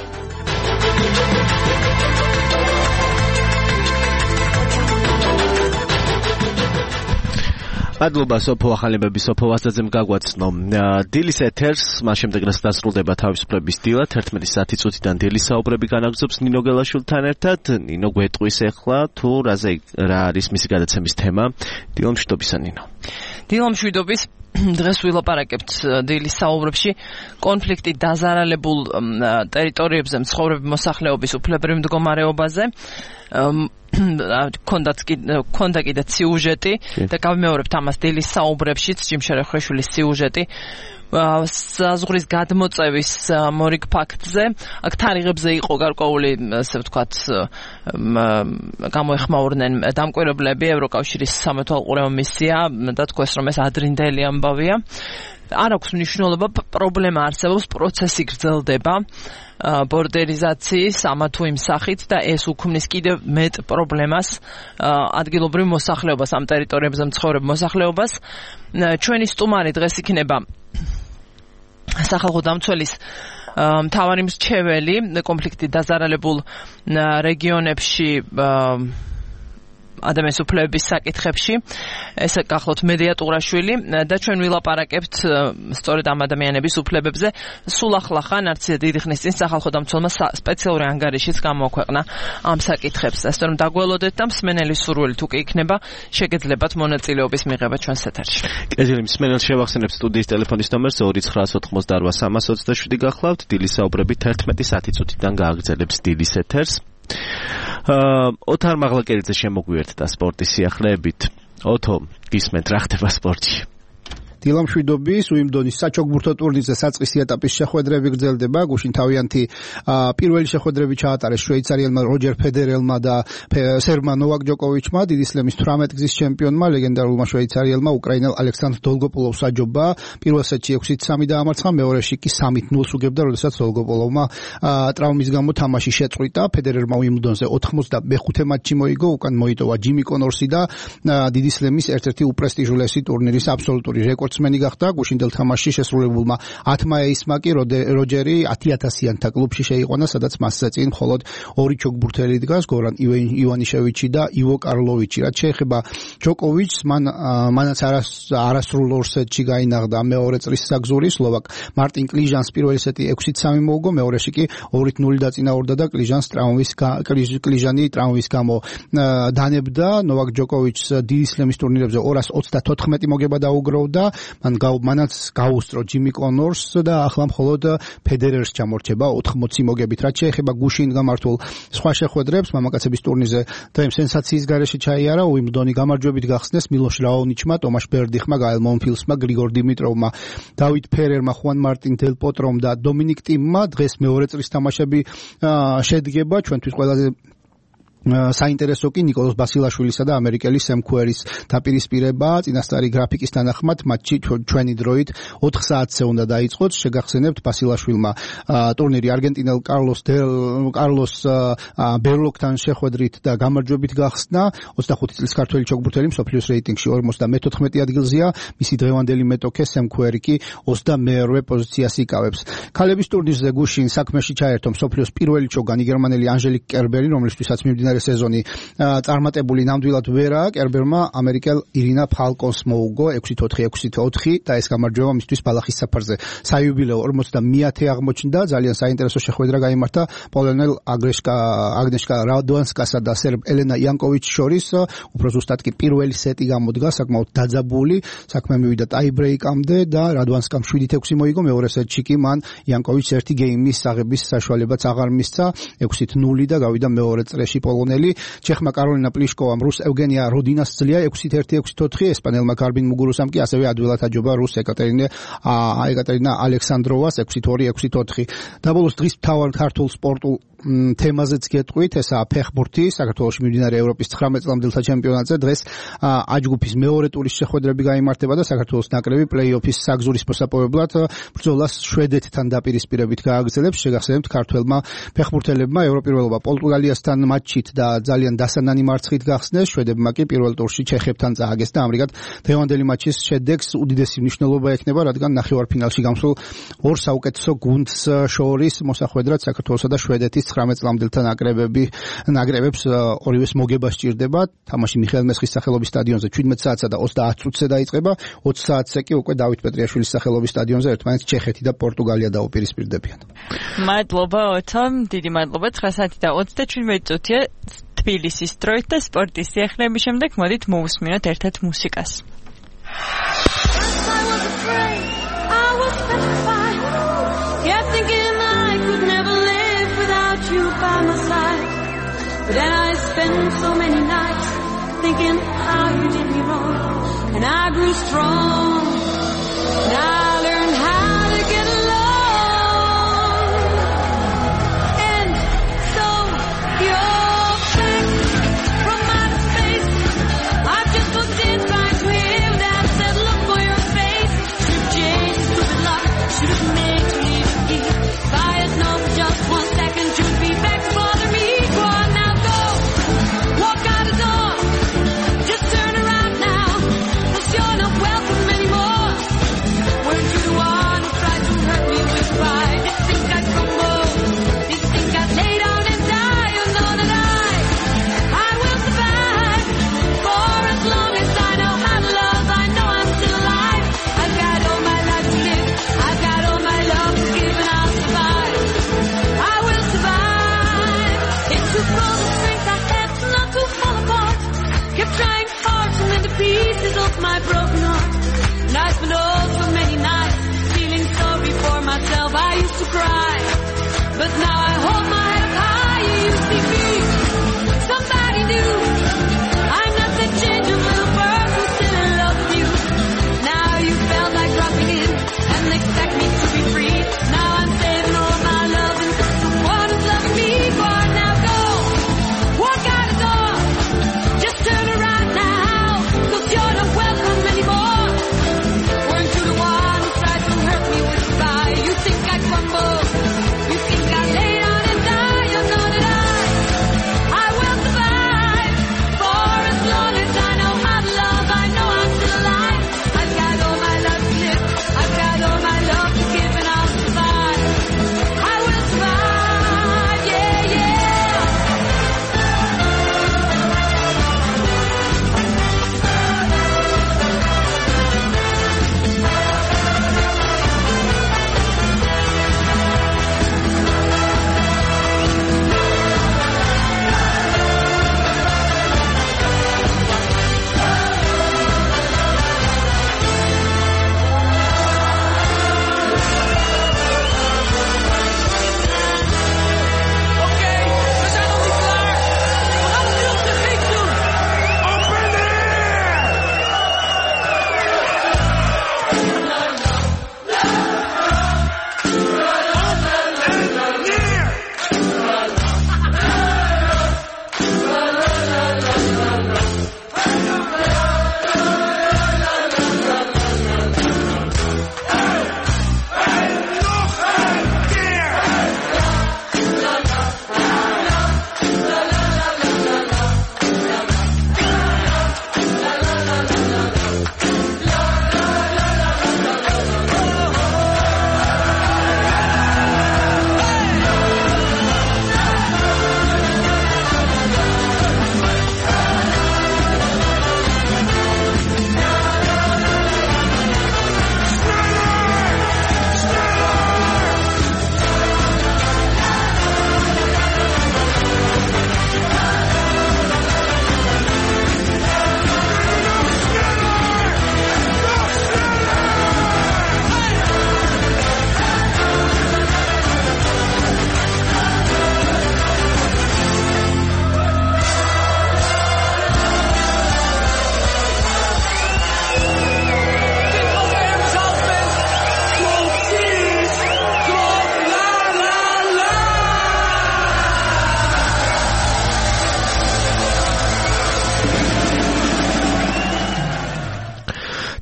მადლობა სოფო ახალებების სოფო ვასაძემ გაგვაცნო. დილის ეთერს მას შემდეგ რაც დასრულდება თავისუფლების დილა 11 საათი წუთიდან დილის საუბრები განაგრძობს ნინო გელაშვილთან ერთად. ნინო გვეტყვის ახლა თუ რა არის მისი გადაცემის თემა. დილომშვიდობისა ნინო. დილომშვიდობის დღეს ვილაპარაკებთ დილის საუბრებში კონფლიქტი დაზარალებულ ტერიტორიებზე მცხოვრები მოსახლეობის უფლებრივ მდგომარეობაზე. ქონდა კიდე სიუჟეტი და გავიმეორებთ ამას დილის საუბრებშიც, ჯიმშერე ხრეშვილის სიუჟეტი საზღვრის გადმოწევის მორიგ ფაქტზე. აქ თარიღებზე იყო გარკვეული, ასე ვთქვათ, გამოეხმაურნენ დამკვირვებლები, ევროკავშირის სამეთვალყურეო მისია და თქვეს, რომ ეს ადრინდელი ამბავია. არ აქვს მნიშვნელობა, პრობლემა არსებობს, პროცესი გრძელდება ბორდერიზაციის ამა თუ იმ სახით და ეს უქმნის კიდევ მეტ პრობლემას ადგილობრივ მოსახლეობას, ამ ტერიტორიებზე მცხოვრებ მოსახლეობას. ჩვენი სტუმარი დღეს იქნება სახალხო დამცველის მთავარი მრჩეველი კონფლიქტი დაზარალებულ რეგიონებში ადამიანის უფლებების საკითხებში, ეს გახლავთ მედია ტურაშვილი და ჩვენ ვილაპარაკებთ სწორედ ამ ადამიანების უფლებებზე. სულ ახლახან არც დიდი ხნის წინ სახალხო დამცველმა სპეციალური ანგარიშიც გამოაქვეყნა ამ საკითხებს. ასე რომ დაგველოდეთ და მსმენელის სურვილით უკვე იქნება შეგეძლებათ მონაწილეობის მიღება ჩვენს ეთერში. კერძელი მსმენელს შევახსენებ სტუდიის ტელეფონის ნომერს 2948327 გახლავთ. დილის საუბრები 11 საათი წუთიდან გააგრძელებს დილის ეთერს. ოთარ მაღლაკერიძე შემოგვიერთდა სპორტის სიახლეებით. ოთო, გისმენთ რა ხდება სპორტში? დილამშვიდობის უიმბლდონის საჩოგბურთო ტურნირზე საწყისი ეტაპის შეხვედრები გრძელდება. გუშინ თავიანთი პირველი შეხვედრები ჩაატარეს შვეიცარიელმა როჯერ ფედერელმა და სერბმა ნოვაკ ჯოკოვიჩმა, დიდი სლემის 18 გზის ჩემპიონმა, ლეგენდარულმა შვეიცარიელმა უკრაინელ ალექსანდრ დოლგოპოლოვს აჯობა. პირველ სეტში 6-3 დაამარცხა, მეორეში კი 3-0 უგებდა, როდესაც დოლგოპოლოვმა ტრავმის გამო თამაში შეწყვიტა. ფედერერმა უიმბლდონზე 85 მატჩი მოიგო, უკან მოიტოვა ჯიმი კონორსი და დიდი სლემის ერთ-ერთი უპრესტიჟულესი ტურნირის აბსოლუტური რეკორდსმენი გახდა. გუშინდელ თამაშში შესრულებულმა 10 მაისმა კი როჯერი 10,000-იანთა კლუბში შეიყვანა, სადაც მასზე წინ მხოლოდ ორი ჩოგბურთელი დგას, გორან ივანიშევიჩი და ივო კარლოვიჩი. რაც შეეხება ჯოკოვიჩს, მანაც არასრულ ორ სეტში გაინაღდა მეორე წრის საგზური სლოვაკ მარტინ კლიჟანს პირველი სეტი 6-3 მოუგო, მეორეში კი 2-0 დაწინაურდა და კლიჟანი ტრავმის გამო დანებდა. ნოვაკ ჯოკოვიჩს დიდი სლემის ტურნირებზე 234 მოგება დაუგროვდა, მანაც გაუსწრო ჯიმი კონორს და ახლა მხოლოდ ფედერერს ჩამორჩება 80 მოგებით. რაც შეეხება გუშინ გამართულ სხვა შეხვედრებს, მამაკაცების ტურნირზე დღემ სენსაციის გარეშე ჩაიარა. უიმბლდონი გამარჯვებით გახსნეს მილოშ რაონიჩმა, ტომაშ ბერდიხმა, გაელ მონფილსმა, გრიგორ დიმიტროვმა, დავით ფერერმა, ხუან მარტინ დელ პოტრომ და დომინიკ ტიმმა. დღეს მეორე წრის თამაშები შედგება. ჩვენთვის ყველაზე საინტერესო კი ნიკოლოზ ბასილაშვილისა და ამერიკელის სემ ქუერის დაპირისპირება. წინასწარი გრაფიკის თანახმად მატჩი ჩვენი დროით 4 საათზე უნდა დაიწყოს. შეგახსენებთ, ბასილაშვილმა ტურნირი არგენტინელ კარლოს ბერლოკთან შეხვედრით და გამარჯვებით გახსნა. 25 წლის ქართველი ჩოგბურთელი მსოფლიოს რეიტინგში 54 ადგილზეა, მისი დღევანდელი მეტოქე სემ ქუერი კი 22 პოზიციას იკავებს. ქალების ტურნირზე გუშინ საქმეში ჩაერთო მსოფლიოს პირველი ჩოგანი გერმანელი ანჟელიკ კერბერი, რომლისთვისაც მიმდინარე სეზონი წარმატებული ნამდვილად ვერაა. კერბერმა ამერიკელ ირინა ფალკონს მოუგო 6-4 და ეს გამარჯვება მისთვის ბალახის საფარზე საიუბილეო 50-ე აღმოჩნდა. ძალიან საინტერესო შეხვედრა გაიმართა პოლონელ აგნეშკა რადვანსკასა და სერბ ელენა იანკოვიჩს შორის. უფრო ზუსტად კი პირველი სეტი გამოდგა საკმაოდ დაძაბული, საქმე მივიდა ტაიბრეიკამდე და რადვანსკამ 7-6 მოიგო. მეორე სეტში კი მან იანკოვიჩს ერთი გეიმის აღების საშუალებაც აღარ მისცა, 6-0 და გავიდა მეორე წრეში პოლონელი. ჩეხმა კაროლინა პლიშკოვამ რუს ევგენია როდინას ძლია 6-1 6-4, ესპანელმა გარბინ მუგურუსამ კი ასევე ადვილად აჯობა რუს ეკატერინა ალექსანდროვას 6-2 6-4. დაბოლოს დღის მთავარ ქართულ სპორტულ თემაზეც გეტყვით, ესაა ფეხბურთი. საქართველოში მიმდინარე ევროპის 19 წლამდელთა ჩემპიონატზე დღეს აჯგუფის მეორე ტურის შეხვედრები გაიმართება და საქართველოს ნაკრები პლეი-ოფის საგზურის მოსაპოვებლად ბრძოლას შვედეთთან დაპირისპირებით გააგრძელებს. შეგახსენებთ, ქართველმა ფეხბურთელებმა ევროპირველობა პორტუგალიასთან მატჩით და ძალიან დასანანი მარცხით გახსნეს. შვედებმა კი პირველ ტურში ჩეხებთან წააგეს და ამრიგად დღევანდელი მატჩის შედეგს უდიდესი მნიშვნელობა ექნება, რადგან ნახევარფინალში გამსულ ორ საუკეთესო გუნდს შორის მოსახვედრად საქართველოსა და შვედეთის 19 წლამდელთა ნაკრებებს ორივეს მოგება სჭირდება. თამაში მიხეილ მესხის სახელობის სტადიონზე 17 საათსა და 30 წუთზე დაიწყება. 20 საათზე კი უკვე დავით პეტრიაშვილის სახელობის სტადიონზე ერთმანეთს ჩეხეთი და პორტუგალია დაუპირისპირდებიან. მადლობა ოთო, დიდი მადლობა. 9 საათი და 37 წუთია თბილისის დროით და სპორტის სიახლეების შემდეგ მოდით მოვუსმინოთ ერთად მუსიკას. By my side, but then I spent so many nights thinking how you did me wrong, and I grew strong, and I learned how to get along, and so you're back from outer space. I just looked inside you here and said, look for your face. Should've changed stupid luck, should've made you leave me. If I had known for just 1 second you'd be back. Pieces of my broken heart, and I spent all so many nights feeling sorry for myself. I used to cry, but now I hold my head up high. You used to be somebody new. I'm not that changeable little person still in love with you. Now you felt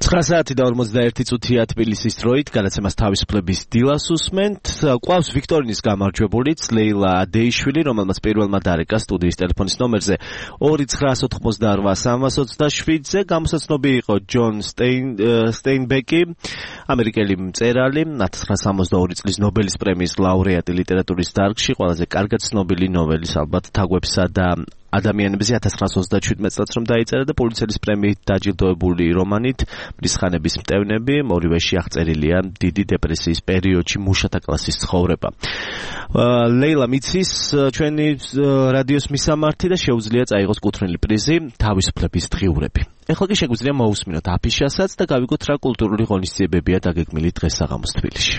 9 საათი და 41 წუთია თბილისის დროით, გადაცემას თავისუფლების დილას უსმენთ. ყავს ვიქტორინის გამარჯვებულიც ლეილა ადეიშვილი, რომელმაც პირველმა დარეკა სტუდიის ტელეფონის ნომერზე 2988-327-ზე. გამოსაცნობი იყო ჯონ სტეინბეკი, ამერიკელი მწერალი, 1962 წლის ნობელის პრემიის ლაურეატი ლიტერატურის დარგში, ყველაზე კარგად ცნობილი ნოველის ალბათ თაგვებსა და ადამიანებზე 1927 წელს რომ დაიწერა და პულიცერის პრემიით დაჯილდოებული რომანით მრისხანების მტევნები, ორივეში აღწერილია დიდი დეპრესიის პერიოდში მუშათა კლასის ცხოვრება. ლეილა მიცის ჩვენი რადიოს მისამართი და შეუძლია წაიღოს კუთვნილი პრიზი თავისუფლების დღიურები. ეხლა კი შეგვიძლია მოусმინოთ აფიშასაც და გავიგოთ რა კულტურული ღონისძიებებია დაგეგმილი დღეს-საღამოს თბილისში.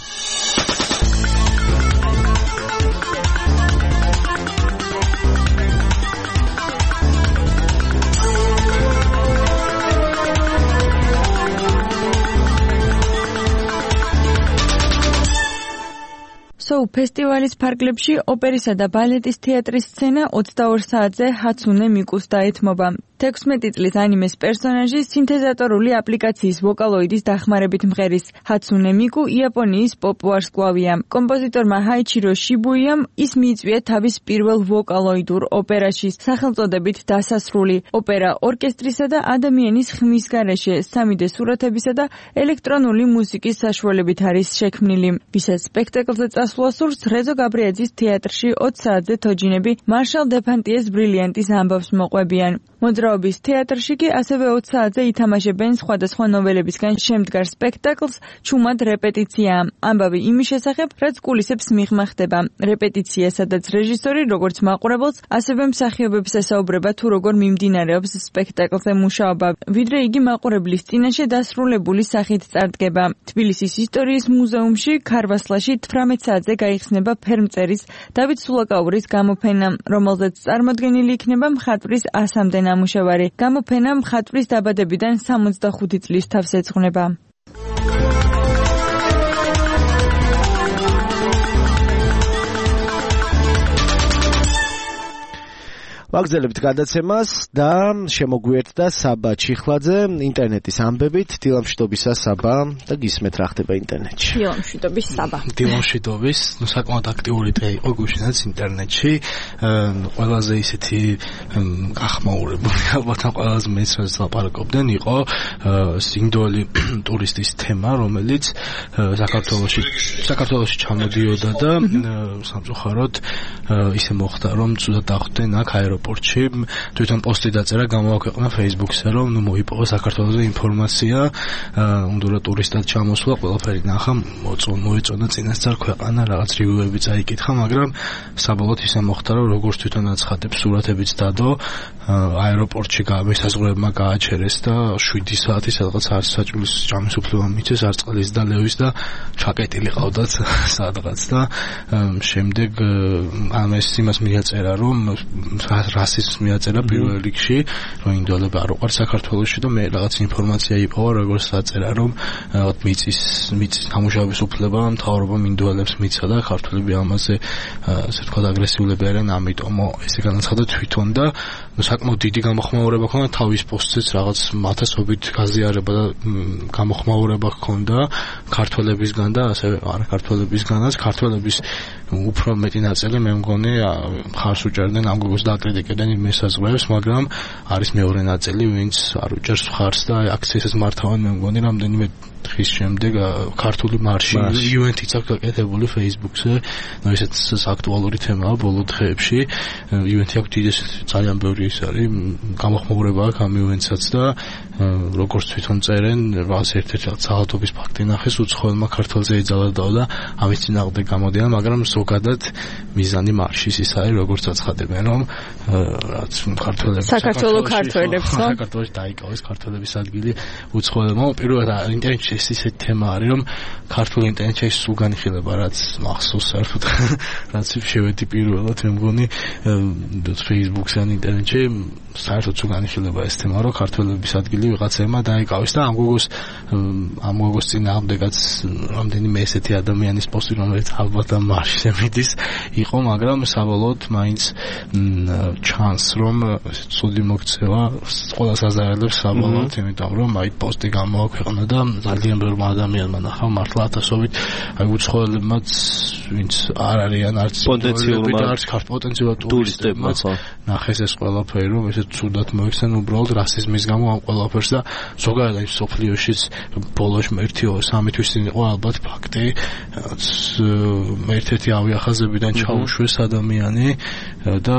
ფესტივალის ფარგლებში ოპერისა და ბალეტის თეატრის სცენა 22 საათზე ჰაცუნე მიკუს დაეთმობა. 16 წლის ანიმეს პერსონაჟი სინთეზატორული აპლიკაციის ვოკალოიდის დახმარებით მღერის. ჰაცუნე მიკუ იაპონიის პოპ ვარსკვლავია. კომპოზიტორმა ჰაიჩირო შიბუიამ ის მიიწვია თავის პირველ ვოკალოიდურ ოპერაში, სახელწოდებით დასასრული. ოპერა ორკესტრისა და ადამიანის ხმის გარეშე 3D სურათებისა და ელექტრონული მუსიკის საშუალებით არის შექმნილი. ვისაც სპექტაკლზე წასვლა სურს, რეზო გაბრიაძის თეატრში 20 საათზე თოჯინები მარშალ დეფანტიეს ბრილიანტის ამბავს მოყვებიან. მოძრაობის თეატრში კი ასევე 20 საათზე ითამაშებენ სხვადასხვა ნოველებისგან შემდგარ სპექტაკლს ჩუმად რეპეტიცია. ამბავი იმის შესახებ, რაც კულისებს მიღმა ხდება. რეპეტიცია, სადაც რეჟისორი როგორც მაყურებელს, ასევე მსახიობებს ესაუბრება თუ როგორ მიმდინარეობს სპექტაკლზე მუშაობა, ვიდრე იგი მაყურებლის წინაშე დასრულებული სახით წარდგება. თბილისის ისტორიის მუზეუმში ქარვასლაში 18 საათზე გაიხსნება ფერმწერის დავით სულაკაურის გამოფენა, რომელზეც წარმოდგენილი იქნება მხატვრის 100-მდე ნამუშევარი. გამოფენა მხატვრის დაბადებიდან 65 წლის თავს ეძღვნება. ვაგრძელებთ გადაცემას და შემოგვიერთდა საბა ჩიხლაძე ინტერნეტის ამბებით. დილამშვიდობისა საბა და გისმენთ რა ხდება ინტერნეტში. დილამშვიდობის საბა. დილამშვიდობის, საკმაოდ აქტიური დღე იყო გუშინაც ინტერნეტში. ყველაზე ისეთი გახმაურებული, ალბათ ყველაზე მეც რაც ლაპარაკობდნენ, იყო სინდოლი ტურისტის თემა, რომელიც საქართველოში ჩამოდიოდა და სამწუხაროდ ისე მოხდა, რომ ცუდად დახვდნენ აქ აეროპორტში. თვითონ პოსტი დაწერა, გამოაქვეყნა Facebook-ზე, რომ მოიპოვა საქართველოს ინფორმაცია, უნდოდა ტურისტად ჩამოსვლა, ყველაფერი ნახა, მოეწონა წინასწარ ქვეყანა, რაღაც რივიუები წაიკითხა, მაგრამ საბოლოოდ ისე მოხდა, რომ როგორც თვითონ აცხადებს, სურათებიც დადო, აეროპორტში მესაზღვრეებმა გააჩერეს და 7 საათი სადღაც არც საჭმლის ჭამის უფლება მიცეს, არც წყლის და ლევის და ჩაკეტილი ყავდათ სადღაც და შემდეგ ამას იმას მიაწერა, რომ რასიზმს მიაწერა პირველ რიგში, რომ ინდოელები არ უყვართ საქართველოში და მე რაღაც ინფორმაცია იპოვა, როგორც დაწერა, რომ მიწის ამუშავების უფლება მთავრობამ ინდოელებს მიცა და ქართველები ამაზე ასე თქვა აგრესიულები არიან, ამიტომ ესე განაცხადა თვითონ და საკმაოდ დიდი გამოხმაურება ჰქონდა თავის პოსტზეც, რაღაც ათასობით გაზიარება და გამოხმაურება ჰქონდა ქართველებისგან და ასევე არა ქართველებისგანაც. ქართველების უფრო მეტი ნაწილი მე მგონი ხარს უჭერდნენ ამ გოგოს დააკრიტიკებდნენ იმ მესაზღვრეებს, მაგრამ არის მეორე ნაწილი, ვინც არ უჭერს ხარს და აქციასაც მართავენ. მე მგონი რამდენიმე დღის შემდეგ ქართული მარში UN-იც აქვს გაკეთებული Facebook-ზე, ესეც აქტუალური თემაა ბოლო დღეებში. UN-ი აქვს დიდი ძალიან ბევრი ის არის გამოხმაურება აქვს ამ UN-საც და როგორც თვითონ წერენ, რაღაც ერთ-ერთი ძალადობის ფაქტი ნახეს, უცხოელმა ქართველზე ეძალადაო და ამის წინააღმდეგ გამოდიან, მაგრამ ზოგადად მიზანი მარშის ის არის, როგორც აცხადებენ, რომ რაც ქართველებს საქართველოში დაიკავეს ქართველების ადგილი უცხოელებმა. პირველად ინტერნეტში ისეთი თემა არის, რომ ქართულ ინტერნეტში სულ განიხილება, რაც მახსოვს საერთოდ, რაც შევედი პირველად, მე მგონი Facebook-ზე ან ინტერნეტში საერთოდ თუ განიხილება ეს თემა, რომ ქართველების ადგილი ვიღაცებმა დაიკავეს და ამ გოგოს წინააღმდეგაც რამდენიმე ესეთი ადამიანის პოსტი, რომელიც ალბათ ამ მარშზე მიდის, იყო, მაგრამ საბოლოოდ მაინც ჩანს, რომ ცუდი მოქცევა ყველა საზარელებს საბოლოოდ, იმიტომ რომ აი პოსტი გამოაქვეყნა და ძალიან ბევრმა ადამიანმა ნახა მართლა ათასობით აი უცხოელებმაც, ვინც არ არიან არც პოტენციალურად ტურისტებმაც ნახეს ეს ყველაფერი, რომ ესე ცუდად მოიქცნენ უბრალოდ რასიზმის გამო ამ ყველაფერს და ზოგადად აი სოფლიოშიც ბოლოში 1-3 თვის წინ იყო ალბათ ფაქტი, ერთ-ერთი ავიახაზებიდან ჩაუშვეს ადამიანი და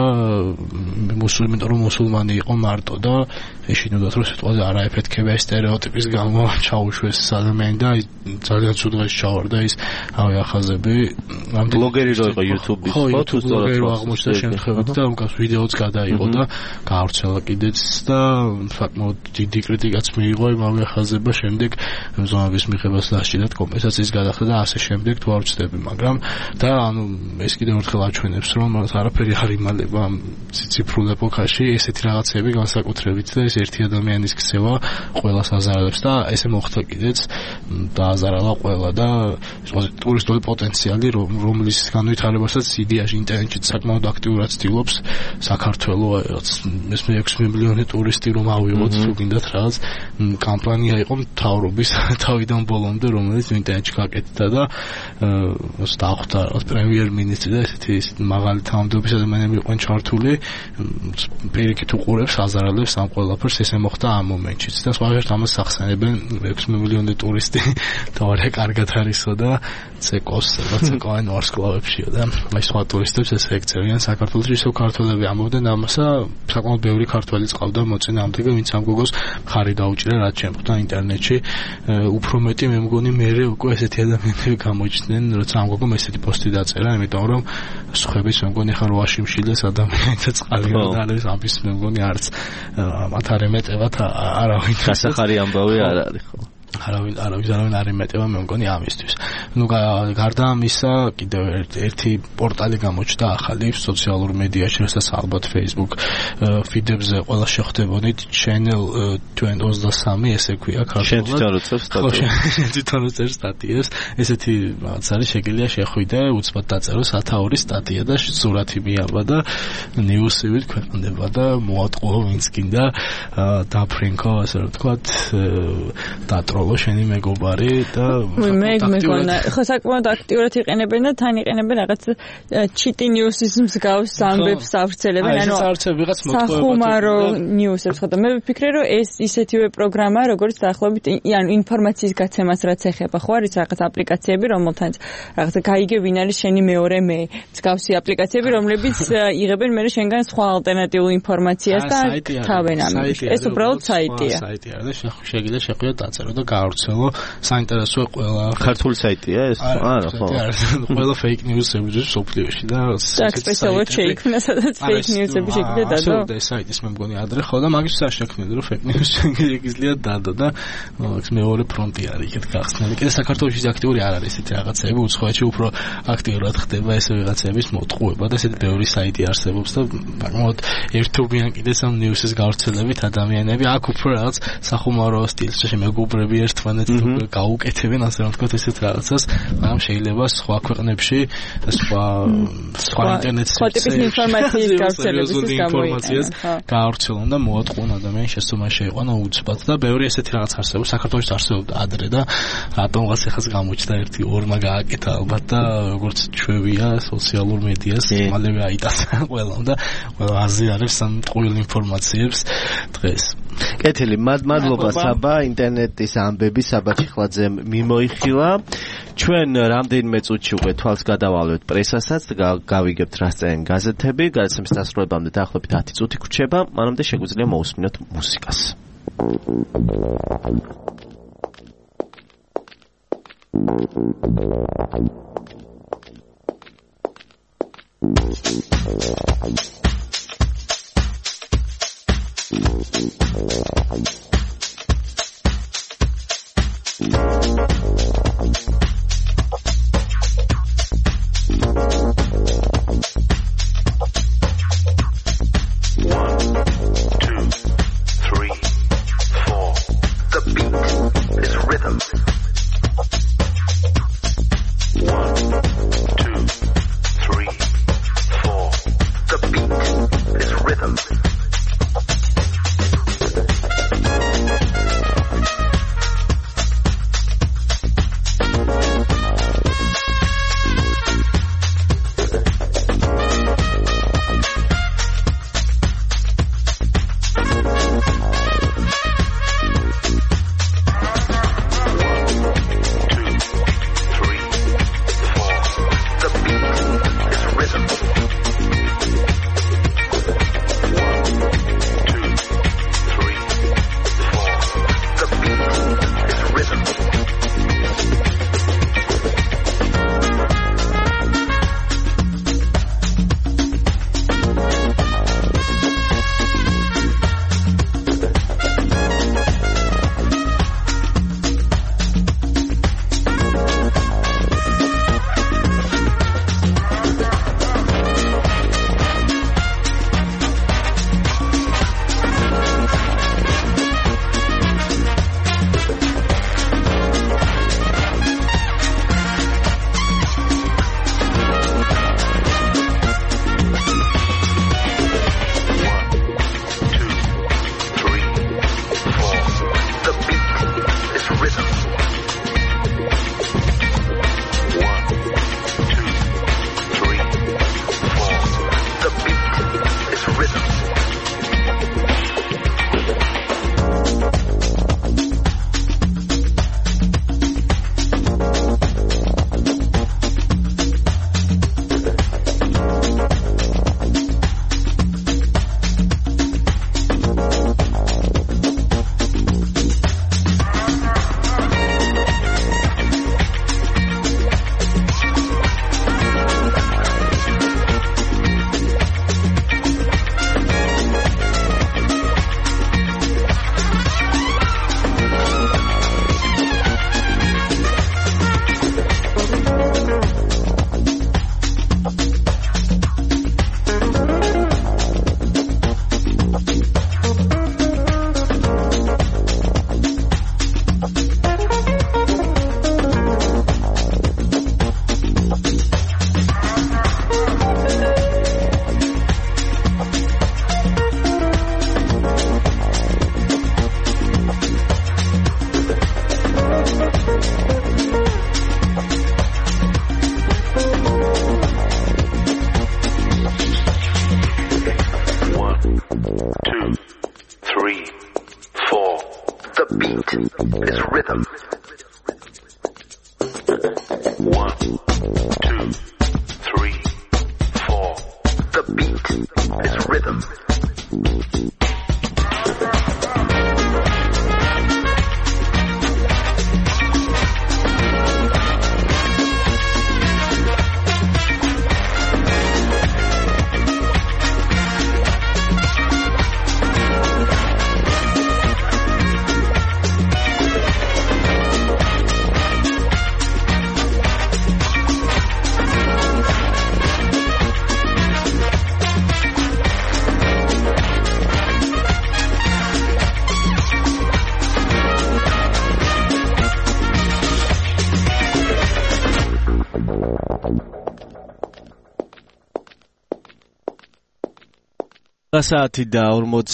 მუსულმანი იყო მარტო და ეშინოდათ რომ სიტყვაზე არა ეფეთქება ეს სტერეოტიპის გამო ჩაუშვეს ადამიანი და ძალიან ცუდ დღეს ჩავარდა ის ავიახაზები. ბლოგერი რო იყო YouTube-ის, ხო, თუ ბლოგერი აღმოჩნდა შემთხვევით და უკას ვიდეოც გადაიღო და გაავრცელა კიდეც და საკმაოდ დიდი კრიტიკაც მიიღო იმ ავიახაზებმა, შემდეგ ზონების მიღებას დასჭირდათ კომპენსაციის გადახდა და ასე შემდეგ თუ არ ვწდები, მაგრამ და ანუ ეს კიდევ ერთხელ აჩვენებს რომ არაფერი არ იმალება ამ ციფრულ ეპოქაში, ესეთი რაღაცები განსაკუთრებით და ეს ერთი ადამიანის ქცევა ყველას აზარალებს და ესე მოხდა კიდეც დააზარალა ყველა და ტურისტული პოტენციალი რომლის განვითარებასაც იდეაში ინტერნეტში საკმაოდ აქტიურად ცდილობს საქართველოს ეს 6 მილიონი ტურისტი რომ ავიღოთ თუ გინდათ რაღაც კამპანია იყო მთავრობის თავიდან ბოლომდე რომელიც ინტერნეტში გაკეთდა და დახვდა პრემიერ-მინისტრი და ესეთი მაღალი თანამდებობის ადამიანები იყვნენ ჩართული პირიქით უყურებს აზარალებს ამ ყველაფერს ესე მოხდა ამ მომენტშიც და სხვაგვარად ამას ახსენებენ 6 მილიონი ტურისტი და არა კარგად არისო და ცეკოს ცეკოვან ვარსკვლავებშიო და აი სხვა ტურისტებს ესე ეკცევიან საქართველოში ისევ ქართველები ამბობდნენ ამასა საკმაოდ ბევრი ქართველი წავდა მოწინააღმდეგე ვინც ამ გოგოს ხარი დაუჭირა რაც შემოხდა ინტერნეტში უფრო მეტი მე მგონი მერე უკვე ესეთი ადამიანები გამოჩნდნენ როცა ამ გოგომ ესეთი პოსტი დაწერა იმიტომ რომ სხვების მე მგონი ხარ ვაში მშილეს ადამიანთა წყალი და არის ამის მე მგონი არც მათ არ ემეტებათ არავინ გასახარი ამბავი არ არის ხო არავინ არ ემეტება მე მგონი ამისთვის. ნუ გარდა ამისა კიდევ ერთი პორტალი გამოჩნდა ახალი სოციალურ მედიაში, რასაც ალბათ Facebook feed-ებზე ყველა შეხვდებოდით channel 23 ესე ქვია ქართულად. თვითონ უწევს სტატიებს. ესეთი რაღაც არის შეგიძლია შეხვიდე, უცბად დაწერო სათაური სტატია და სურათი მიაბა და ნიუსივით ქვეყნდება და მოატყუო ვინც გინდა დაფრინკო ასე რომ ვთქვათ დატრო შენი მეგობარი და მეგონა ხო საკმაოდ აქტიურად იყენებენ და თან იყენებენ რაღაც ჩიტი ნიუსის მსგავს ამბებს ავრცელებენ ანუ სახუმარო ნიუსებს ხო და მე ვფიქრე რომ ეს ისეთივე პროგრამაა როგორც დაახლოებით ანუ ინფორმაციის გაცემას რაც ეხება ხო არის რაღაც აპლიკაციები რომელთანაც რაღაც გაიგე ვინ არის შენი მეორე მე მსგავსი აპლიკაციები რომლებიც იღებენ მე შენგან სხვა ალტერნატიულ ინფორმაციას და თავენ ამის ეს უბრალოდ საიტია და შეგიძლია შეხვიდე დაწერო და გაავრცელო საინტერესო ყველა ქართული საიტია ეს არა ხო ყველა fake news-ები სოფლიოში და სპეციალურად შეიქმნა სადაც fake news-ები შეგიძლია დადო და ეს საიტის მე მგონი ადრე ხო და მაგის საშექმნელი რომ fake news შეგიძლია დადო და მეორე ფრონტი არის იქეთ გახსნილი კიდე საქართველოში აქტიური არ არის ესეთი რაღაცები უცხოეთში უფრო აქტიურად ხდება ეს ვიღაცების მოტყუება და ესეთი ბევრი საიტი არსებობს და მაგალითად ერთობიან კიდე სამ news-ის გავრცელებით ადამიანები აქ უფრო რაღაც სახუმარო სტილში შემეგობრები ერთმანეთს გაუკეთებენ ასე რომ ვთქვათ ესეთ რაღაცას მაგრამ შეიძლება სხვა ქვეყნებში სხვა ინტერნეტში სხვა ტიპის ინფორმაციის გავრცელების ინფორმაციას გავრცელონ და მოატყუონ ადამიანს შესწორმა შეიყვანა უცბად და ბევრი ესეთი რაღაც არსებობს საქართველოს არსებობდა ადრე და რატომღაც ეხას გამოჩნდა 1-2 გააკეთა ალბათ და როგორც ჩვევია სოციალურ მედიას მალევე აიტაცა ყველამ და ყველა აზიარებს ამ ყოველ ინფორმაციებს დღეს კეთილი მადლობა საბა ინტერნეტის ამბები საბა ჩიხლაძემ მიმოიხილა ჩვენ რამდენიმე წუთში უკვე თვალს გადავალვეთ პრესასაც გავიგებთ რა წერენ გაზეთები გადაცემის დასრულებამდე დაახლოებით 10 წუთი გრჩება მანამდე შეგვიძლია მოусმინოთ მუსიკას One, two. The beat is rhythm. 1, 2, 3, 4. The beat is rhythm. საათი და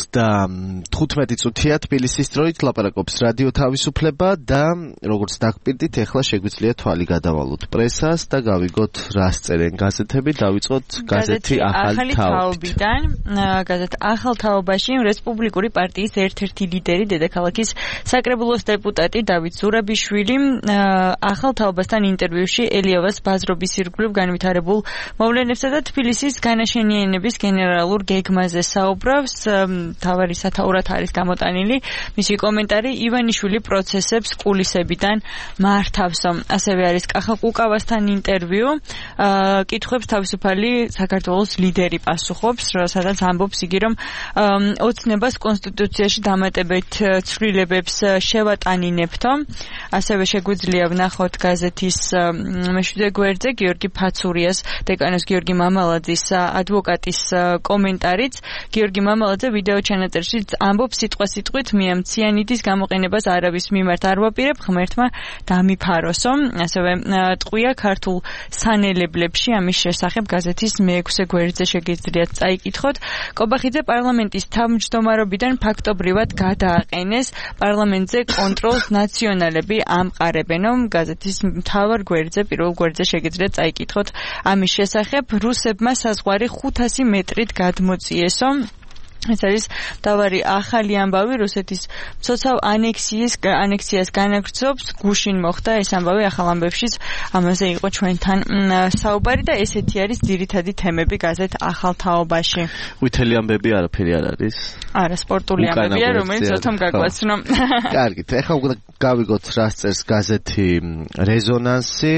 55 წუთია თბილისის დროით ლაპარაკობს რადიო თავისუფლება და როგორც დაგპირდით ახლა შეგვიძლია თვალი გადავალოთ პრესას და გავიგოთ რას წერენ გაზეთები. დავიწყოთ გაზეთი ახალი თაობიდან. გაზეთ ახალ თაობაში რესპუბლიკური პარტიის ერთ-ერთი ლიდერი დედაქალაქის საკრებულოს დეპუტატი დავით ზურაბიშვილი ახალ თაობასთან ინტერვიუში ელიავას ბაზრობის ირგვლივ განვითარებულ მოვლენებსა და თბილისის განაშენიანების გენერალურ გეგმაზე საუბრავს. თავარი სათაურად არის გამოტანილი მისი კომენტარი ივანიშვილი პროცესებს კულისებიდან მართავსო. ასევე არის კახა კუკავასთან ინტერვიუ. კითხვებს თავისუფალი საქართველოს ლიდერი პასუხობს, სადაც ამბობს იგი, რომ ოცნებას კონსტიტუციაში დამატებით ცვლილებებს შევატანინებთო. ასევე შეგვიძლია ვნახოთ გაზეთის მეშვიდე გვერდზე გიორგი ფაცურიას, დეკანოს გიორგი მამალაძის ადვოკატის კომენტარიც. გიორგი მამალაძე ვიდეო ჩანაწერში ამბობს სიტყვასიტყვით მიამ ციანიდის გამოყენებას არავის მიმართ არ ვაპირებ, ღმერთმა დამიფაროსო. ასევე ტყვია ქართულ სანელებლებში ამის შესახებ გაზეთის მე-6 გვერდზე შეგიძლიათ წაიკითხოთ. კობახიძე პარლამენტის თავმჯდომარობიდან ფაქტობრივად გადააყენეს, პარლამენტზე კონტროლს ნაციონალები ამყარებენო. გაზეთის მთავარ გვერდზე, პირველ გვერდზე შეგიძლიათ წაიკითხოთ ამის შესახებ. რუსებმა საზღვარი 500 მეტრით გადმოწიესო. ეს არის თავარი ახალი ამბავი რუსეთის მცოცავ ანექსიას განაგრძობს. გუშინ მოხდა ეს ამბავი ახალ ამბებშიც ამაზე იყო ჩვენთან საუბარი და ესეთი არის ძირითადი თემები გაზეთ ახალ თაობაში. ვითელი ამბები არაფერი არ არის? არა, სპორტული ამბებია, რომელიც როთომ გაგვაცნო. კარგით, ახლა უკვე გავიგოთ რას წერს გაზეთი რეზონანსი.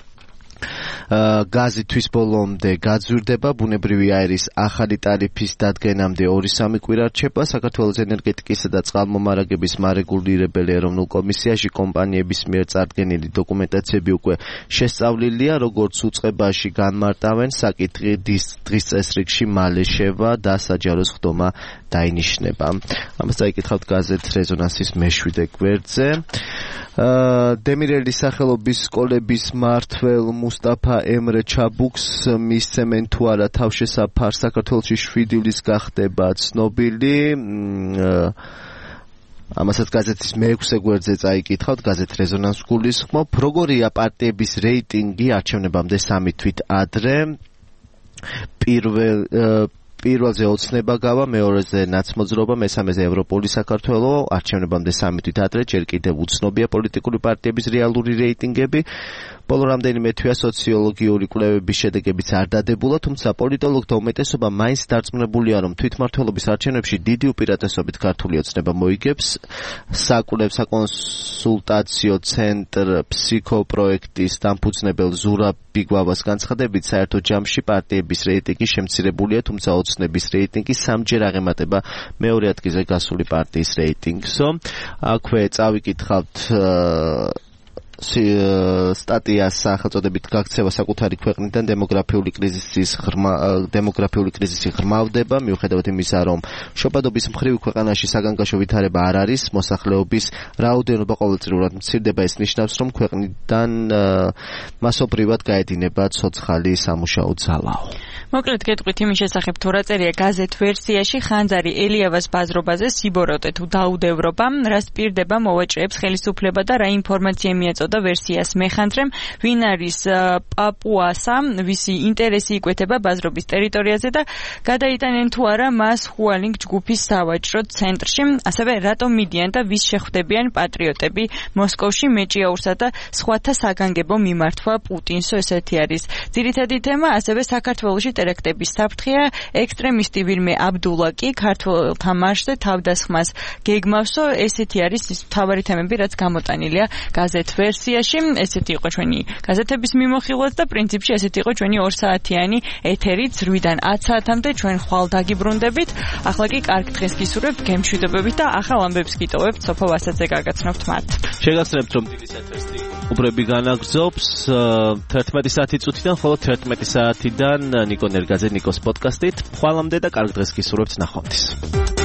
გაზი თვის ბოლომდე გაძვირდება, ბუნებრივი აირის ახალი ტარიფის დადგენამდე 2-3 კვირა რჩება. საქართველოს ენერგეტიკისა და წყალმომარაგების მარეგულირებელი ეროვნულ კომისიაში კომპანიების მიერ წარდგენილი დოკუმენტაციები უკვე შესწავლილია, როგორც უწყებაში განმარტავენ, საკითხი დღის წესრიგში მალე შევა და საჯარო სხდომა დაინიშნება. ამას წაიკითხავთ გაზეთ რეზონანსის მე-7 გვერდზე. დემირელის სახელობის სკოლების მმართველ მუსტაფა ემრე ჩაბუქს მისცემენ თუ არა თავშესაფარს საქართველოში 7 ივლისს გახდება ცნობილი. ამასაც გაზეთის მე-6 გვერდზე წაიკითხავთ გაზეთ რეზონანს გულისხმობ. როგორია პარტიების რეიტინგი არჩევნებამდე 3 თვით ადრე. პირველზე ოცნება გავა, მეორეზე ნაცმოძრაობა, მესამეზე ევროპული საქართველო, არჩევნებამდე 3 თვით ადრე, ჯერ კიდევ უცნობია პოლიტიკური პარტიების რეალური რეიტინგები. ბოლო რამდენიმე თვეა სოციოლოგიური კვლევების შედეგებიც არ დადებულა, თუმცა პოლიტოლოგთა უმეტესობა მაინც დარწმუნებულია, რომ თვითმმართველობის არჩევნებში დიდი უპირატესობით ქართული ოცნება მოიგებს. საკონსულტაციო ცენტრ ფსიქოპროექტის დამფუძნებელ ზურაბ ბიგვავას განცხადებით, საერთო ჯამში პარტიების რეიტინგი შემცირებულია, თუმცა ოცნების რეიტინგი 3-ჯერ აღემატება მეორე ადგილზე გასული პარტიის რეიტინგსო. აქვე წავიკითხავთ სტატიას სახელწოდებით გაქცევა საკუთარი ქვეყნიდან დემოგრაფიული კრიზისი ღრმავდება, მიუხედავად იმისა, რომ შობადობის მხრივ ქვეყანაში საგანგაშო ვითარება არ არის, მოსახლეობის რაოდენობა ყოველწლიურად მცირდება. ეს ნიშნავს, რომ ქვეყნიდან მასობრივად გაედინება ცოცხალი სამუშაო ძალაო. მოკლედ გეტყვით იმის შესახებ თუ რა წერია გაზეთ ვერსიაში, ხანძარი ელიავას ბაზრობაზე სიბოროტე თუ დაუდევრობა, რას პირდება მოვაჭრეებს ხელისუფლება და რა ინფორმაცია მიაწოდებს ეწოდა ვერსიას მეხანძრემ, ვინ არის პაპუასა, ვისი ინტერესი იკვეთება ბაზრობის ტერიტორიაზე და გადაიტანენ თუ არა მას ჰუალინგ ჯგუფის სავაჭრო ცენტრში, ასევე რატომ მიდიან და ვის შეხვდებიან პატრიოტები მოსკოვში, მეჭიაურსა და სხვათა საგანგებო მიმართვა პუტინსო, ესეთი არის ძირითადი თემა. ასევე საქართველოში ტერაქტების საფრთხეა, ექსტრემისტი ვირმე აბდულა კი ქართველთა მარშზე თავდასხმას გეგმავსო, ესეთი არის ის მთავარი თემები, რაც გამოტანილია გაზეთ ვერსიაში. ესეთი იყო ჩვენი გაზეთების მიმოხილვაც და პრინციპში ესეთი იყო ჩვენი 2 საათიანი ეთერით 8-დან 10 საათამდე ჩვენ ხვალ დაგიბრუნდებით. ახლა კი კარგ დღეს გისურვებთ, გემშვიდობებით და ახალ ამბებს გიტოვებთ სოფო ვასაძე გაგაცნობთ მათ. შეგახსენებთ რომ დილის ეთერში უბრები განაგზობს 11 საათი წუთიდან, ხოლო 11 საათიდან ნიკო ნერგაძე ნიკოს პოდკასტით. ხვალამდე და კარგ დღეს გისურვებთ, ნახვამდის.